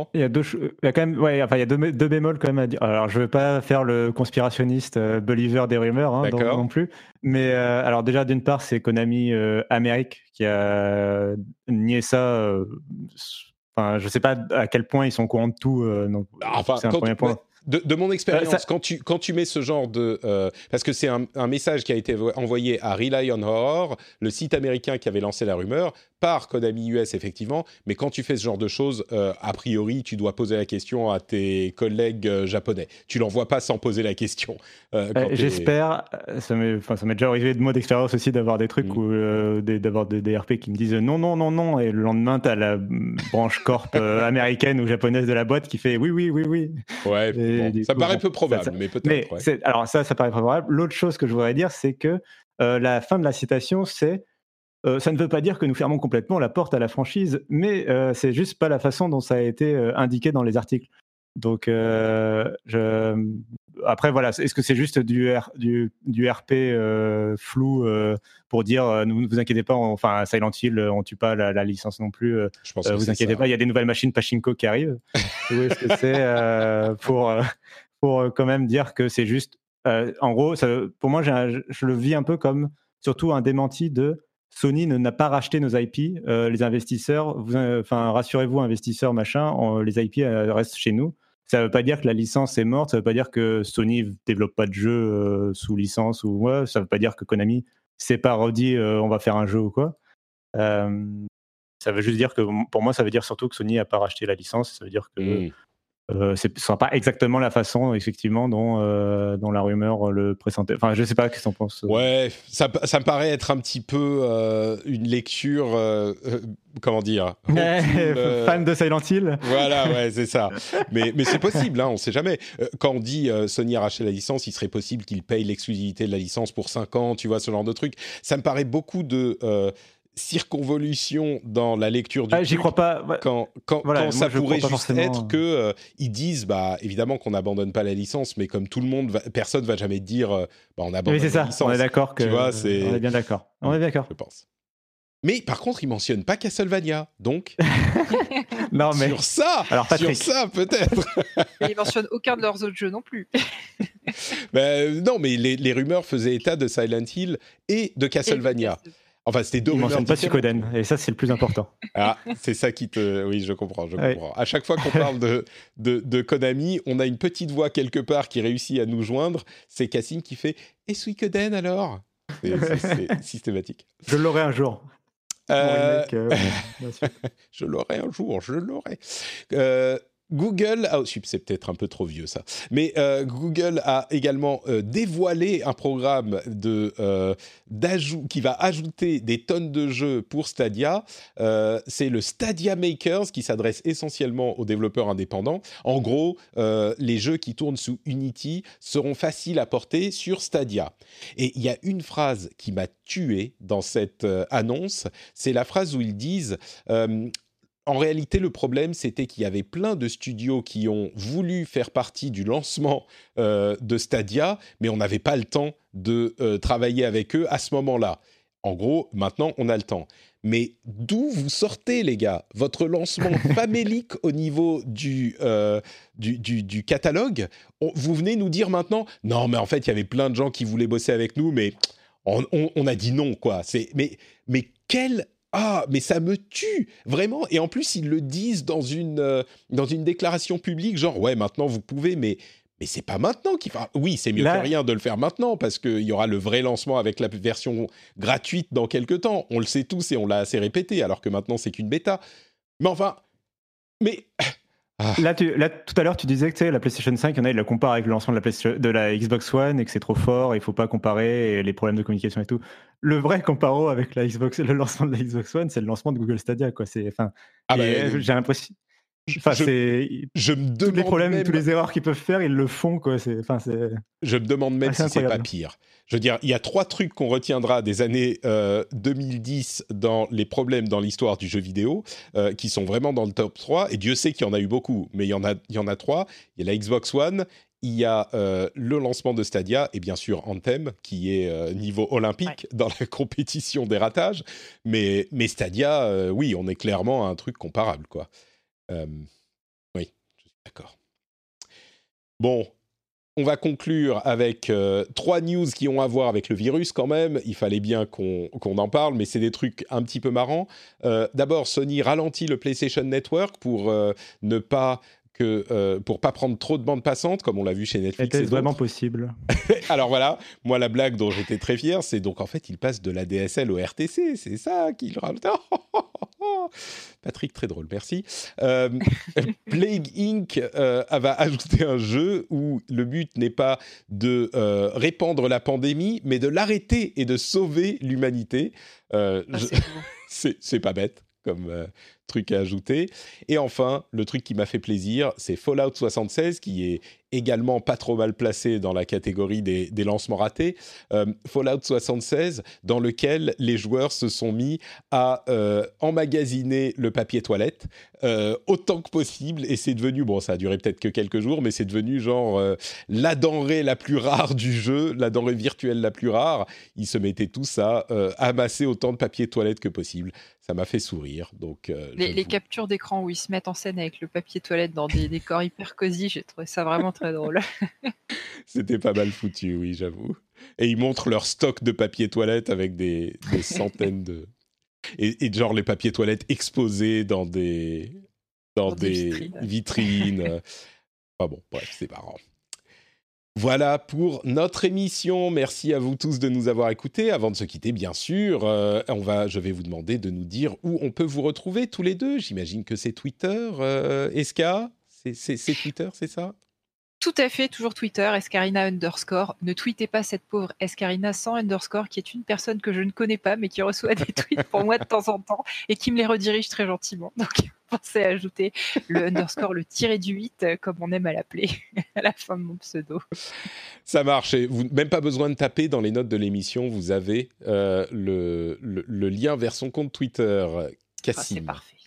[SPEAKER 5] Il y a deux, cho- il y a quand même, ouais, enfin, il y a deux, mé- deux bémols quand même à dire. Alors, je ne veux pas faire le conspirationniste euh, believer des rumeurs, hein, non,
[SPEAKER 3] D'accord.
[SPEAKER 5] non plus. Mais euh, alors déjà, d'une part, c'est Konami euh, Amérique qui a nié ça. euh, s- Enfin, je ne sais pas à quel point ils sont au courant de tout. euh, donc,
[SPEAKER 3] Enfin,
[SPEAKER 5] c'est un
[SPEAKER 3] quand-
[SPEAKER 5] premier point.
[SPEAKER 3] De, de mon expérience,
[SPEAKER 5] Euh, ça-
[SPEAKER 3] quand, tu, quand tu mets ce genre de... euh, parce que c'est un, un message qui a été vo- envoyé à Rely on Horror, le site américain qui avait lancé la rumeur, par Konami U S, effectivement. Mais quand tu fais ce genre de choses, euh, a priori, tu dois poser la question à tes collègues euh, japonais. Tu l'envoies pas sans poser la question. euh, quand
[SPEAKER 5] Euh,
[SPEAKER 3] t'es-
[SPEAKER 5] J'espère, euh, ça m'est, enfin, ça m'est déjà arrivé de moi d'expérience aussi d'avoir des trucs
[SPEAKER 3] Mm.
[SPEAKER 5] où, euh, des, d'avoir des, des R P qui me disent non, non, non, non, et le lendemain, t'as la mm, branche corp euh, américaine ou japonaise de la boîte qui fait oui, oui, oui, oui.
[SPEAKER 3] Ouais,
[SPEAKER 5] Et
[SPEAKER 3] bon,
[SPEAKER 5] du
[SPEAKER 3] ça
[SPEAKER 5] coup,
[SPEAKER 3] paraît
[SPEAKER 5] bon,
[SPEAKER 3] peu probable,
[SPEAKER 5] ça, ça,
[SPEAKER 3] mais peut-être.
[SPEAKER 5] Mais
[SPEAKER 3] Ouais.
[SPEAKER 5] c'est, alors ça, ça paraît probable. L'autre chose que je voudrais dire, c'est que euh, la fin de la citation, c'est euh, ça ne veut pas dire que nous fermons complètement la porte à la franchise, mais euh, c'est juste pas la façon dont ça a été euh, indiqué dans les articles. Donc, euh, je... après, voilà, est-ce que c'est juste du, R... du, du R P euh, flou euh, pour dire euh, ne vous inquiétez pas, on... enfin, Silent Hill, on tue pas la, la licence non plus, euh,
[SPEAKER 3] Je pense
[SPEAKER 5] euh,
[SPEAKER 3] que
[SPEAKER 5] vous
[SPEAKER 3] c'est
[SPEAKER 5] inquiétez
[SPEAKER 3] ça.
[SPEAKER 5] pas, il y a des nouvelles machines Pachinko qui arrivent. Ou est-ce que c'est euh, pour, euh, pour euh, quand même dire que c'est juste. Euh, en gros, ça, pour moi, j'ai un, je le vis un peu comme surtout un démenti de. Sony ne, n'a pas racheté nos I P. Euh, les investisseurs, vous, enfin, rassurez-vous, investisseurs, machin, on, les I P euh, restent chez nous. Ça ne veut pas dire que la licence est morte, ça ne veut pas dire que Sony ne développe pas de jeu euh, sous licence, ou ouais, ça ne veut pas dire que Konami s'est pas redit euh, on va faire un jeu ou quoi. Euh, ça veut juste dire que, pour moi, ça veut dire surtout que Sony n'a pas racheté la licence, ça veut dire que
[SPEAKER 3] Mmh.
[SPEAKER 5] Euh, ce ne sera pas exactement la façon, effectivement, dont, euh, dont la rumeur le présentait. Enfin, je ne sais pas, qu'est-ce que tu en penses?
[SPEAKER 3] Ouais, ça, ça me paraît être un petit peu euh, une lecture, euh, euh, comment dire, rotule, euh,
[SPEAKER 5] fan de Silent Hill.
[SPEAKER 3] Voilà, ouais, c'est ça. Mais, mais c'est possible, hein, on ne sait jamais. Euh, quand on dit euh, Sony a racheté la licence, il serait possible qu'il paye l'exclusivité de la licence pour cinq ans, tu vois, ce genre de truc. Ça me paraît beaucoup de euh, circonvolution dans la lecture du
[SPEAKER 5] ah,
[SPEAKER 3] truc.
[SPEAKER 5] J'y crois pas.
[SPEAKER 3] Quand, quand,
[SPEAKER 5] voilà,
[SPEAKER 3] quand
[SPEAKER 5] moi,
[SPEAKER 3] ça
[SPEAKER 5] je
[SPEAKER 3] pourrait
[SPEAKER 5] crois pas
[SPEAKER 3] juste
[SPEAKER 5] forcément.
[SPEAKER 3] être que euh, ils disent, bah évidemment qu'on n'abandonne pas la licence, mais comme tout le monde, va, personne va jamais dire, euh, bah on abandonne
[SPEAKER 5] Oui, c'est
[SPEAKER 3] la
[SPEAKER 5] ça.
[SPEAKER 3] licence.
[SPEAKER 5] On est d'accord que.
[SPEAKER 3] Tu vois, c'est.
[SPEAKER 5] On est bien d'accord. On est d'accord.
[SPEAKER 3] Je pense. Mais par contre, ils mentionnent pas Castlevania, donc.
[SPEAKER 5] Non mais.
[SPEAKER 3] Sur ça,
[SPEAKER 5] Alors, Patrick.
[SPEAKER 3] sur ça peut-être.
[SPEAKER 4] Et ils mentionnent aucun de leurs autres jeux non plus.
[SPEAKER 3] ben, non, mais les, les rumeurs faisaient état de Silent Hill et de Castlevania.
[SPEAKER 4] Et
[SPEAKER 3] Enfin, c'était deux
[SPEAKER 5] Ils
[SPEAKER 3] rumeurs
[SPEAKER 5] mentionnent pas
[SPEAKER 3] différentes.
[SPEAKER 5] Suikoden, et ça, c'est le plus important.
[SPEAKER 3] Ah, c'est ça qui te... Oui, je comprends, je
[SPEAKER 5] Ouais.
[SPEAKER 3] comprends. À chaque fois qu'on parle de, de, de Konami, on a une petite voix quelque part qui réussit à nous joindre. C'est Cassim qui fait « Et Suikoden alors ?» C'est, c'est, c'est systématique.
[SPEAKER 5] Je l'aurai un jour.
[SPEAKER 3] Euh,
[SPEAKER 5] Remake, euh, ouais, bien sûr.
[SPEAKER 3] Je l'aurai un jour, je l'aurai. Euh, Google, ah, c'est peut-être un peu trop vieux ça, mais euh, Google a également euh, dévoilé un programme de, euh, d'ajout, qui va ajouter des tonnes de jeux pour Stadia. Euh, c'est le Stadia Makers qui s'adresse essentiellement aux développeurs indépendants. En gros, euh, les jeux qui tournent sous Unity seront faciles à porter sur Stadia. Et il y a une phrase qui m'a tué dans cette euh, annonce, c'est la phrase où ils disent... Euh, En réalité, le problème, c'était qu'il y avait plein de studios qui ont voulu faire partie du lancement euh, de Stadia, mais on n'avait pas le temps de euh, travailler avec eux à ce moment-là. En gros, maintenant, on a le temps. Mais d'où vous sortez, les gars? Votre lancement famélique au niveau du, euh, du, du, du catalogue, on, vous venez nous dire maintenant « Non, mais en fait, il y avait plein de gens qui voulaient bosser avec nous, mais on, on, on a dit non, quoi. » C'est, mais, mais quel... Ah, mais ça me tue, vraiment. Et en plus, ils le disent dans une, euh, dans une déclaration publique, genre, ouais, maintenant, vous pouvez, mais, mais c'est pas maintenant qu'il faut... Oui, c'est mieux
[SPEAKER 5] Là...
[SPEAKER 3] que rien de le faire maintenant, parce qu'il y aura le vrai lancement avec la version gratuite dans quelques temps. On le sait tous et on l'a assez répété, alors que maintenant, c'est qu'une bêta. Mais enfin... Mais...
[SPEAKER 5] Ah. Là, tu, là, tout à l'heure, tu disais que la PlayStation cinq, il y en a, ils la comparent avec le lancement de la, de la Xbox One et que c'est trop fort, il ne faut pas comparer, et les problèmes de communication et tout. Le vrai comparo avec la Xbox, le lancement de la Xbox One, c'est le lancement de Google Stadia, quoi. C'est, enfin, ah bah, j'ai l'impression... Enfin,
[SPEAKER 3] je,
[SPEAKER 5] c'est...
[SPEAKER 3] je me demande
[SPEAKER 5] tous les problèmes,
[SPEAKER 3] même...
[SPEAKER 5] toutes les erreurs qu'ils peuvent faire, ils le font, quoi. C'est, enfin, c'est...
[SPEAKER 3] Je me demande même ah, si c'est pas pire. Je veux dire, il y a trois trucs qu'on retiendra des années euh, deux mille dix dans les problèmes dans l'histoire du jeu vidéo, euh, qui sont vraiment dans le top trois, et Dieu sait qu'il y en a eu beaucoup, mais il y en a, il y en a trois. Il y a la Xbox One, il y a euh, le lancement de Stadia, et bien sûr Anthem, qui est euh, niveau olympique ouais. dans la compétition des ratages, mais, mais Stadia, euh, oui, on est clairement à un truc comparable, quoi. Euh, oui, je suis d'accord. Bon, on va conclure avec euh, trois news qui ont à voir avec le virus quand même. Il fallait bien qu'on, qu'on en parle, mais c'est des trucs un petit peu marrants. Euh, d'abord, Sony ralentit le PlayStation Network pour euh, ne pas... Que, euh, pour pas prendre trop de bandes passantes, comme on l'a vu chez Netflix.
[SPEAKER 5] Était-ce vraiment possible?
[SPEAKER 3] Alors voilà, moi la blague dont j'étais très fier, c'est donc en fait il passe de la D S L au R T C, c'est ça qu'il rajoute. Patrick, très drôle, merci. Euh, Plague Incorporated euh, va ajouter un jeu où le but n'est pas de euh, répandre la pandémie, mais de l'arrêter et de sauver l'humanité. Euh,
[SPEAKER 4] ah,
[SPEAKER 3] je...
[SPEAKER 4] c'est,
[SPEAKER 3] c'est, c'est pas bête. Comme, euh, trucs à ajouter. Et enfin, le truc qui m'a fait plaisir, c'est Fallout soixante-seize, qui est également pas trop mal placé dans la catégorie des, des lancements ratés. Euh, Fallout soixante-seize, dans lequel les joueurs se sont mis à euh, emmagasiner le papier toilette euh, autant que possible, et c'est devenu, bon, ça a duré peut-être que quelques jours, mais c'est devenu genre euh, la denrée la plus rare du jeu, la denrée virtuelle la plus rare. Ils se mettaient tous à euh, amasser autant de papier toilette que possible. Ça m'a fait sourire. Donc, euh,
[SPEAKER 4] les, les
[SPEAKER 3] vous...
[SPEAKER 4] captures d'écran où ils se mettent en scène avec le papier toilette dans des décors hyper cosy, j'ai trouvé ça vraiment très drôle.
[SPEAKER 3] C'était pas mal foutu, oui, j'avoue. Et ils montrent leur stock de papier toilette avec des, des centaines de... Et, et genre les papiers toilettes exposés dans des, dans
[SPEAKER 4] Dans
[SPEAKER 3] des,
[SPEAKER 4] des vitrines.
[SPEAKER 3] vitrines. Enfin bon, bref, c'est marrant. Voilà pour notre émission. Merci à vous tous de nous avoir écoutés. Avant de se quitter, bien sûr, euh, on va, je vais vous demander de nous dire où on peut vous retrouver tous les deux. J'imagine que c'est Twitter. Euh, Eska, c'est, c'est, c'est Twitter, c'est ça ?
[SPEAKER 4] Tout à fait, toujours Twitter, Escarina underscore. Ne tweetez pas cette pauvre Escarina sans underscore, qui est une personne que je ne connais pas, mais qui reçoit des tweets pour moi de temps en temps et qui me les redirige très gentiment. Donc, pensez à ajouter le underscore, le tiré du huit, comme on aime à l'appeler, à la fin de mon pseudo.
[SPEAKER 3] Ça marche. Et vous même pas besoin de taper dans les notes de l'émission. Vous avez euh, le, le, le lien vers son compte Twitter. Cassim.
[SPEAKER 4] Ah, c'est parfait.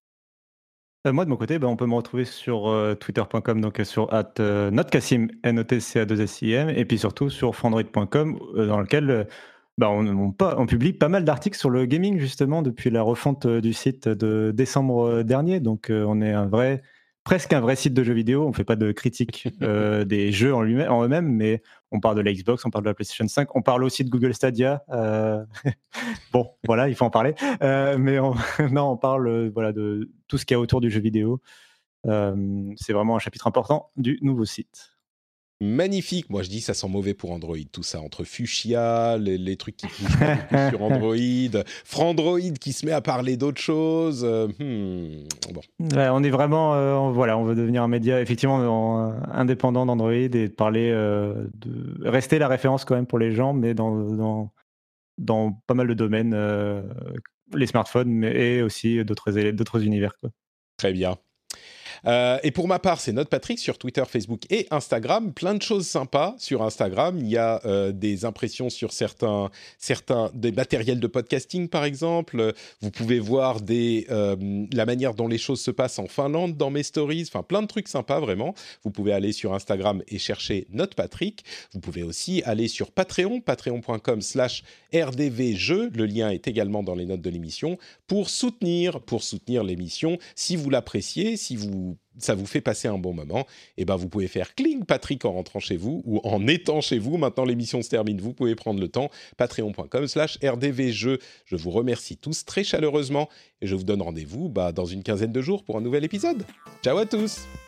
[SPEAKER 5] Euh, moi, de mon côté, bah, on peut me retrouver sur euh, twitter point com, donc euh, sur at euh, notcassim, N O T C A deux S I M, et puis surtout sur frandroid point com, euh, dans lequel euh, bah, on, on, on publie pas mal d'articles sur le gaming, justement, depuis la refonte euh, du site de décembre dernier. Donc, euh, on est un vrai, presque un vrai site de jeux vidéo. On ne fait pas de critique euh, des jeux en, lui-même, en eux-mêmes, mais on parle de la Xbox, on parle de la PlayStation cinq, on parle aussi de Google Stadia. Euh... bon, voilà, il faut en parler. Euh, mais on, non, on parle euh, voilà, de tout ce qu'il y a autour du jeu vidéo. Euh, c'est vraiment un chapitre important du nouveau site.
[SPEAKER 3] Magnifique. Moi, je dis ça sent mauvais pour Android, tout ça. Entre Fuchsia, les, les trucs qui bougent pas beaucoup sur Android, Frandroid qui se met à parler d'autres choses. Euh, hmm, bon.
[SPEAKER 5] Ouais, on est vraiment... Euh, on, voilà, on veut devenir un média, effectivement, en, indépendant d'Android et de parler... Euh, de rester la référence quand même pour les gens, mais dans, dans, dans pas mal de domaines, euh, les smartphones, mais et aussi d'autres, d'autres univers, quoi.
[SPEAKER 3] Très bien. Euh, et pour ma part, c'est NotePatrick sur Twitter, Facebook et Instagram. Plein de choses sympas sur Instagram. Il y a euh, des impressions sur certains, certains des matériels de podcasting, par exemple. Vous pouvez voir des, euh, la manière dont les choses se passent en Finlande dans mes stories. Enfin, plein de trucs sympas, vraiment. Vous pouvez aller sur Instagram et chercher NotePatrick. Vous pouvez aussi aller sur Patreon, patreon point com slash R D V jeux. Le lien est également dans les notes de l'émission pour soutenir, pour soutenir l'émission. Si vous l'appréciez, si vous ça vous fait passer un bon moment, et ben vous pouvez faire cling Patrick en rentrant chez vous ou en étant chez vous. Maintenant l'émission se termine, vous pouvez prendre le temps. patreon point com slash R D V jeux. Je vous remercie tous très chaleureusement et je vous donne rendez-vous bah, dans une quinzaine de jours pour un nouvel épisode. Ciao à tous.